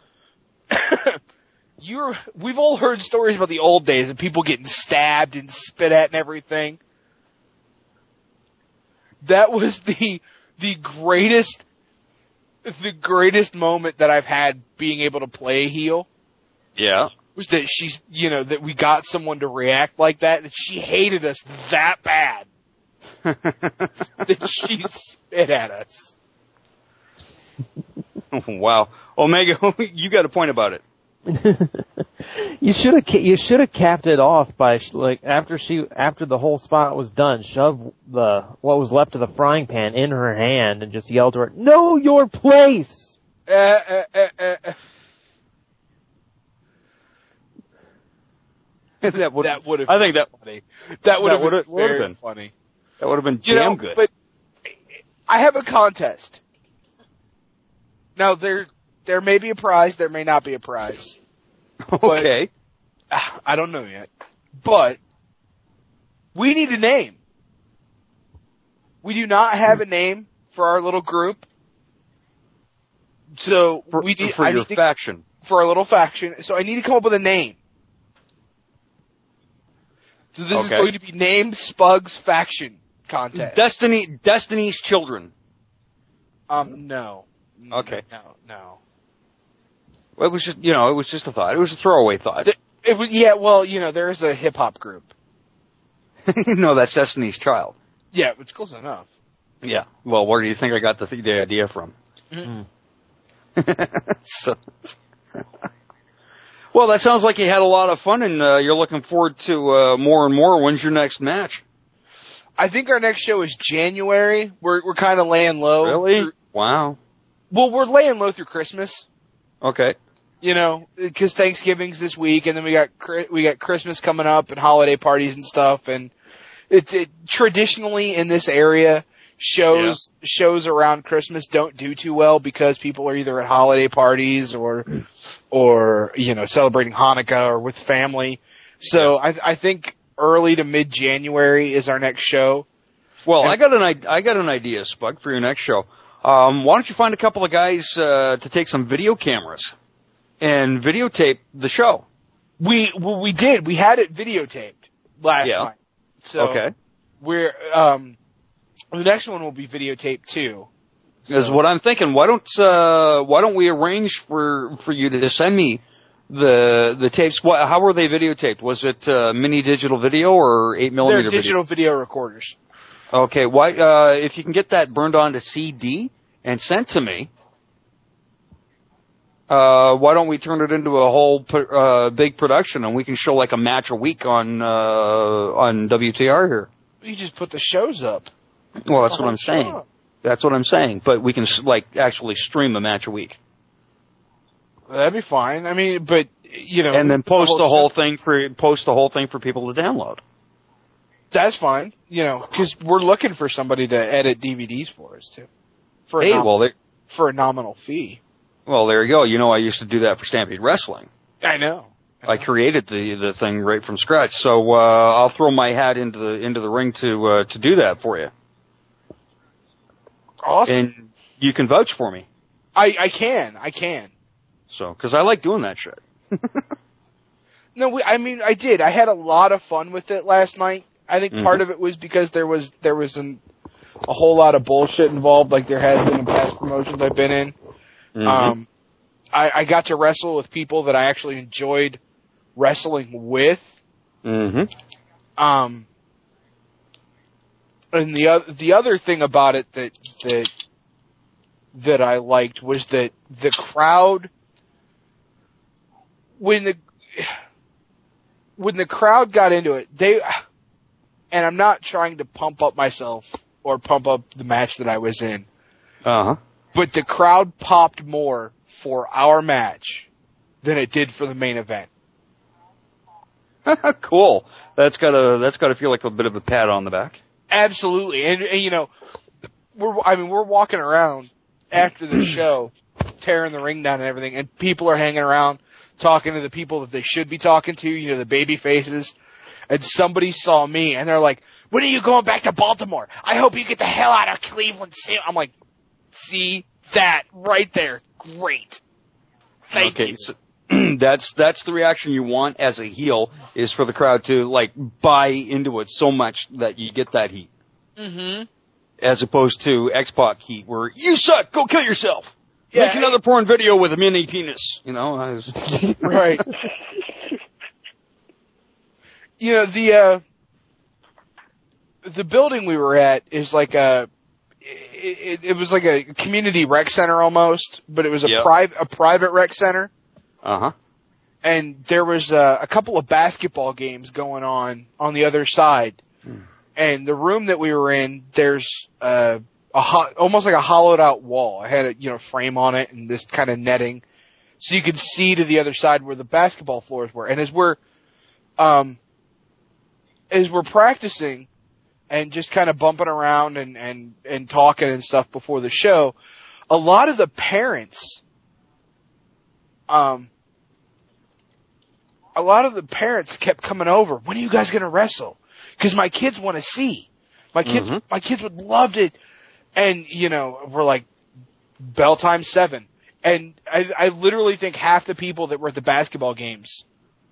we've all heard stories about the old days of people getting stabbed and spit at and everything. That was the greatest the greatest moment that I've had being able to play a heel Yeah. was that she's, that we got someone to react like that, that she hated us that bad that she spit at us. Wow. Omega, you got a point about it. You should have capped it off by after the whole spot was done, shove what was left of the frying pan in her hand and just yelled to her, "Know your place." That would have. I think funny. That would have been funny. That would have been damn good. But I have a contest. Now there may be a prize, there may not be a prize. Okay. I don't know yet. But we need a name. We do not have a name for our little group. So we need for your faction. For our little faction. So I need to come up with a name. So this is going to be Name Spugs Faction Contest. Destiny's Children. No. Okay. No. Well, it was just a thought. It was a throwaway thought. There's a hip hop group. No, that's Destiny's Child. Yeah, it's close enough. Yeah. Well, where do you think I got the idea from? Mm-hmm. Well, that sounds like you had a lot of fun, and you're looking forward to more and more. When's your next match? I think our next show is January. We're kind of laying low. Really? Wow. Well, we're laying low through Christmas. Okay. Because Thanksgiving's this week, and then we got Christmas coming up and holiday parties and stuff, and it traditionally in this area shows around Christmas don't do too well because people are either at holiday parties or celebrating Hanukkah or with family. So I think early to mid January is our next show. Well, I got an idea, Spug, for your next show. Why don't you find a couple of guys to take some video cameras and videotape the show? We did. We had it videotaped last night. So we're the next one will be videotaped too. Is what I'm thinking. Why don't we arrange for you to send me the tapes? How were they videotaped? Was it mini digital video or 8mm? They're digital video recorders. Okay. Why? If you can get that burned onto CD and sent to me, why don't we turn it into a whole big production and we can show like a match a week on WTR here? You just put the shows up. Well, that's what I'm saying. That's what I'm saying. But we can actually stream a match a week. That'd be fine. I mean, but and then post the whole thing for people to download. That's fine. Because we're looking for somebody to edit DVDs for us too. For a nominal fee. Well, there you go. I used to do that for Stampede Wrestling. I know. I created the thing right from scratch. So I'll throw my hat into the ring to do that for you. Awesome. And you can vouch for me. I can. So, because I like doing that shit. No, I did. I had a lot of fun with it last night. I think part of it was because there was a whole lot of bullshit involved, like there has been in past promotions I've been in. Mm-hmm. I got to wrestle with people that I actually enjoyed wrestling with. Mm-hmm. And the other thing about it that I liked was that the crowd, when the crowd got into it, and I'm not trying to pump up myself or pump up the match that I was in. Uh-huh. But the crowd popped more for our match than it did for the main event. Cool. That's gotta feel like a bit of a pat on the back. Absolutely. And we're walking around after the show, tearing the ring down and everything, and people are hanging around talking to the people that they should be talking to, the baby faces. And somebody saw me, and they're like, "When are you going back to Baltimore? I hope you get the hell out of Cleveland soon." I'm like, see that right there. Great. Thank you. So that's the reaction you want as a heel, is for the crowd to buy into it so much that you get that heat. Mm-hmm. As opposed to X-Pac heat, where you suck, go kill yourself. Make another porn video with a mini penis. You know, right. You know, the building we were at is like it was like a community rec center almost, but it was a private rec center. Uh-huh. And there was a couple of basketball games going on the other side. And the room that we were in, there's almost like a hollowed out wall. It had a frame on it and this kind of netting, so you could see to the other side where the basketball floors were. And as we're practicing and just kind of bumping around and talking and stuff before the show, a lot of the parents kept coming over. When are you guys going to wrestle? Because my kids want to see. My kids would love it. And, we're like, bell time 7. And I literally think half the people that were at the basketball games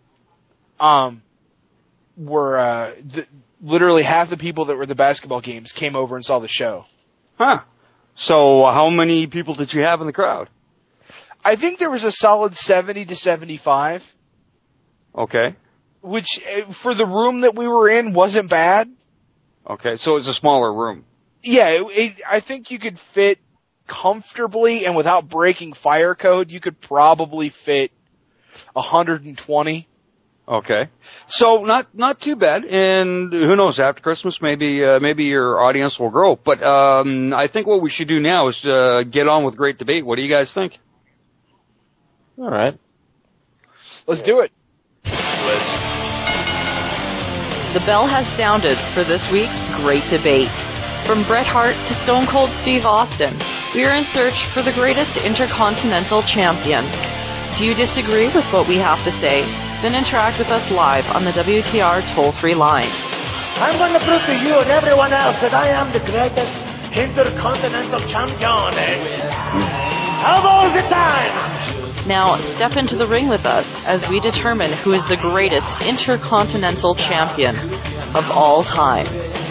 literally half the people that were at the basketball games came over and saw the show. Huh. So how many people did you have in the crowd? I think there was a solid 70 to 75. Okay. Which, for the room that we were in, wasn't bad. Okay, so it was a smaller room. Yeah, I think you could fit comfortably, and without breaking fire code, you could probably fit 120. Okay, so not too bad, and who knows? After Christmas, maybe your audience will grow. But I think what we should do now is get on with Great Debate. What do you guys think? All right, let's do it. The bell has sounded for this week's Great Debate. From Bret Hart to Stone Cold Steve Austin, we are in search for the greatest intercontinental champion. Do you disagree with what we have to say? Then interact with us live on the WTR toll-free line. I'm going to prove to you and everyone else that I am the greatest intercontinental champion. Have all the time! Now, step into the ring with us as we determine who is the greatest intercontinental champion of all time.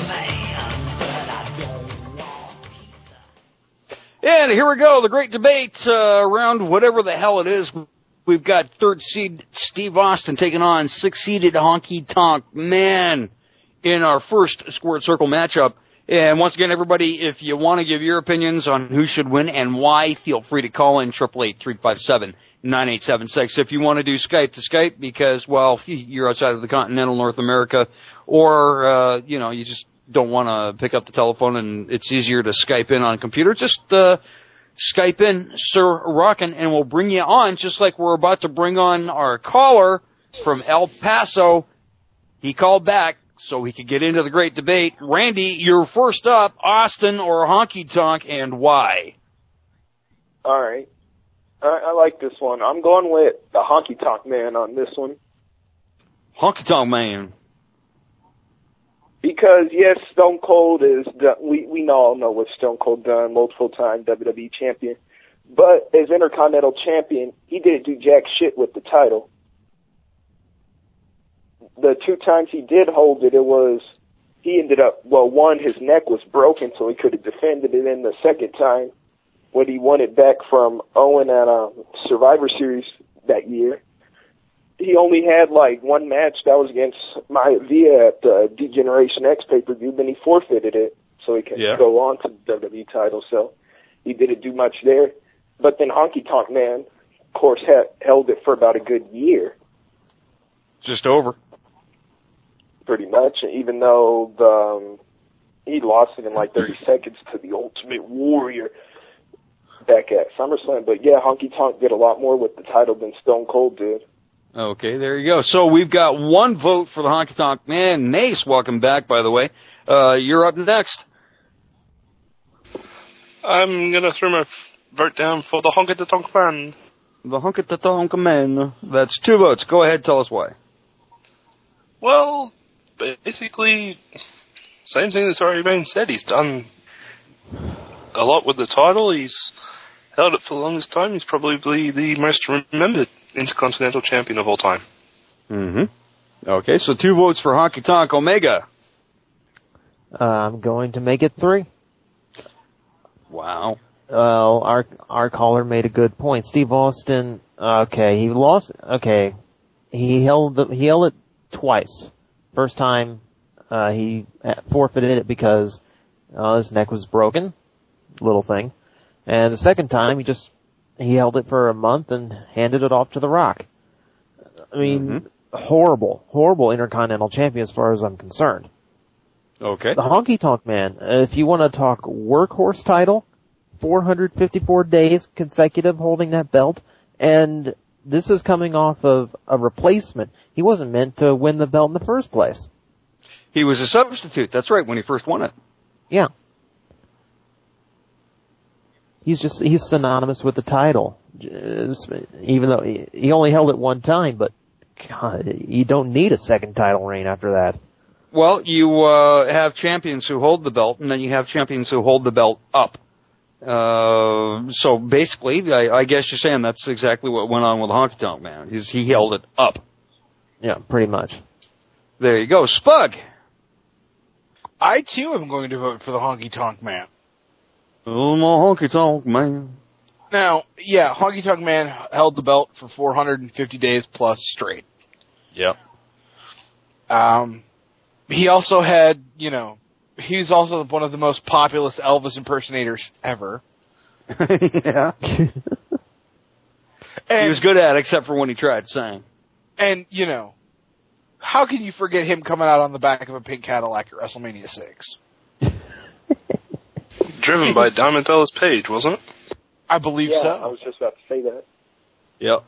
And here we go, the Great Debate around whatever the hell it is. We've got third seed Steve Austin taking on six-seeded Honky Tonk Man in our first Squared Circle matchup. And once again, everybody, if you want to give your opinions on who should win and why, feel free to call in 888-357-9876. If you want to do Skype to Skype because, well, you're outside of the continental North America, or, you just don't want to pick up the telephone and it's easier to Skype in on a computer, just Skype in Sir Rockin' and we'll bring you on, just like we're about to bring on our caller from El Paso. He called back so he could get into the Great Debate. Randy, you're first up, Austin or Honky Tonk, and why? All right. I like this one. I'm going with the Honky Tonk Man on this one. Honky Tonk Man. Because, yes, Stone Cold is, we all know what Stone Cold done, multiple-time WWE champion. But as Intercontinental Champion, he didn't do jack shit with the title. The 2 times he did hold it, he ended up, one, his neck was broken, so he could have defended it. And the second time, when he won it back from Owen at Survivor Series that year, he only had one match that was against Maia Villa at the D-Generation X pay-per-view, then he forfeited it so he could go on to the WWE title. So he didn't do much there. But then Honky Tonk Man, of course, held it for about a good year. Just over. Pretty much, even though he lost it in 30 seconds to the Ultimate Warrior back at SummerSlam. But yeah, Honky Tonk did a lot more with the title than Stone Cold did. Okay, there you go. So we've got 1 vote for the Honky Tonk Man. Nace, welcome back, by the way. You're up next. I'm going to throw my vote down for the Honky Tonk Man. The Honky Tonk Man. That's 2 votes. Go ahead, tell us why. Well, basically, same thing that's already been said. He's done a lot with the title. He's held it for the longest time. He's probably the most remembered Intercontinental Champion of all time. Mm-hmm. Okay, so 2 votes for Honky Tonk. Omega. I'm going to make it 3. Wow. Well, our caller made a good point. Steve Austin, okay, he lost, okay, he held it twice. First time, he forfeited it because his neck was broken, little thing. And the second time, he held it for a month and handed it off to The Rock. I mean, horrible Intercontinental Champion as far as I'm concerned. Okay. The Honky Tonk Man, if you want to talk workhorse title, 454 days consecutive holding that belt, and this is coming off of a replacement. He wasn't meant to win the belt in the first place. He was a substitute, that's right, when he first won it. Yeah. He's synonymous with the title, even though he only held it one time, but God, you don't need a second title reign after that. Well, you have champions who hold the belt, and then you have champions who hold the belt up. So basically, I guess you're saying that's exactly what went on with the Honky Tonk Man. He held it up. Yeah, pretty much. There you go. Spug! I, too, am going to vote for the Honky Tonk Man. Oh, my Honky Tonk Man. Now, yeah, Honky Tonk Man held the belt for 450 days plus straight. Yep. He also had, he's also one of the most populous Elvis impersonators ever. Yeah. He was good at it, except for when he tried to sing. And, how can you forget him coming out on the back of a pink Cadillac at WrestleMania 6? Driven by Diamond Dallas Page, wasn't it? I believe so. I was just about to say that. Yep.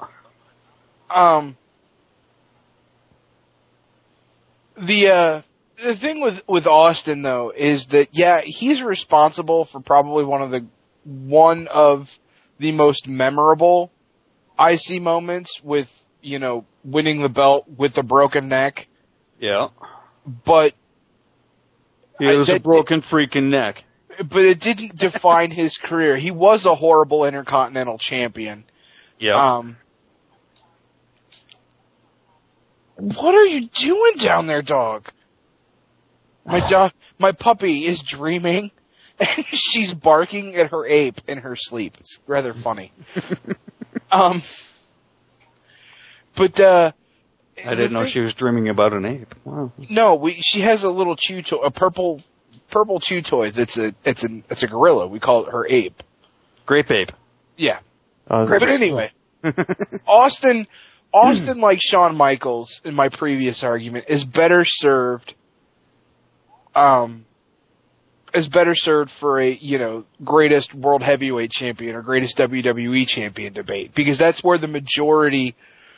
The thing with Austin though is that he's responsible for probably one of the most memorable IC moments with winning the belt with the broken neck. Yeah. But it was a broken freaking neck. But it didn't define his career. He was a horrible Intercontinental Champion. Yeah. What are you doing down there, dog? My puppy is dreaming, and she's barking at her ape in her sleep. It's rather funny. But I didn't know she was dreaming about an ape. Wow. No, she has a little chew toy, a purple chew toy. It's a gorilla. We call it her ape. Grape ape. Yeah. But anyway, Austin, like Shawn Michaels in my previous argument, is better served for a greatest world heavyweight champion or greatest WWE champion debate, because that's where the majority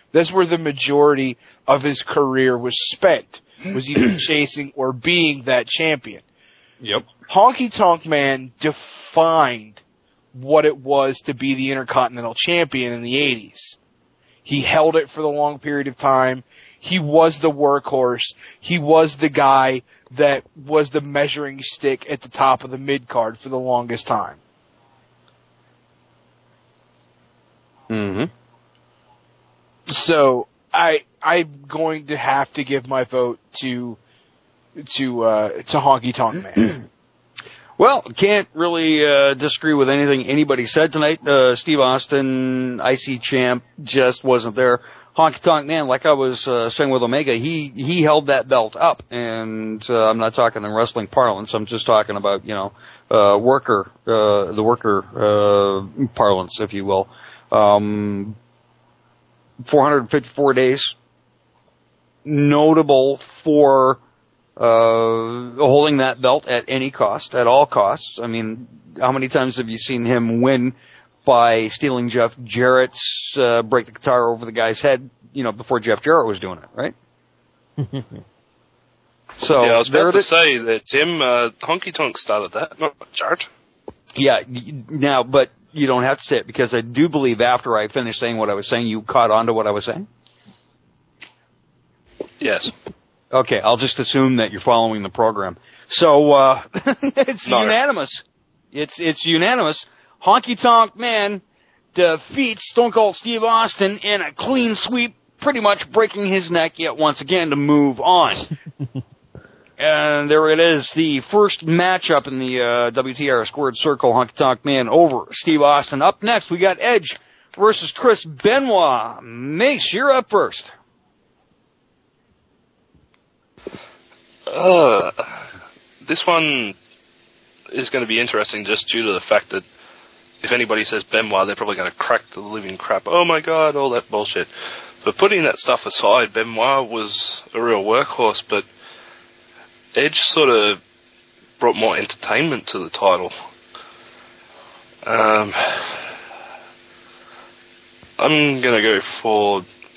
of his career was spent, was either chasing or being that champion. Yep. Honky Tonk Man defined what it was to be the Intercontinental Champion in the 80s. He held it for the long period of time. He was the workhorse. He was the guy that was the measuring stick at the top of the mid-card for the longest time. Mm-hmm. So I'm going to have to give my vote to Honky Tonk Man. Well, can't really disagree with anything anybody said tonight. Steve Austin, IC champ, just wasn't there. Honky Tonk Man, like I was saying with Omega, he held that belt up, and I'm not talking in wrestling parlance. I'm just talking about the worker parlance, if you will. 454 days, notable for holding that belt at any cost, at all costs. I mean, how many times have you seen him win by stealing Jeff Jarrett's, break the guitar over the guy's head, before Jeff Jarrett was doing it, right? So I was about to say that Tim, Honky Tonk started that, not Jarrett. Yeah, now, but you don't have to say it, because I do believe after I finished saying what I was saying, you caught on to what I was saying? Yes. Okay, I'll just assume that you're following the program. So, it's unanimous. It's unanimous. Honky Tonk Man defeats Stone Cold Steve Austin in a clean sweep, pretty much breaking his neck yet once again to move on. And there it is, the first matchup in the WTR Squared Circle Honky Tonk Man over Steve Austin. Up next, we got Edge versus Chris Benoit. Mace, you're up first. This one is going to be interesting just due to the fact that if anybody says Benoit, they're probably going to crack the living crap. Oh my God, all that bullshit. But putting that stuff aside, Benoit was a real workhorse, but Edge sort of brought more entertainment to the title. I'm going to go for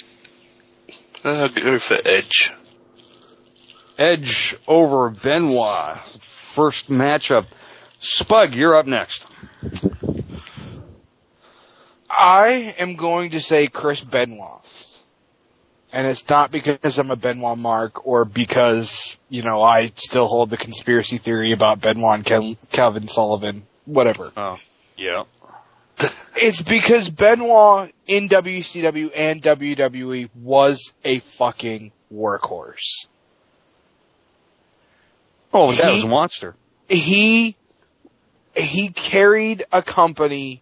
Edge. Edge over Benoit. First matchup. Spug, you're up next. I am going to say Chris Benoit. And it's not because I'm a Benoit mark or because, I still hold the conspiracy theory about Benoit and Calvin Sullivan, whatever. Oh, yeah. It's because Benoit in WCW and WWE was a fucking workhorse. Oh, that was a monster. He carried a company,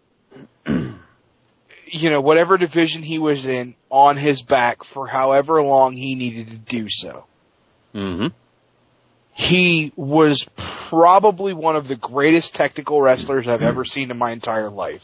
whatever division he was in, on his back for however long he needed to do so. Mm-hmm. He was probably one of the greatest technical wrestlers I've ever seen in my entire life.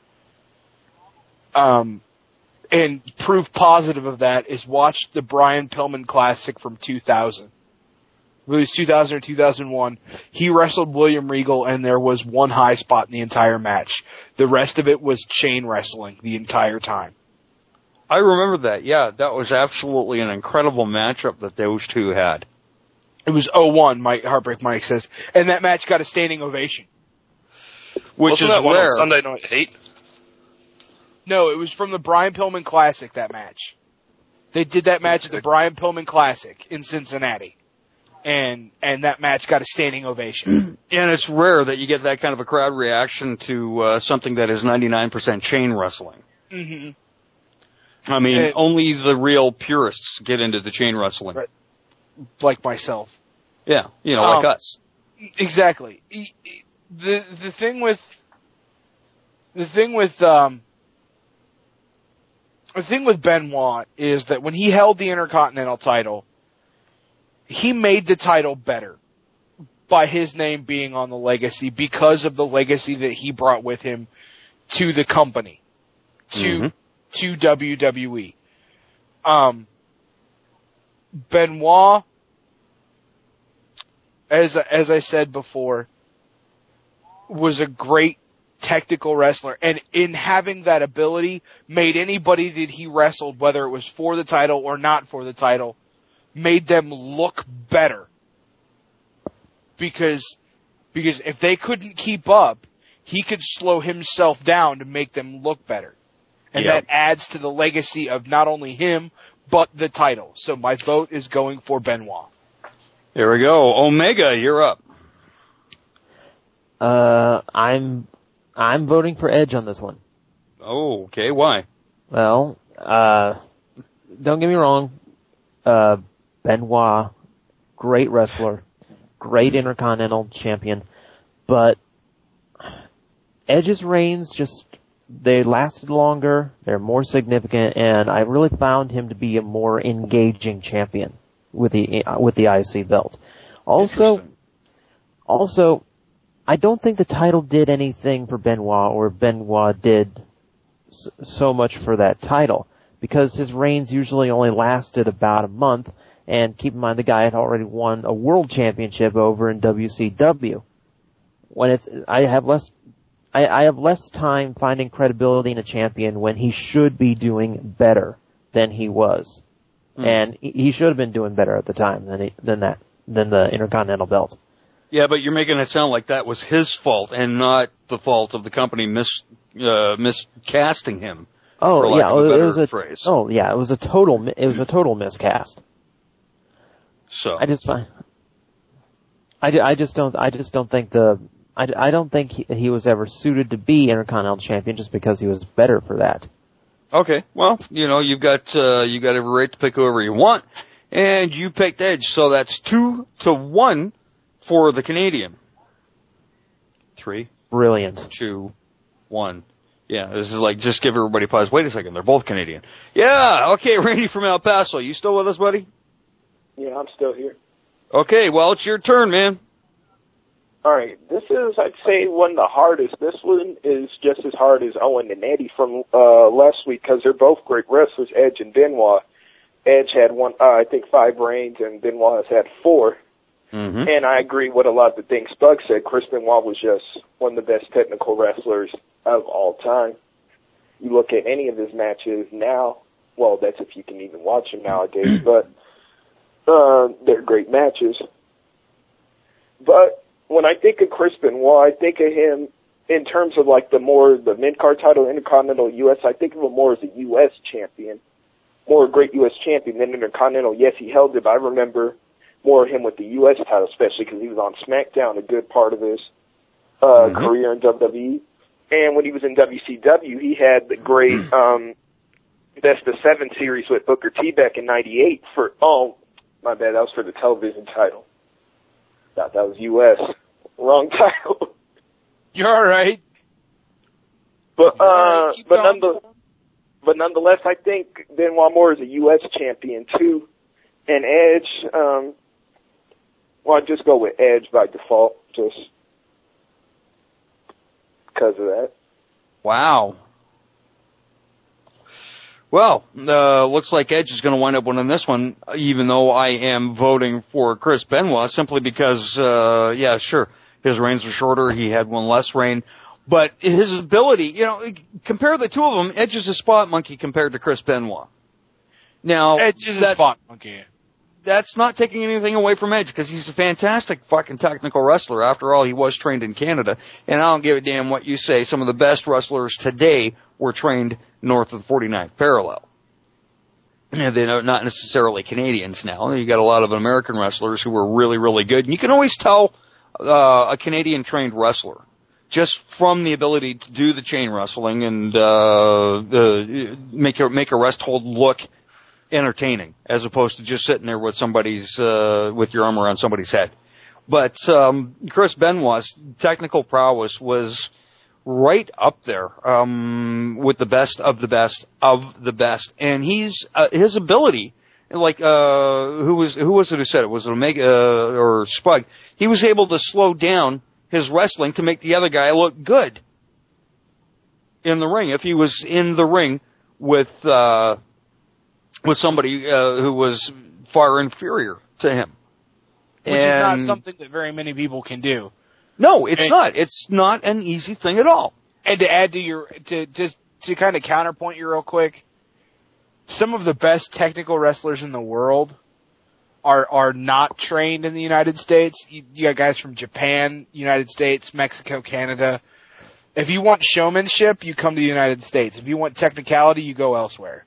And proof positive of that is watch the Brian Pillman Classic from 2000. It was 2000 or 2001. He wrestled William Regal, and there was one high spot in the entire match. The rest of it was chain wrestling the entire time. I remember that. Yeah, that was absolutely an incredible matchup that those two had. It was 01, Heartbreak Mike says, and that match got a standing ovation. Which Wasn't is that one rare. on Sunday Night Heat? No, it was from the Brian Pillman Classic, that match. They did that match at the Brian Pillman Classic in Cincinnati. And that match got a standing ovation. And it's rare that you get that kind of a crowd reaction to something that is 99% chain wrestling. Mm-hmm. I mean, only the real purists get into the chain wrestling. Right. Like myself. Yeah, like us. Exactly. The thing with Benoit is that when he held the Intercontinental title, he made the title better by his name being on the legacy because of the legacy that he brought with him to the company, to WWE. Benoit, as I said before, was a great technical wrestler, and in having that ability, made anybody that he wrestled, whether it was for the title or not for the title, made them look better. Because if they couldn't keep up, he could slow himself down to make them look better. And that adds to the legacy of not only him, but the title. So my vote is going for Benoit. There we go. Omega, you're up. I'm voting for Edge on this one. Oh, okay. Why? Well, don't get me wrong. Benoit, great wrestler, great Intercontinental champion, but Edge's reigns they lasted longer, they're more significant, and I really found him to be a more engaging champion with the IC belt. Also, I don't think the title did anything for Benoit, or Benoit did so much for that title, because his reigns usually only lasted about a month. And keep in mind, the guy had already won a world championship over in WCW. I have less time finding credibility in a champion when he should be doing better than he was, and he should have been doing better at the time than the Intercontinental belt. Yeah, but you're making it sound like that was his fault and not the fault of the company miscasting him. Oh yeah, it was a phrase. Oh yeah, it was a total miscast. So I just don't think he was ever suited to be Intercontinental champion just because he was better for that. Okay, well, you've got every right to pick whoever you want. And you picked Edge, so that's 2-1 for the Canadian. 3. Brilliant. 2, 1. Yeah, this is like, just give everybody a pause. Wait a second, they're both Canadian. Yeah, okay, Randy from El Paso, you still with us, buddy? Yeah, I'm still here. Okay, well, it's your turn, man. All right, this is, I'd say, one of the hardest. This one is just as hard as Owen and Eddie from last week because they're both great wrestlers, Edge and Benoit. Edge had 5 reigns, and Benoit has had 4. Mm-hmm. And I agree with a lot of the things Spug said. Chris Benoit was just one of the best technical wrestlers of all time. You look at any of his matches now, well, that's if you can even watch them nowadays, but they're great matches. But when I think of Chris Benoit, I think of him in terms of like the mid-card title, Intercontinental U.S., I think of him more as a U.S. champion, more a great U.S. champion than Intercontinental. Yes, he held it, but I remember more of him with the U.S. title, especially because he was on SmackDown a good part of his career in WWE. And when he was in WCW, he had the great Best of 7 series with Booker T back in '98 for, my bad, that was for the television title. Thought that was U.S. Wrong title. You're all right. But nonetheless, I think Benoit Moore is a U.S. champion too, and Edge. I'd just go with Edge by default, just because of that. Wow. Well, looks like Edge is going to wind up winning this one, even though I am voting for Chris Benoit, simply because, sure, his reigns were shorter, he had one less reign, but his ability, compare the two of them, Edge is a spot monkey compared to Chris Benoit. Now, Edge is a spot monkey. That's not taking anything away from Edge, because he's a fantastic fucking technical wrestler. After all, he was trained in Canada, and I don't give a damn what you say. Some of the best wrestlers today were trained north of the 49th parallel. They're not necessarily Canadians now. You got a lot of American wrestlers who were really, really good. And you can always tell a Canadian-trained wrestler just from the ability to do the chain wrestling and make a rest hold look entertaining, as opposed to just sitting there with with your arm around somebody's head. But Chris Benoit's technical prowess was right up there with the best of the best of the best, and his ability, like who was it who said it? Was it Omega or Spug? He was able to slow down his wrestling to make the other guy look good in the ring. If he was in the ring with somebody who was far inferior to him. Which is not something that very many people can do. No, it's not. It's not an easy thing at all. And to add to to kind of counterpoint you real quick, some of the best technical wrestlers in the world are not trained in the United States. You got guys from Japan, United States, Mexico, Canada. If you want showmanship, you come to the United States. If you want technicality, you go elsewhere.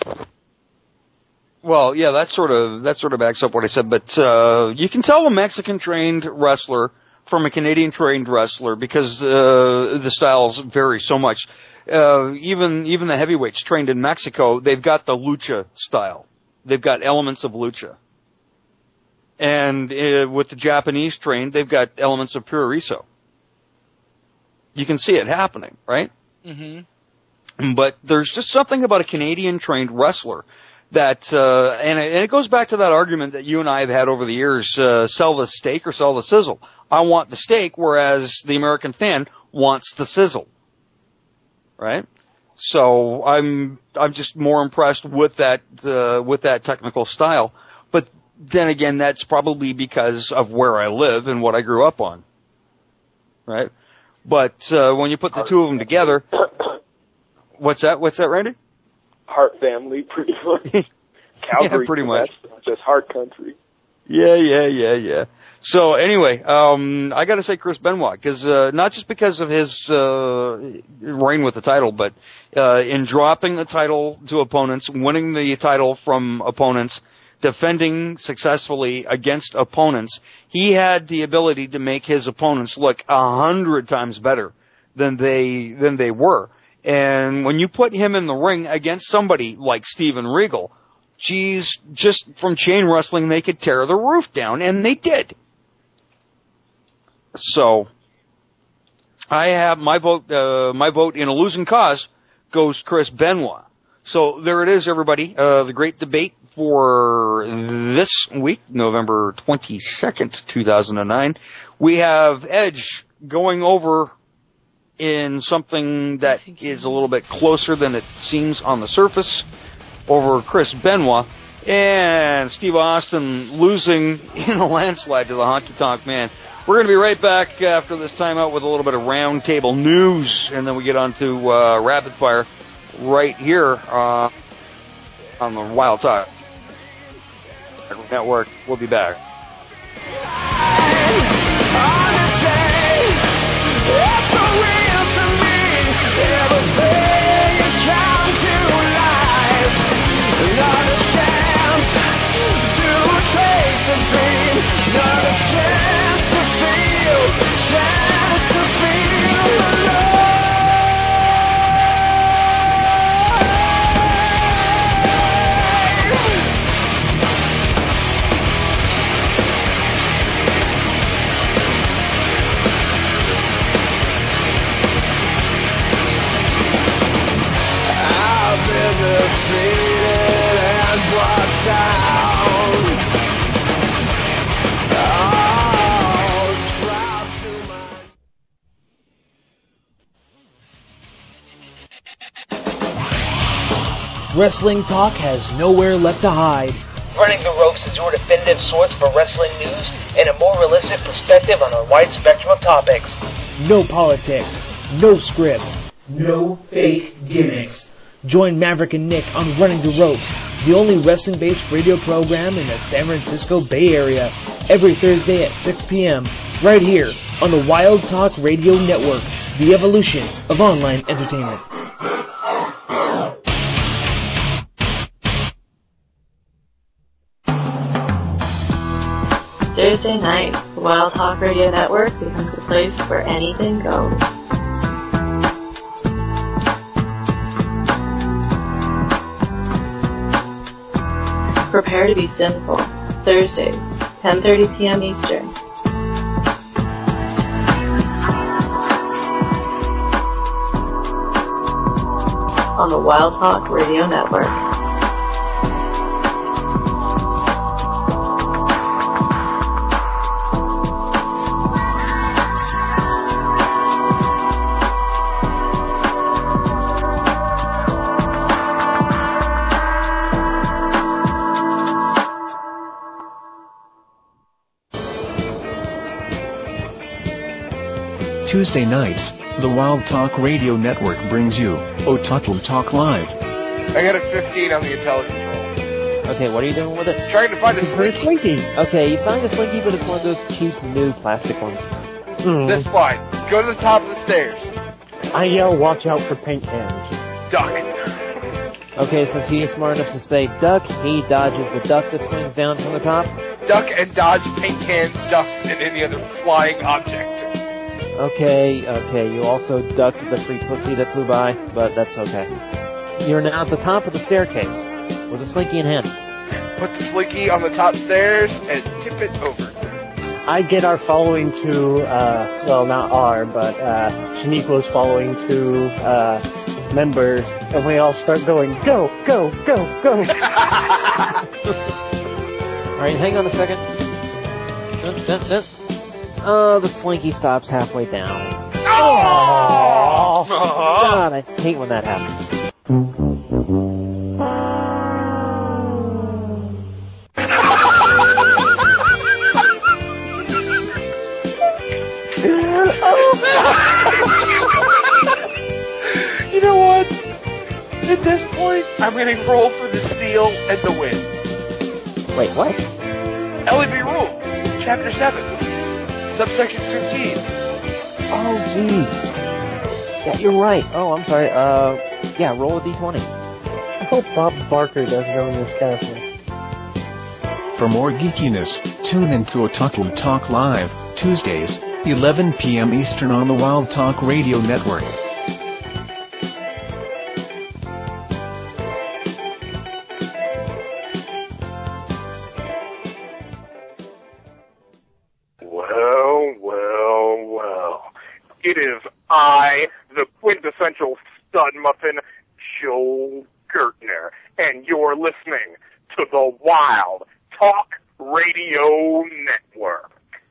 Well, yeah, that sort of backs up what I said, but you can tell a Mexican-trained wrestler from a Canadian-trained wrestler because the styles vary so much. Even the heavyweights trained in Mexico, they've got the lucha style. They've got elements of lucha. And with the Japanese trained, they've got elements of Puroresu. You can see it happening, right? Mm-hmm. But there's just something about a Canadian-trained wrestler that, and it goes back to that argument that you and I have had over the years, sell the steak or sell the sizzle. I want the steak, whereas the American fan wants the sizzle. Right? So I'm just more impressed with that technical style. But then again, that's probably because of where I live and what I grew up on. Right? But when you put the two of them together, what's that, Randy? Hart family, pretty much. Calgary, yeah, pretty much. Just Hart country. Yeah. So anyway, I got to say Chris Benoit, because not just because of his reign with the title, but in dropping the title to opponents, winning the title from opponents, defending successfully against opponents, he had the ability to make his opponents look 100 times better than they were. And when you put him in the ring against somebody like Steven Regal, geez, just from chain wrestling, they could tear the roof down, and they did. So, I have my vote in a losing cause goes Chris Benoit. So there it is, everybody. The great debate for this week, November 22nd, 2009. We have Edge going over in something that is a little bit closer than it seems on the surface over Chris Benoit, and Steve Austin losing in a landslide to the Honky Tonk Man. We're going to be right back after this timeout with a little bit of roundtable news, and then we get on to Rapid Fire right here on the Wild Talk Network. We'll be back. Wrestling Talk has nowhere left to hide. Running the Ropes is your definitive source for wrestling news and a more realistic perspective on a wide spectrum of topics. No politics, no scripts, no fake gimmicks. Join Maverick and Nick on Running the Ropes, the only wrestling-based radio program in the San Francisco Bay Area, every Thursday at 6 p.m., right here on the Wild Talk Radio Network, the evolution of online entertainment. Thursday night, the Wild Talk Radio Network becomes the place where anything goes. Prepare to be sinful. Thursdays, 10:30 p.m. Eastern. On the Wild Talk Radio Network. Tuesday nights, the Wild Talk Radio Network brings you Otaku Talk Live. I got a 15 on the IntelliControl. Okay, what are you doing with it? Trying to find a Slinky. Okay, you found a Slinky, but it's one of those cheap, new plastic ones. That's fine. Go to the top of the stairs. I yell, watch out for paint cans. Duck. Okay, since he is smart enough to say duck, he dodges the duck that swings down from the top. Duck and dodge paint cans, ducks, and any other flying object. Okay, you also ducked the free Tootsie that flew by, but that's okay. You're now at the top of the staircase, with a Slinky in hand. Put the Slinky on the top stairs and tip it over. I get our following to, well, not our, but Shaniqua's following to members, and we all start going, go, go, go, go. Alright, hang on a second. The Slinky stops halfway down. Oh! God, I hate when that happens. You know what? At this point, I'm going to roll for the steal and the win. Wait, what? LEB Rules, Chapter 7. Subsection 15. Oh, jeez. Yeah, you're right. Oh, I'm sorry. Yeah, roll a d20. I hope Bob Barker doesn't own this castle. For more geekiness, tune into Otaku Talk Live, Tuesdays, 11 p.m. Eastern on the Wild Talk Radio Network. It is I, the quintessential stud muffin, Joel Gertner, and you're listening to the Wild Talk Radio Network.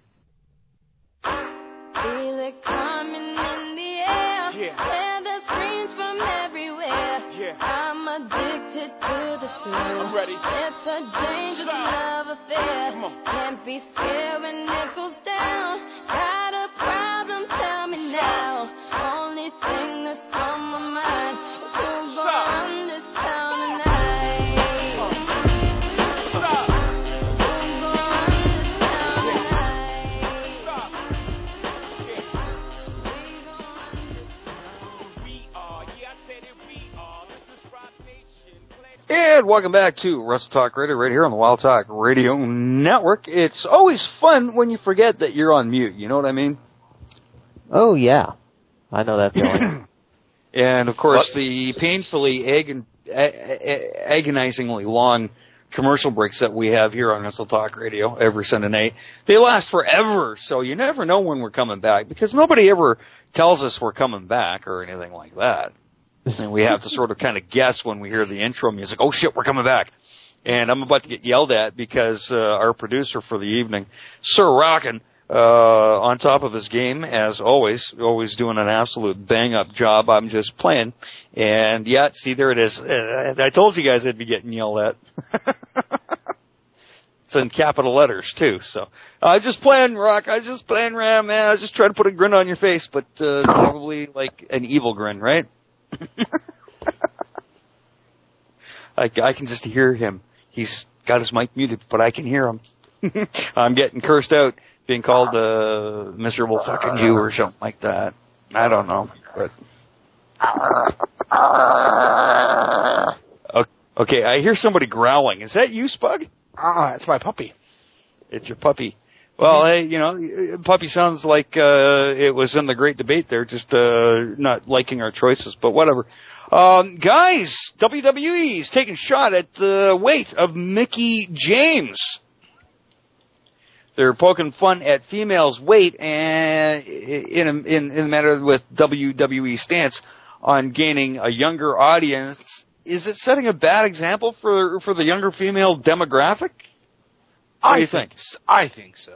Feel it coming in the air. Hear the screams from everywhere. I'm addicted to the thrill. It's a dangerous love affair. Can't be scared when it goes down. Got a problem? Tell me now. Only thing that's on my mind is who's gonna run this town tonight. And welcome back to Wrestle Talk Radio right here on the Wild Talk Radio Network. It's always fun when you forget that you're on mute. You know what I mean? Oh, yeah. I know that feeling. And, of course, the painfully agonizingly long commercial breaks that we have here on Wrestle Talk Radio every Sunday night, they last forever, so you never know when we're coming back, because nobody ever tells us we're coming back or anything like that. And we have to sort of kind of guess when we hear the intro music. Oh, shit, we're coming back. And I'm about to get yelled at because our producer for the evening, Sir Rockin', on top of his game, as always doing an absolute bang-up job. I'm just playing. And, yeah, see, there it is. I told you guys I'd be getting yelled at. It's in capital letters, too. So I was just playing, Rock. I was just playing, Ram, man. I was just trying to put a grin on your face, but probably like an evil grin, right? I can just hear him. He's got his mic muted, but I can hear him. I'm getting cursed out, being called a miserable fucking Jew or something like that. I don't know. But okay, I hear somebody growling. Is that you, Spug? It's my puppy. It's your puppy. Well, hey, you know, puppy sounds like it was in the great debate there, just not liking our choices, but whatever. Guys, WWE's taking a shot at the weight of Mickie James. They're poking fun at females' weight and in the matter with WWE's stance on gaining a younger audience. Is it setting a bad example for the younger female demographic? What do you think? I think so.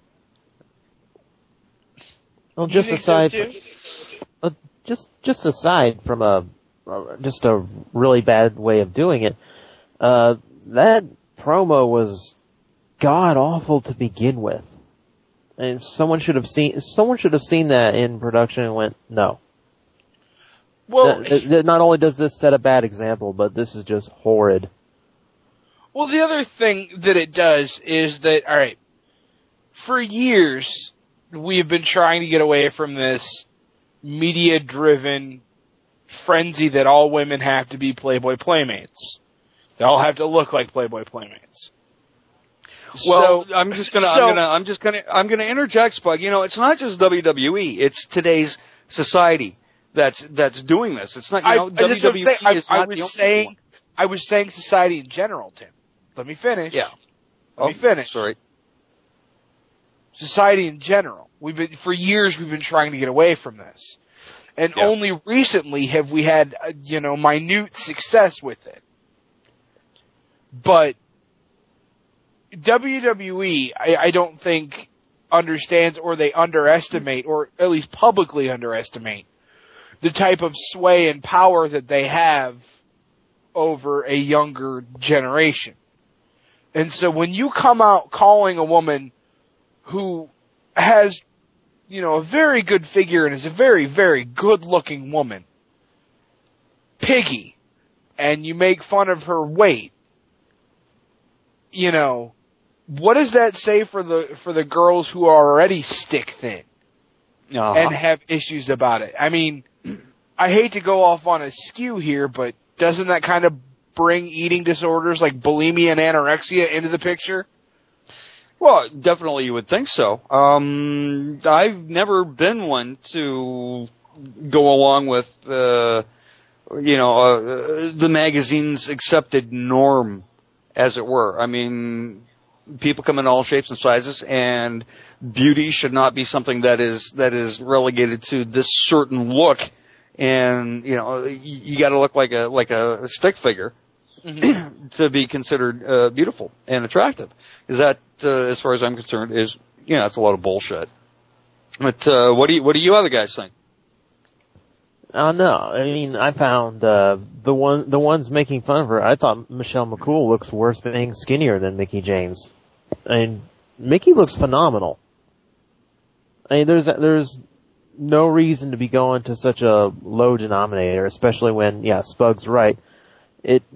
Well, just aside, just aside from just a really bad way of doing it, that promo was god awful to begin with, and someone should have seen that in production and went, no. Well, not only does this set a bad example, but this is just horrid. Well, the other thing that it does is that, all right, for years we've been trying to get away from this media-driven frenzy that all women have to be Playboy Playmates. They all have to look like Playboy Playmates. Well, I'm gonna interject, Spug. You know, it's not just WWE; it's today's society that's doing this. It's not, you know, WWE is not the only one. I was saying society in general, Tim. Let me finish. Yeah. Let me finish. Sorry. Society in general. For years we've been trying to get away from this. And only recently have we had, minute success with it. But WWE, I don't think understands, or they underestimate, or at least publicly underestimate, the type of sway and power that they have over a younger generation. And so when you come out calling a woman who has, a very good figure and is a very, very good-looking woman, piggy, and you make fun of her weight, what does that say for the girls who are already stick thin and have issues about it? I mean, I hate to go off on a skew here, but doesn't that kind of bring eating disorders like bulimia and anorexia into the picture? Well, definitely you would think so. I've never been one to go along with, the magazine's accepted norm, as it were. I mean, people come in all shapes and sizes, and beauty should not be something that is relegated to this certain look. And you got to look like a stick figure to be considered beautiful and attractive. Is that, as far as I'm concerned, it's a lot of bullshit. But what do you other guys think? No, I mean, I found the ones making fun of her. I thought Michelle McCool looks worse being skinnier than Mickie James. I mean, Mickie looks phenomenal. I mean, there's no reason to be going to such a low denominator, especially when Spug's right. It's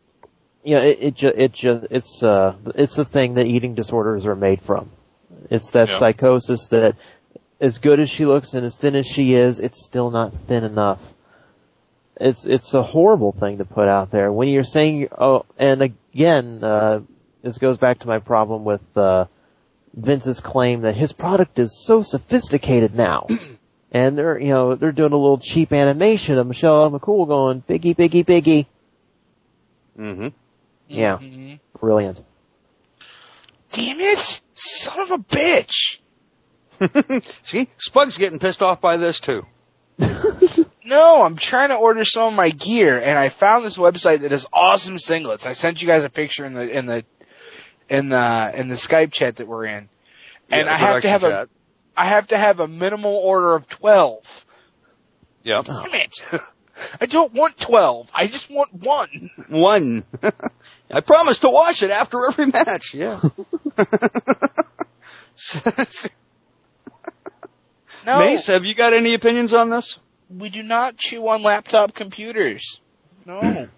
the thing that eating disorders are made from. It's that psychosis that, as good as she looks and as thin as she is, it's still not thin enough. It's a horrible thing to put out there. When you're saying, and again, this goes back to my problem with Vince's claim that his product is so sophisticated now. And they're doing a little cheap animation of Michelle McCool going, Biggie, Biggie, Biggie. Mm-hmm. Yeah. Brilliant. Damn it! Son of a bitch! See? Spug's getting pissed off by this, too. No, I'm trying to order some of my gear, and I found this website that has awesome singlets. I sent you guys a picture in the Skype chat that we're in. And I have to have a minimal order of 12. Yeah. Damn it! I don't want 12. I just want one. One. I promise to wash it after every match. Yeah. No. Mace, have you got any opinions on this? We do not chew on laptop computers. No.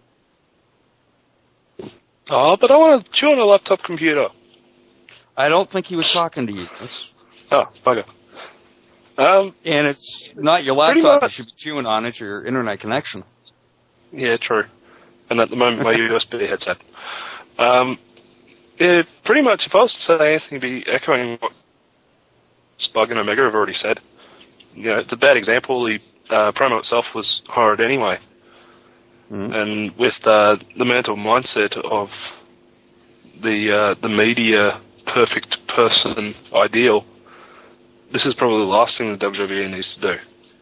But I want to chew on a laptop computer. I don't think he was talking to you. Oh, bugger. And it's not your laptop you should be chewing on, it's your internet connection. Yeah, true. And at the moment, my USB headset. Pretty much, if I was to say anything, it'd be echoing what Spug and Omega have already said. It's a bad example. The promo itself was horrid anyway. And with the mental mindset of the media perfect person ideal, this is probably the last thing the WWE needs to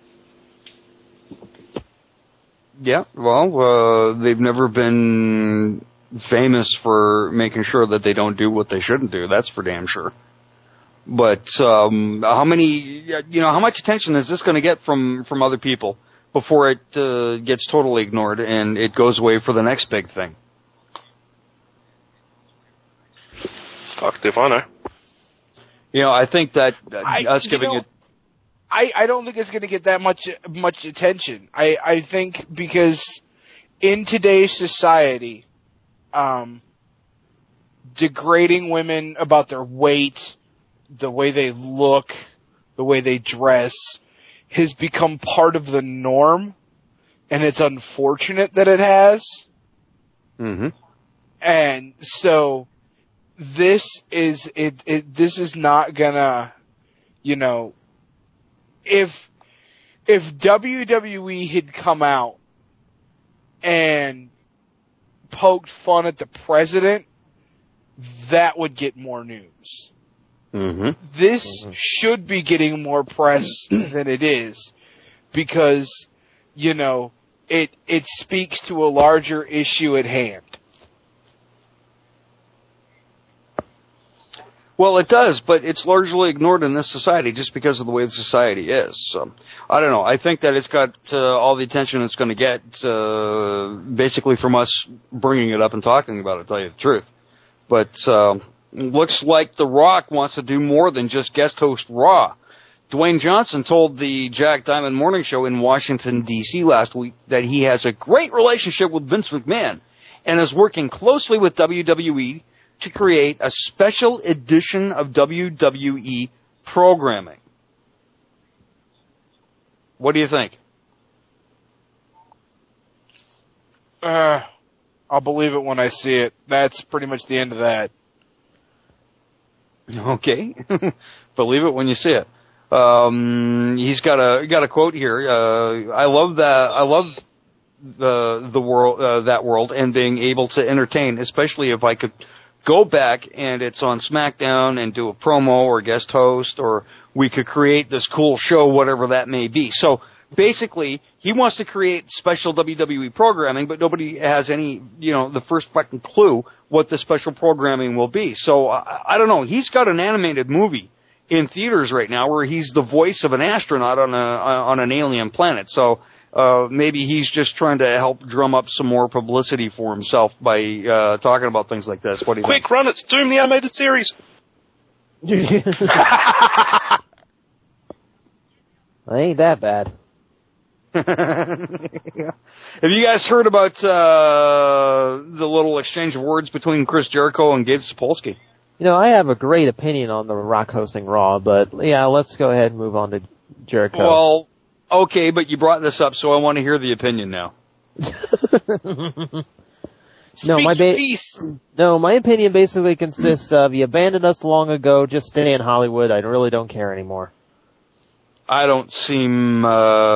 do. Yeah, well, they've never been famous for making sure that they don't do what they shouldn't do. That's for damn sure. But how much attention is this going to get from other people before it gets totally ignored and it goes away for the next big thing? Fuck if I know. I think that us giving it... I don't think it's going to get that much attention. I think because in today's society, degrading women about their weight, the way they look, the way they dress, has become part of the norm, and it's unfortunate that it has. Mm-hmm. And so this is not gonna, if WWE had come out and poked fun at the president, that would get more news. Mm-hmm. This should be getting more press than it is because, it speaks to a larger issue at hand. Well, it does, but it's largely ignored in this society just because of the way the society is. So, I don't know. I think that it's got all the attention it's going to get basically from us bringing it up and talking about it, to tell you the truth. But looks like The Rock wants to do more than just guest host Raw. Dwayne Johnson told the Jack Diamond Morning Show in Washington, D.C. last week that he has a great relationship with Vince McMahon and is working closely with WWE to create a special edition of WWE programming. What do you think? I'll believe it when I see it. That's pretty much the end of that. Okay. Believe it when you see it. He's got a quote here. I love the world, that world, and being able to entertain, especially if I could go back and it's on SmackDown and do a promo or guest host, or we could create this cool show, whatever that may be. So basically, he wants to create special WWE programming, but nobody has any, the first fucking clue what the special programming will be. So I don't know. He's got an animated movie in theaters right now where he's the voice of an astronaut on an alien planet. So maybe he's just trying to help drum up some more publicity for himself by talking about things like this. What do you think? Quick, run! It's Doom the Animated Series. Well, ain't that bad. Have you guys heard about the little exchange of words between Chris Jericho and Gabe Sapolsky? I have a great opinion on The Rock hosting Raw, but yeah, let's go ahead and move on to Jericho. Well, okay, but you brought this up, so I want to hear the opinion now. My opinion basically consists of you abandoned us long ago, just stay in Hollywood. I really don't care anymore. I don't seem.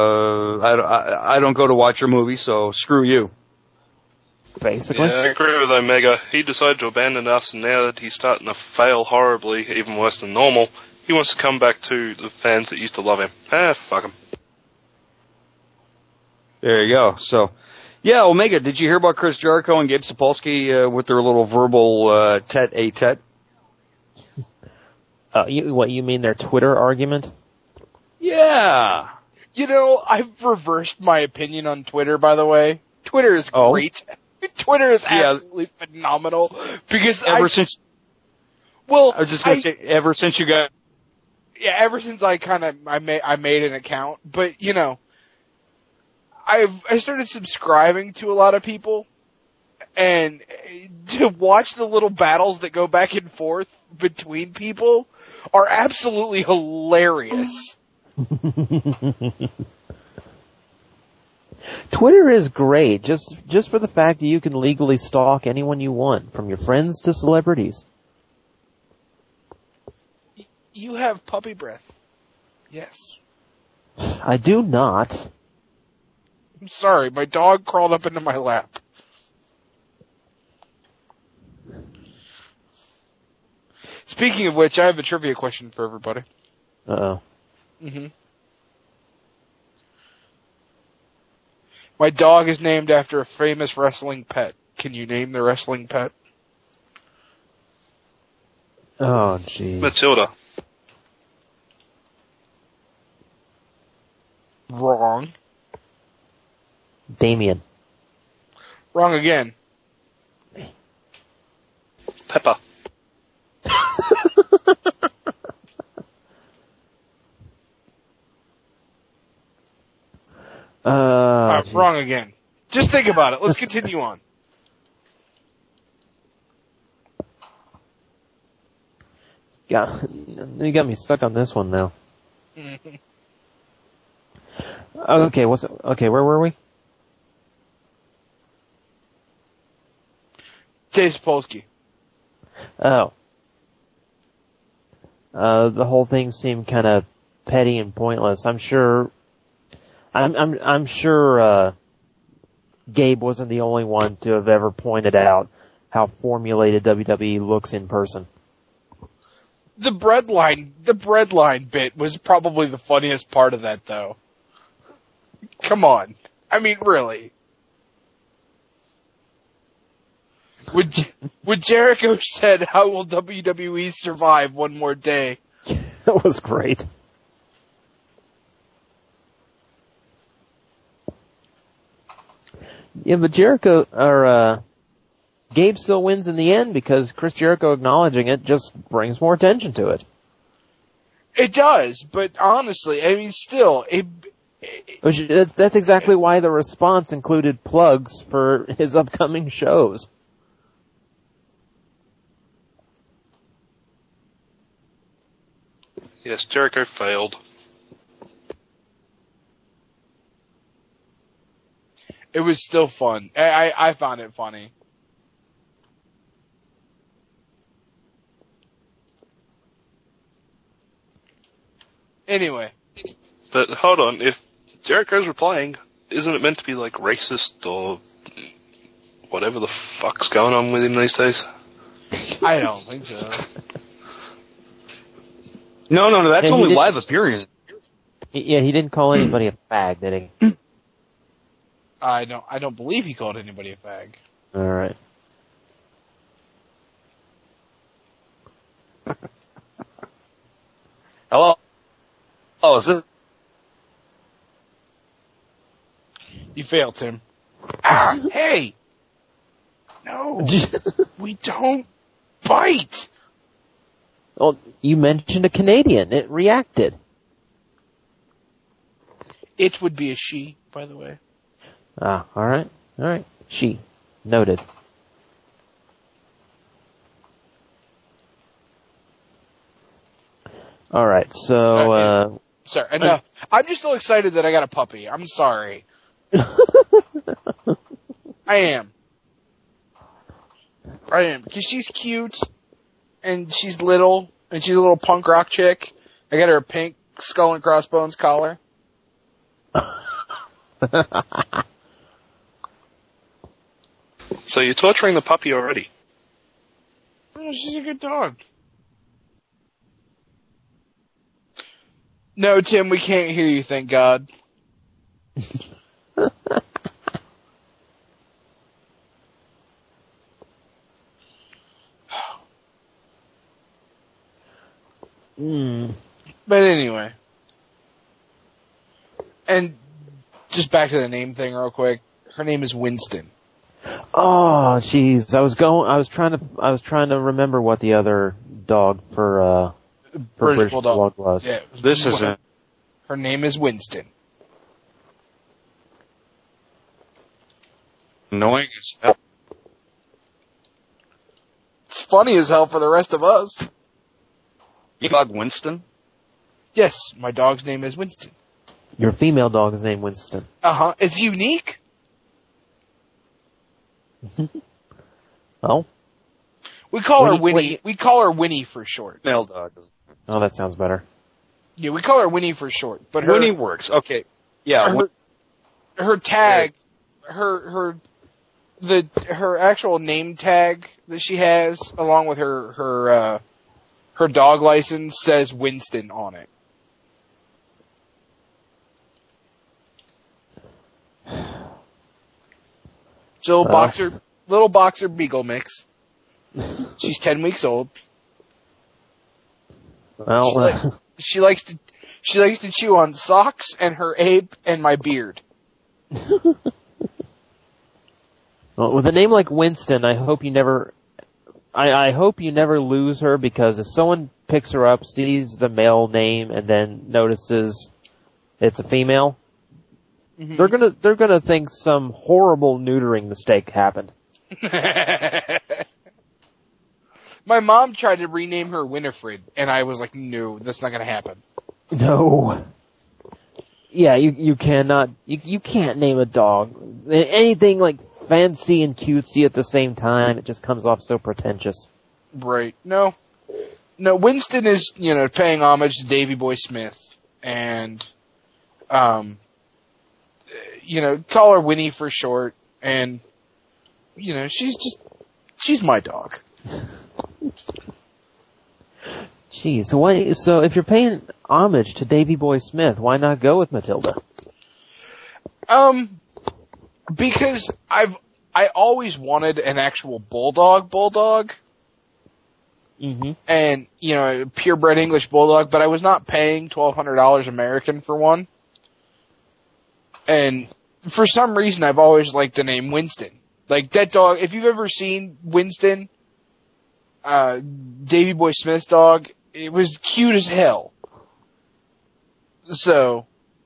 I don't go to watch your movie, so screw you. Basically. Yeah, I agree with Omega. He decided to abandon us, and now that he's starting to fail horribly, even worse than normal, he wants to come back to the fans that used to love him. Fuck him. There you go. So, yeah, Omega, did you hear about Chris Jericho and Gabe Sapolsky with their little verbal tete-a-tete? You mean their Twitter argument? Yeah. I've reversed my opinion on Twitter, by the way. Twitter is great. Twitter is absolutely phenomenal because ever since you got ever since I made an account, but I started subscribing to a lot of people, and to watch the little battles that go back and forth between people are absolutely hilarious. Twitter is great, just for the fact that you can legally stalk anyone you want, from your friends to celebrities. You have puppy breath. Yes. I do not. I'm sorry, my dog crawled up into my lap. Speaking of which, I have a trivia question for everybody. Uh-oh. Mm-hmm. My dog is named after a famous wrestling pet. Can you name the wrestling pet? Oh, jeez. Matilda. Wrong. Damien. Wrong again. Pepper. Wrong again. Just think about it. Let's continue on. Yeah, you got me stuck on this one now. Okay, where were we? Dave Sapolsky. Oh. The whole thing seemed kind of petty and pointless. I'm sure Gabe wasn't the only one to have ever pointed out how formulated WWE looks in person. The breadline bit was probably the funniest part of that, though. Come on. I mean, really. When Jericho said, "How will WWE survive one more day?" That was great. Yeah, but Gabe still wins in the end because Chris Jericho acknowledging it just brings more attention to it. It does, but honestly, I mean, still, that's exactly why the response included plugs for his upcoming shows. Yes, Jericho failed. It was still fun. I found it funny. Anyway. But hold on, if Jericho's replying, isn't it meant to be like racist or whatever the fuck's going on with him these days? I don't think so. No, that's Yeah, only live appearance. Yeah, he didn't call anybody a fag, did he? I don't believe he called anybody a fag. All right. Hello? Oh, is it? You failed, Tim. Ah, hey! No, we don't bite! Well, you mentioned a Canadian. It reacted. It would be a she, by the way. Ah, all right. She. Noted. All right, so... Sorry, enough. I'm just so excited that I got a puppy. I'm sorry. I am. Because she's cute, and she's little, and she's a little punk rock chick. I got her a pink skull and crossbones collar. So you're torturing the puppy already? Oh, she's a good dog. No, Tim, we can't hear you, thank God. But anyway. And just back to the name thing real quick. Her name is Winston. Oh, jeez. I was trying to remember what the other dog for British Bulldog was. Yeah, this isn't. Her name is Winston. Annoying as hell. It's funny as hell for the rest of us. Your dog Winston? Yes, my dog's name is Winston. Your female dog is named Winston. Uh-huh. It's unique. Oh? We call her Winnie. We call her Winnie for short. Male dog. Oh, that sounds better. Yeah, we call her Winnie for short. But her, Winnie works. Okay. Yeah. Her tag, her actual name tag that she has, along with her dog license, says Winston on it. It's a little boxer beagle mix. She's 10 weeks old. Well, she likes to chew on socks and her ape and my beard. Well, with a name like Winston, I hope you never lose her, because if someone picks her up, sees the male name, and then notices it's a female, they're gonna think some horrible neutering mistake happened. My mom tried to rename her Winifred, and I was like, no, that's not gonna happen. No. Yeah, you cannot. You can't name a dog anything like fancy and cutesy at the same time. It just comes off so pretentious. Right. No, Winston is, paying homage to Davey Boy Smith, and, call her Winnie for short, and, she's my dog. Jeez, so if you're paying homage to Davey Boy Smith, why not go with Matilda? Because I always wanted an actual bulldog. Mm-hmm. And, a purebred English bulldog, but I was not paying $1,200 American for one. And for some reason, I've always liked the name Winston. Like, that dog, if you've ever seen Winston, Davey Boy Smith's dog, it was cute as hell. So,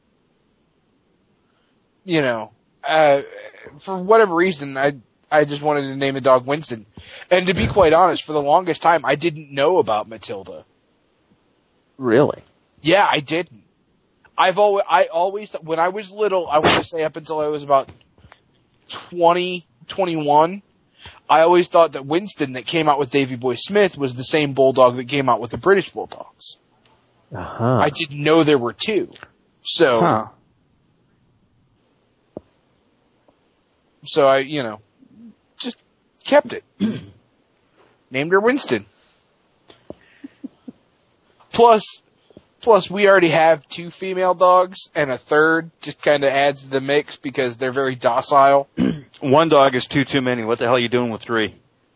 for whatever reason, I just wanted to name the dog Winston. And to be quite honest, for the longest time, I didn't know about Matilda. Really? Yeah, I didn't. I always, when I was little, I want to say up until I was about 20, 21, I always thought that Winston that came out with Davey Boy Smith was the same bulldog that came out with the British Bulldogs. Uh-huh. I didn't know there were two. So, so I, just kept it. Named her Winston. Plus, we already have 2 female dogs, and a third just kind of adds to the mix because they're very docile. 1 dog is too many. What the hell are you doing with 3?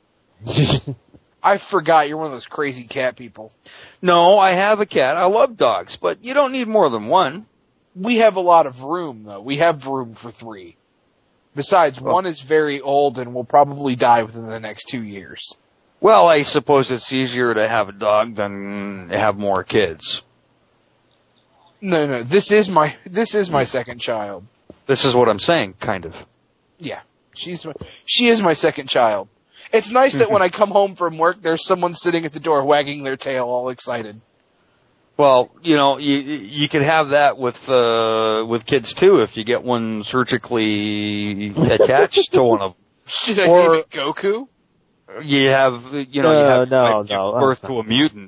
I forgot you're one of those crazy cat people. No, I have a cat. I love dogs, but you don't need more than 1. We have a lot of room, though. We have room for 3. Besides, 1 is very old and will probably die within the next 2 years. Well, I suppose it's easier to have a dog than have more kids. No. This is my second child. This is what I'm saying, kind of. Yeah, she is my second child. It's nice that when I come home from work, there's someone sitting at the door wagging their tail, all excited. Well, you could have that with kids too if you get one surgically attached to one of them. Should I name it Goku? You have give birth to a mutant.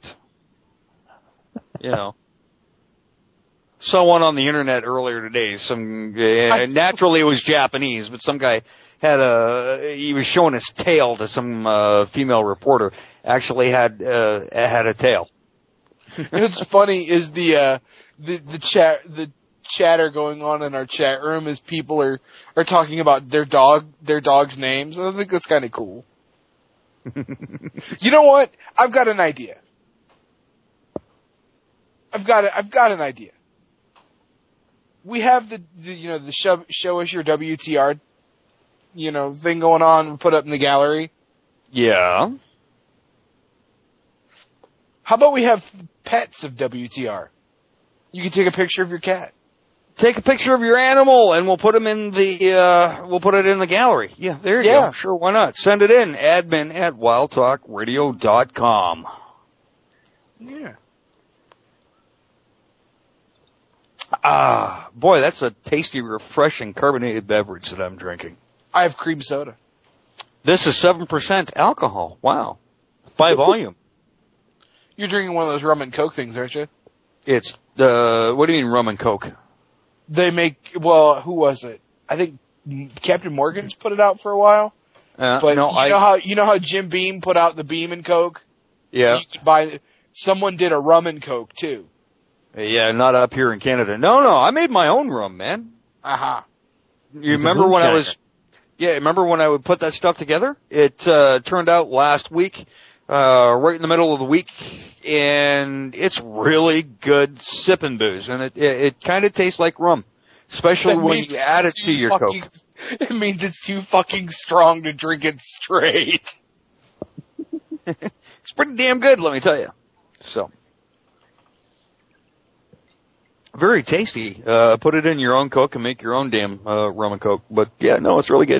Someone on the internet earlier today, naturally it was Japanese, but some guy he was showing his tail to some female reporter. Actually had a tail. What's funny is the chatter going on in our chat room is people are talking about their dog's names. I think that's kind of cool. You know what? I've got an idea. I've got an idea. We have the show us your WTR thing going on, put up in the gallery. Yeah. How about we have pets of WTR? You can take a picture of your cat. Take a picture of your animal, and we'll put them in we'll put it in the gallery. Yeah, there you go. Sure, why not? Send it in, admin@wildtalkradio.com. Yeah. Boy, that's a tasty, refreshing carbonated beverage that I'm drinking. I have cream soda. This is 7% alcohol. Wow. By volume. You're drinking one of those rum and coke things, aren't you? It's what do you mean rum and coke? They make, who was it? I think Captain Morgan's put it out for a while. But you know how Jim Beam put out the Beam and Coke? Yeah. Someone did a rum and coke too. Yeah, not up here in Canada. No, I made my own rum, man. Uh-huh. You remember when remember when I would put that stuff together? It turned out last week, right in the middle of the week, and it's really good sipping booze, and it kind of tastes like rum, especially when you add it to your Coke. It means it's too fucking strong to drink it straight. It's pretty damn good, let me tell you. So, very tasty. Put it in your own Coke and make your own damn rum and Coke. But yeah, no, it's really good.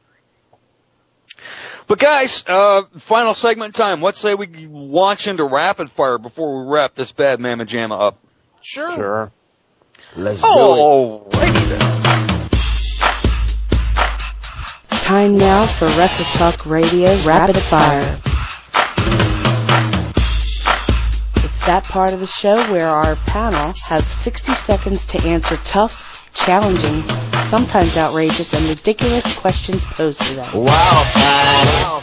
But guys, final segment time. Let's say we launch into rapid fire before we wrap this bad mamma jamma up. Sure. Let's do it. Time now for Wrestle Talk Radio Rapid Fire. It's that part of the show where our panel has 60 seconds to answer tough, challenging, sometimes outrageous, and ridiculous questions posed to them. Wow.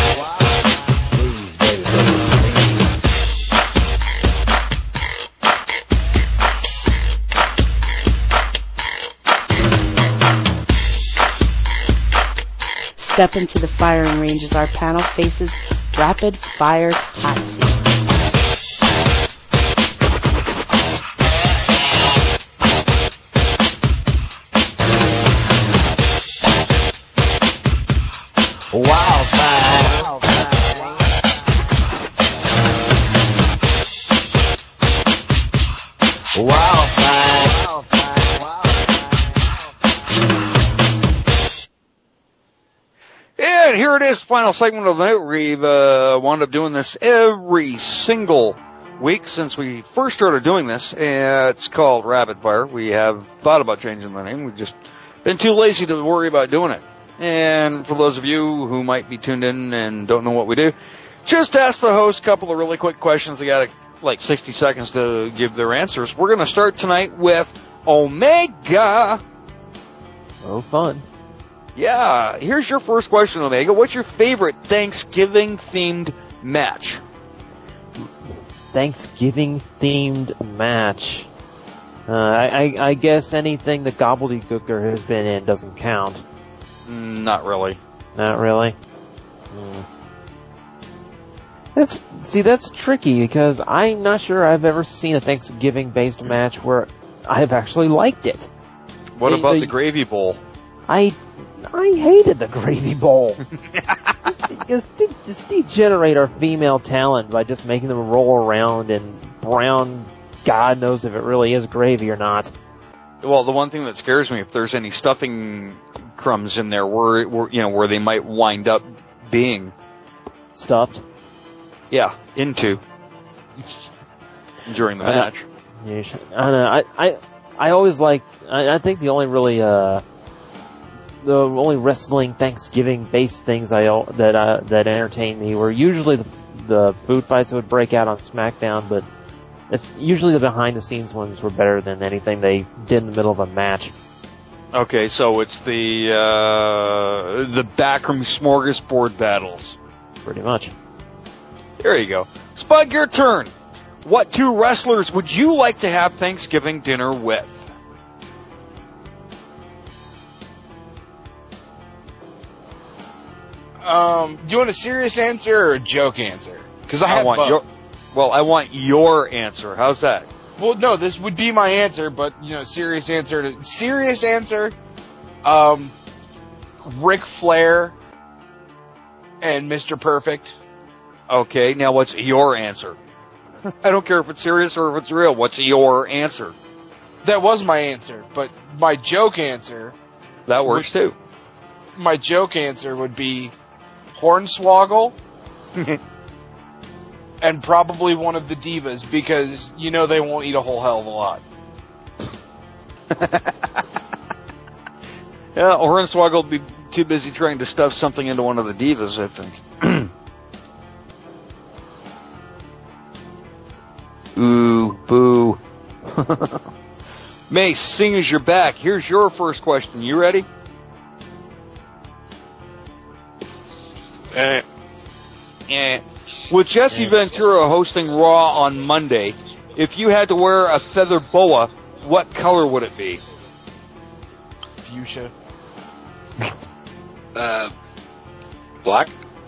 Step into the firing range as our panel faces Rapid Fire's hot seat. And here it is, final segment of the night. We've wound up doing this every single week since we first started doing this. It's called Rapid Fire. We have thought about changing the name. We've just been too lazy to worry about doing it. And for those of you who might be tuned in and don't know what we do, just ask the host a couple of really quick questions. They got like 60 seconds to give their answers. We're going to start tonight with Omega. Oh, fun. Yeah, here's your first question, Omega. What's your favorite Thanksgiving-themed match. Thanksgiving-themed match. I guess anything the Gobbledygooker has been in doesn't count. Not really. Not really? That's tricky, because I'm not sure I've ever seen a Thanksgiving-based match where I've actually liked it. What about the Gravy Bowl? I hated the Gravy Bowl. Just degenerate our female talent by just making them roll around in brown, God knows if it really is gravy or not. Well, the one thing that scares me, if there's any stuffing crumbs in there where they might wind up being stuffed. Yeah, into during the match. I don't know. I always like. I think the only wrestling Thanksgiving based things that entertained me were usually the food fights that would break out on SmackDown, but it's usually the behind the scenes ones were better than anything they did in the middle of a match. Okay, so it's the backroom smorgasbord battles. Pretty much. There you go. Spud, your turn. What two wrestlers would you like to have Thanksgiving dinner with? Do you want a serious answer or a joke answer? Because I have both. I want your answer. How's that? Well, no, this would be my answer, but serious answer. Ric Flair and Mr. Perfect. Okay, now what's your answer? I don't care if it's serious or if it's real. What's your answer? That was my answer, but my joke answer... That works too. My joke answer would be Hornswoggle and probably one of the Divas, because they won't eat a whole hell of a lot. Yeah, Hornswoggle will be too busy trying to stuff something into one of the Divas, I think. Ooh, boo. Mace, seeing as you're back, here's your first question. You ready? With Jesse Ventura hosting Raw on Monday, if you had to wear a feather boa, what color would it be? Fuchsia. Black?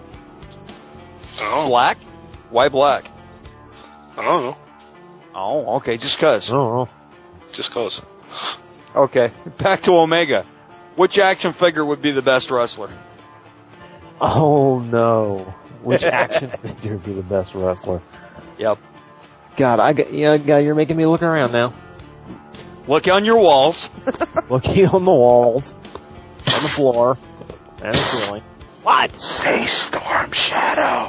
Black? Why black? I don't know. Oh, okay, just cause. Oh. Just cause. Okay, back to Omega. Which action figure would be the best wrestler? Oh no! Which action figure would be the best wrestler? Yep. God, you're making me look around now. Look on your walls. Looking on the walls, on the floor, and the ceiling. What? Say Storm Shadow.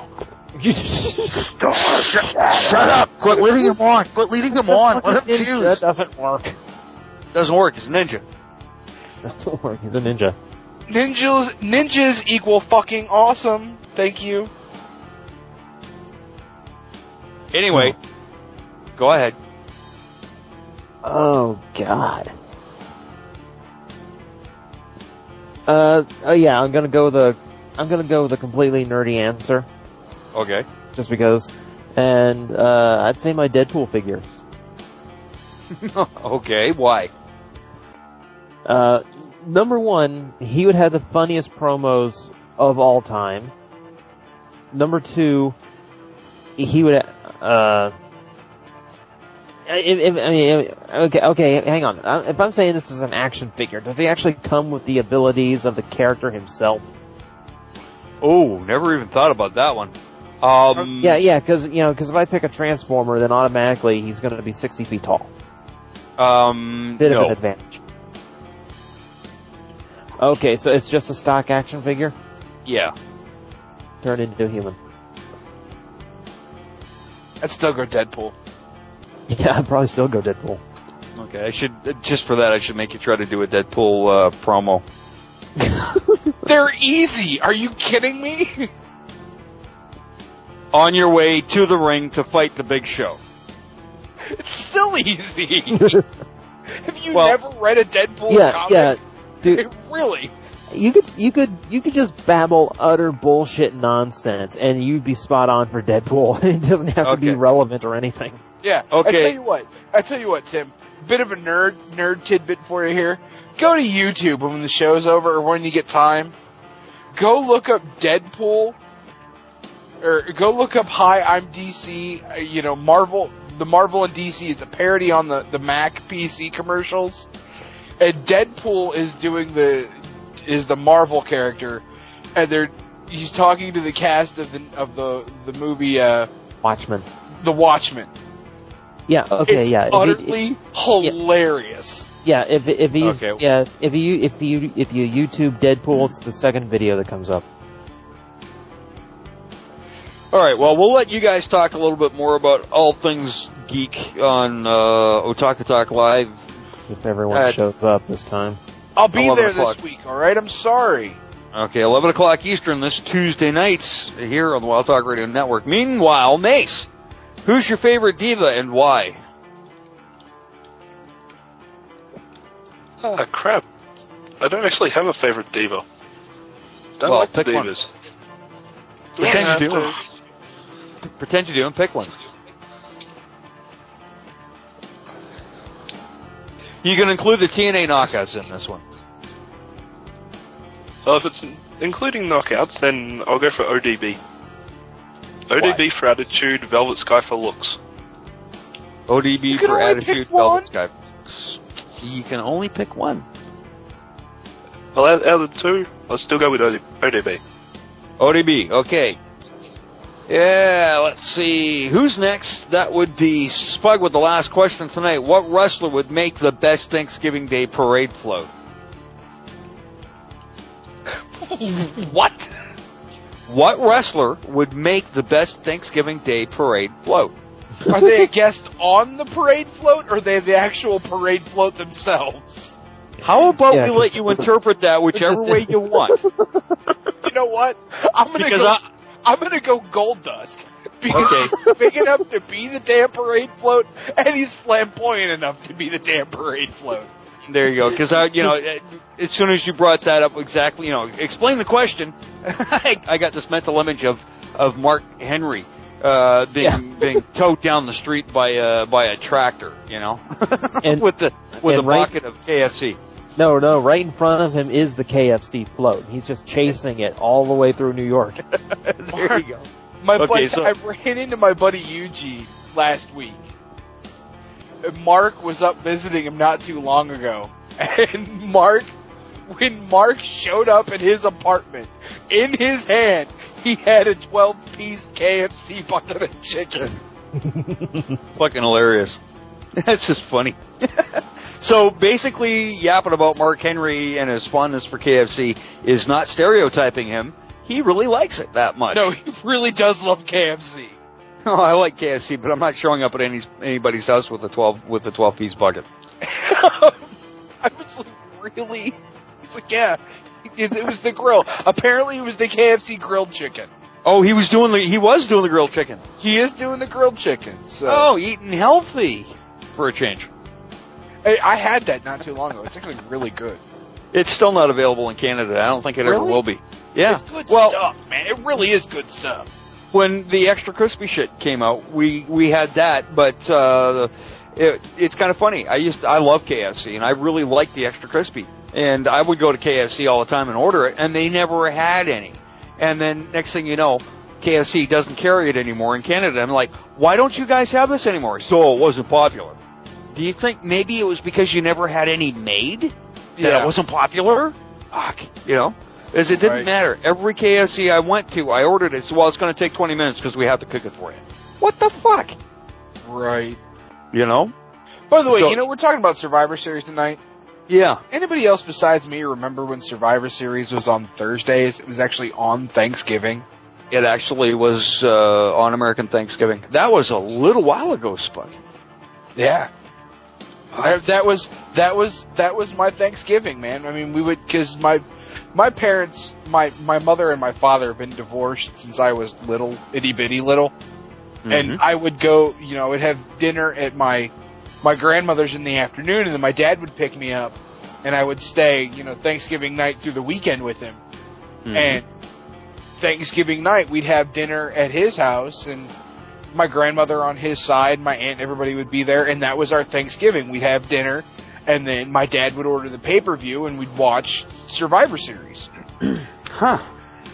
Shut up! Quit leading him on! Quit leading him on! Let him choose! That doesn't work. Doesn't work. He's a ninja. Doesn't work. He's a ninja. Ninjas equal fucking awesome. Thank you. Anyway, go ahead. Oh God. Yeah, I'm gonna go with a completely nerdy answer. Okay. Just because, and I'd say my Deadpool figures. Okay, why? Number one, he would have the funniest promos of all time. Number two, he would. Okay, hang on. If I'm saying this is an action figure, does he actually come with the abilities of the character himself? Oh, never even thought about that one. Yeah, because if I pick a Transformer, then automatically he's going to be 60 feet tall. Bit of an advantage. Okay, so it's just a stock action figure? Yeah. Turned into a human. I'd still go Deadpool. Yeah, I'd probably still go Deadpool. Okay, I should make you try to do a Deadpool promo. They're easy. Are you kidding me? On your way to the ring to fight the Big Show. It's still easy. Have you never read a Deadpool comic? Yeah, dude. Really? you could just babble utter bullshit nonsense, and you'd be spot on for Deadpool. It doesn't have to be relevant or anything. Yeah. Okay. I tell you what, Tim. Bit of a nerd tidbit for you here. Go to YouTube when the show's over, or when you get time. Go look up Deadpool, or go look up Hi, I'm DC. Marvel. The Marvel and DC. It's a parody on the Mac PC commercials, and Deadpool is the Marvel character, and he's talking to the cast of the movie Watchmen. The Watchmen. Yeah. Okay. It's yeah. utterly hilarious. Yeah. If you YouTube Deadpool, it's the second video that comes up. All right. Well, we'll let you guys talk a little bit more about all things geek on Otaku Talk Live. If everyone shows up this time. I'll be there this week. All right. I'm sorry. Okay, 11 o'clock Eastern this Tuesday nights here on the Wild Talk Radio Network. Meanwhile, Mace, who's your favorite diva and why? Crap. I don't actually have a favorite diva. Don't Well, like the pick one. divas. Pretend you do. Pretend you do and pick one. You can include the TNA knockouts in this one. Well, if it's including knockouts, then I'll go for ODB. ODB for attitude, Velvet Sky for looks. ODB for attitude, Velvet Sky. You can only pick one. Well, out of the two, I'll still go with ODB. ODB, okay. Yeah, let's see. Who's next? That would be Spug with the last question tonight. What wrestler would make the best Thanksgiving Day parade float? What? What wrestler would make the best Thanksgiving Day parade float? Are they a guest on the parade float, or are they the actual parade float themselves? How about we let you interpret that whichever way you want? You know what? I'm gonna go Gold Dust. Because he's big enough to be the damn parade float, and he's flamboyant enough to be the damn parade float. There you go. Because as soon as you brought that up, exactly, explain the question. I got this mental image of Mark Henry being towed down the street by a tractor, and with a bucket of KFC. No, right in front of him is the KFC float. He's just chasing it all the way through New York. There you go. I ran into my buddy Eugene last week. Mark was up visiting him not too long ago. And when Mark showed up at his apartment, in his hand, he had a 12-piece KFC bucket of chicken. Fucking hilarious. That's just funny. So basically, yapping about Mark Henry and his fondness for KFC is not stereotyping him. He really likes it that much. No, he really does love KFC. Oh, I like KFC, but I'm not showing up at anybody's house with a 12-piece bucket. I was like, really? He's like, yeah. It was the grill. Apparently, it was the KFC grilled chicken. Oh, he was doing the grilled chicken. He is doing the grilled chicken. So. Oh, eating healthy for a change. I had that not too long ago. It's actually really good. It's still not available in Canada. I don't think it ever will be. Yeah. It's good stuff, man. It really is good stuff. When the extra crispy shit came out, we had that, but it's kind of funny. I love KFC, and I really like the extra crispy. And I would go to KFC all the time and order it, and they never had any. And then next thing you know, KFC doesn't carry it anymore in Canada. I'm like, why don't you guys have this anymore? So it wasn't popular. Do you think maybe it was because you never had any made? That it wasn't popular? Fuck, As it didn't matter. Every KFC I went to, I ordered it. So, well, it's going to take 20 minutes because we have to cook it for you. What the fuck? Right. By the way, we're talking about Survivor Series tonight. Yeah. Anybody else besides me remember when Survivor Series was on Thursdays? It was actually on Thanksgiving. It actually was on American Thanksgiving. That was a little while ago, Spud. Yeah. That was my Thanksgiving, man. I mean, we would, because my parents, my mother and my father have been divorced since I was itty bitty little, and I would go, I would have dinner at my grandmother's in the afternoon, and then my dad would pick me up, and I would stay, Thanksgiving night through the weekend with him. Mm-hmm. And Thanksgiving night, we'd have dinner at his house, and my grandmother on his side, my aunt, everybody would be there, and that was our Thanksgiving. We'd have dinner, and then my dad would order the pay-per-view, and we'd watch Survivor Series. Huh.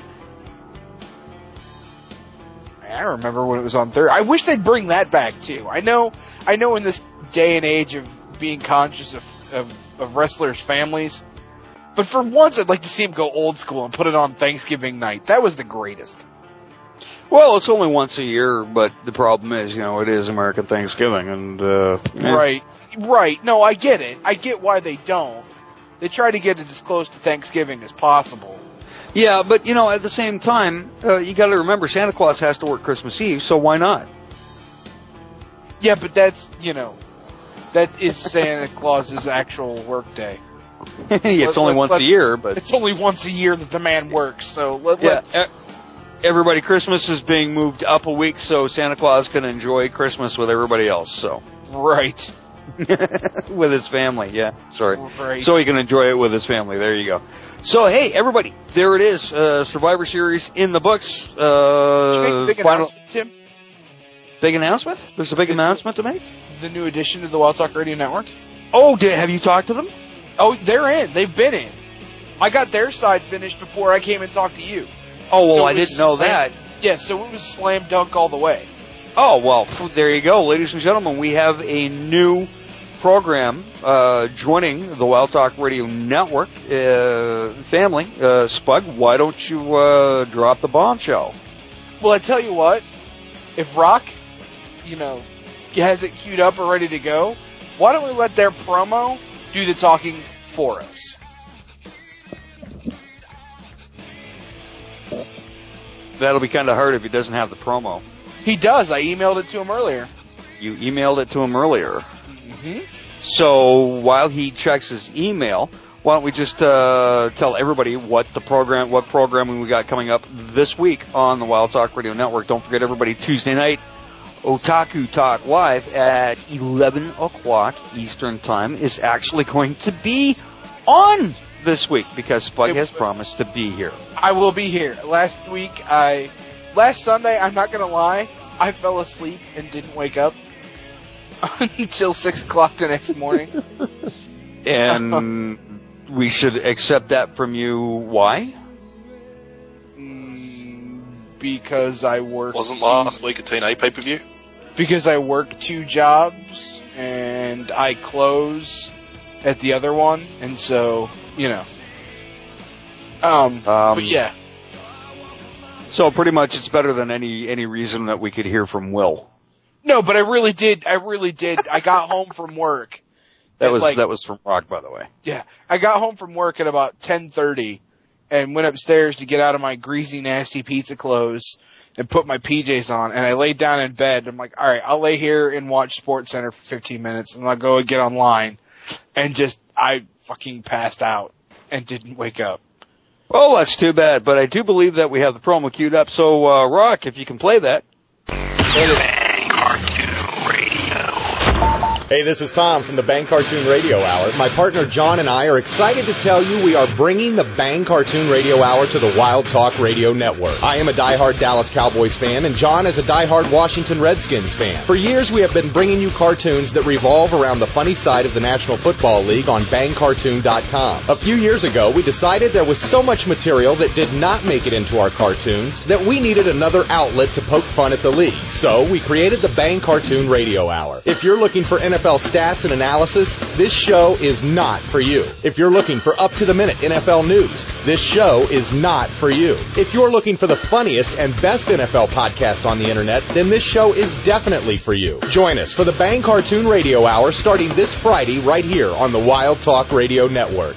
I remember when it was on Thursday. I wish they'd bring that back, too. I know in this day and age of being conscious of wrestlers' families, but for once I'd like to see him go old school and put it on Thanksgiving night. That was the greatest. Well, it's only once a year, but the problem is, it is American Thanksgiving, and Right. No, I get it. I get why they don't. They try to get it as close to Thanksgiving as possible. Yeah, but, at the same time, you got to remember Santa Claus has to work Christmas Eve, so why not? Yeah, but that's, that is Santa Claus's actual work day. It's only once a year, but... It's only once a year that the man works, so let's... Everybody, Christmas is being moved up a week so Santa Claus can enjoy Christmas with everybody else, so... Right. With his family, yeah. Sorry. Right. So he can enjoy it with his family. There you go. So, hey, everybody, there it is. Survivor Series in the books. Big announcement, Tim? Big announcement? There's a big announcement to make? The new addition to the Wild Talk Radio Network. Oh, have you talked to them? Oh, they're in. They've been in. I got their side finished before I came and talked to you. Oh, well, I didn't know that. Yeah, so it was slam dunk all the way. Oh, well, there you go. Ladies and gentlemen, we have a new program joining the Wild Talk Radio Network family. Spug, why don't you drop the bombshell? Well, I tell you what, if Rock, has it queued up or ready to go, why don't we let their promo do the talking for us? That'll be kind of hard if he doesn't have the promo. He does. I emailed it to him earlier. You emailed it to him earlier. Mm-hmm. So while he checks his email, why don't we just tell everybody what programming we got coming up this week on the Wild Talk Radio Network. Don't forget, everybody, Tuesday night, Otaku Talk Live at 11 o'clock Eastern Time is actually going to be on this week because Spug has promised to be here. I will be here. Last Sunday, I'm not going to lie, I fell asleep and didn't wake up until 6 o'clock the next morning. And we should accept that from you. Why? Because I worked... Wasn't last week a TNA pay-per-view? Because I work 2 jobs, and I close at the other one, and so, but yeah. So pretty much it's better than any reason that we could hear from Will. No, but I really did. I got home from work. That was from Rock, by the way. Yeah. I got home from work at about 10:30 and went upstairs to get out of my greasy, nasty pizza clothes and put my PJs on, and I laid down in bed. I'm like, all right, I'll lay here and watch SportsCenter for 15 minutes, and I'll go and get online. And I fucking passed out and didn't wake up. Oh, that's too bad, but I do believe that we have the promo queued up. So, Rock, if you can play that. Hey, this is Tom from the Bang Cartoon Radio Hour. My partner John and I are excited to tell you we are bringing the Bang Cartoon Radio Hour to the Wild Talk Radio Network. I am a diehard Dallas Cowboys fan, and John is a diehard Washington Redskins fan. For years, we have been bringing you cartoons that revolve around the funny side of the National Football League on BangCartoon.com. A few years ago, we decided there was so much material that did not make it into our cartoons that we needed another outlet to poke fun at the league. So, we created the Bang Cartoon Radio Hour. If you're looking for NFL stats and analysis, this show is not for you. If you're looking for up-to-the-minute NFL news, this show is not for you. If you're looking for the funniest and best NFL podcast on the internet, then this show is definitely for you. Join us for the Bang Cartoon Radio Hour starting this Friday right here on the Wild Talk Radio Network.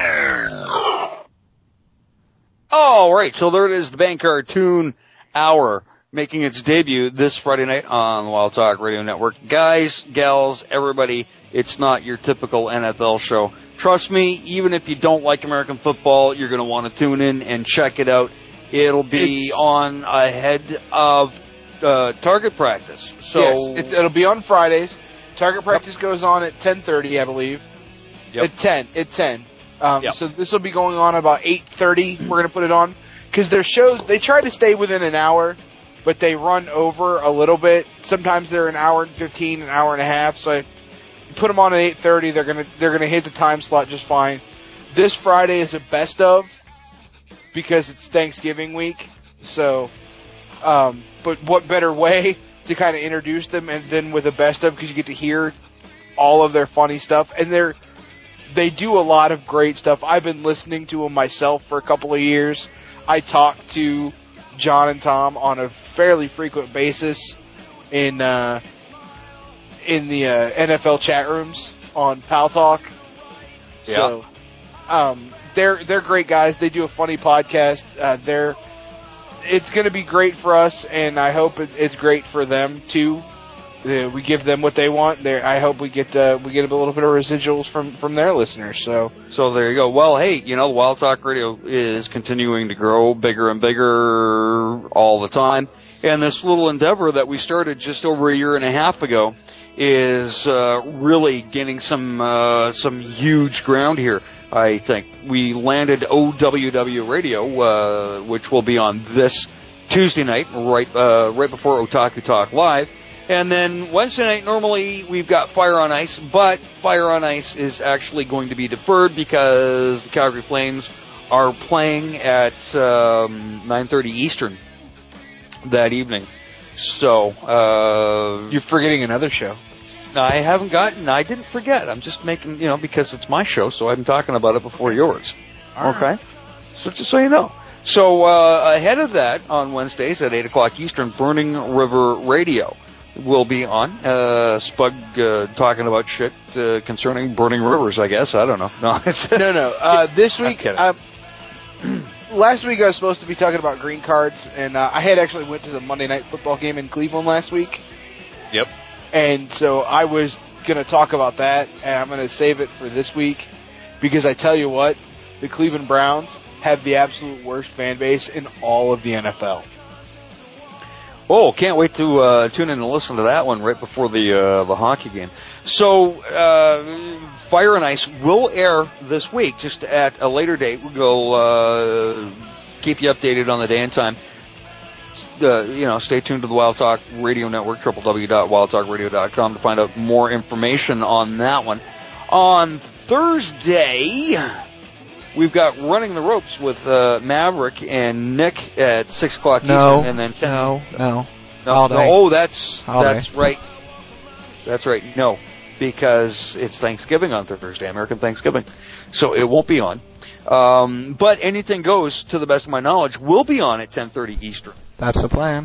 All right, so there it is, the Bang Cartoon Hour, making its debut this Friday night on the Wild Talk Radio Network. Guys, gals, everybody, it's not your typical NFL show. Trust me, even if you don't like American football, you're going to want to tune in and check it out. It'll be on ahead of target practice. So yes, it'll be on Fridays. Target practice goes on at 10:30, I believe. At 10. So this will be going on about 8:30. We're going to put it on because their shows, they try to stay within an hour, but they run over a little bit. Sometimes they're an hour and 15, an hour and a half. So you put them on at 8:30, they're gonna hit the time slot just fine. This Friday is a best of because it's Thanksgiving week. So, but what better way to kind of introduce them and then with a best of, because you get to hear all of their funny stuff, and they do a lot of great stuff. I've been listening to them myself for a couple of years. I talk to John and Tom on a fairly frequent basis in the NFL chat rooms on Pal Talk. Yeah. So they're great guys. They do a funny podcast. It's going to be great for us, and I hope it's great for them too. We give them what they want. I hope we get a little bit of residuals from their listeners. So there you go. Well, hey, the Wild Talk Radio is continuing to grow bigger and bigger all the time. And this little endeavor that we started just over a year and a half ago is really gaining some huge ground here. I think we landed OWW Radio, which will be on this Tuesday night, right before Otaku Talk Live. And then Wednesday night, normally we've got Fire on Ice, but Fire on Ice is actually going to be deferred because the Calgary Flames are playing at 9:30 Eastern that evening. So you're forgetting another show. I didn't forget. I'm just making, because it's my show, so I'm talking about it before yours. All right. Okay? So just so you know. So ahead of that, on Wednesdays at 8 o'clock Eastern, Burning River Radio will be on. Spug talking about shit concerning burning rivers, I guess. I don't know. No. This week, last week I was supposed to be talking about green cards, and I had actually went to the Monday Night Football game in Cleveland last week. Yep. And so I was going to talk about that, and I'm going to save it for this week, because I tell you what, the Cleveland Browns have the absolute worst fan base in all of the NFL. Oh, can't wait to tune in and listen to that one right before the hockey game. So, Fire and Ice will air this week, just at a later date. We'll keep you updated on the day and time. Stay tuned to the Wild Talk Radio Network, www.wildtalkradio.com, to find out more information on that one. On Thursday, we've got Running the Ropes with Maverick and Nick at 6 o'clock Eastern, and then 10. No. Oh, that's right. That's right. No, because it's Thanksgiving on Thursday, American Thanksgiving, so it won't be on. But Anything Goes, to the best of my knowledge, will be on at 10:30 Eastern. That's the plan.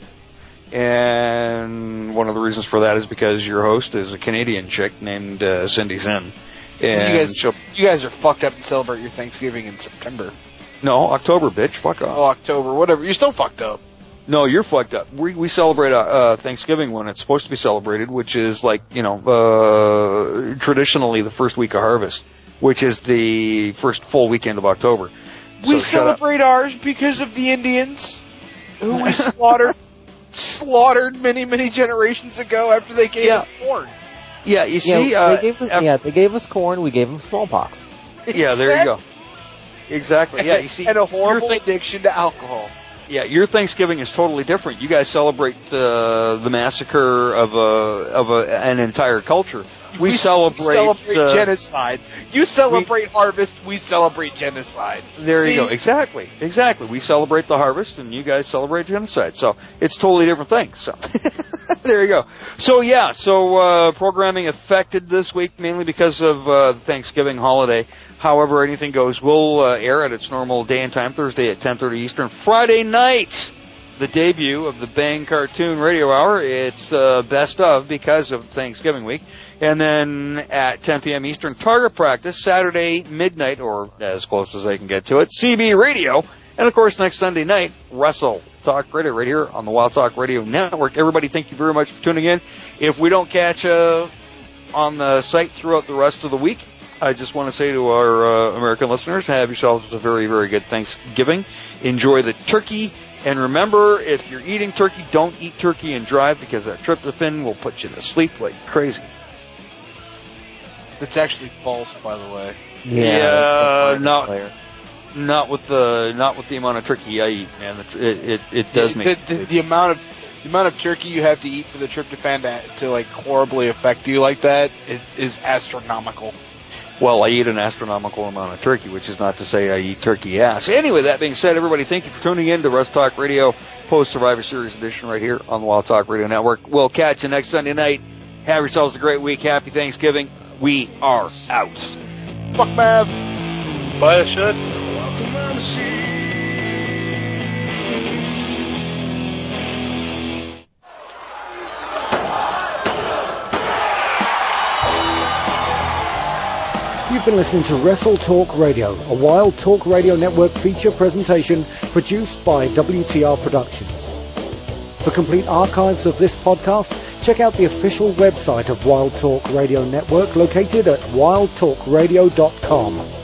And one of the reasons for that is because your host is a Canadian chick named Cindy Zen. And you guys are fucked up and celebrate your Thanksgiving in September. No, October, bitch. Fuck off. Oh, October, whatever. You're still fucked up. No, you're fucked up. We celebrate Thanksgiving when it's supposed to be celebrated, which is traditionally the first week of harvest, which is the first full weekend of October. We celebrate ours because of the Indians, who we slaughtered many, many generations ago after they gave us corn. Yeah, you see, they gave us corn. We gave them smallpox. Yeah, there you go. Exactly. Yeah, you see, and a horrible addiction to alcohol. Yeah, your Thanksgiving is totally different. You guys celebrate the massacre of an entire culture. We celebrate genocide. You celebrate harvest. We celebrate genocide. There you go. Exactly. We celebrate the harvest, and you guys celebrate genocide. So it's totally different things. So there you go. So programming affected this week mainly because of the Thanksgiving holiday. However, Anything Goes will air at its normal day and time, Thursday at 10:30 Eastern. Friday night, the debut of the Bang Cartoon Radio Hour. It's best of because of Thanksgiving week. And then at 10 p.m. Eastern, Target Practice, Saturday midnight, or as close as I can get to it, CB Radio. And, of course, next Sunday night, Wrestle Talk Radio right here on the Wild Talk Radio Network. Everybody, thank you very much for tuning in. If we don't catch on the site throughout the rest of the week, I just want to say to our American listeners, have yourselves a very, very good Thanksgiving. Enjoy the turkey. And remember, if you're eating turkey, don't eat turkey and drive, because that tryptophan will put you to sleep like crazy. That's actually false, by the way. Not with the amount of turkey I eat, man. It does make the amount of turkey you have to eat for the tryptophan to like horribly affect you like that is astronomical. Well, I eat an astronomical amount of turkey, which is not to say I eat turkey ass. Anyway, that being said, everybody, thank you for tuning in to Wrestle Talk Radio Post-Survivor Series edition right here on the Wild Talk Radio Network. We'll catch you next Sunday night. Have yourselves a great week. Happy Thanksgiving. We are out. Fuck, Mav. Bye, a shit. You've been listening to Wrestle Talk Radio, a Wild Talk Radio Network feature presentation produced by WTR Productions. For complete archives of this podcast, check out the official website of Wild Talk Radio Network located at wildtalkradio.com.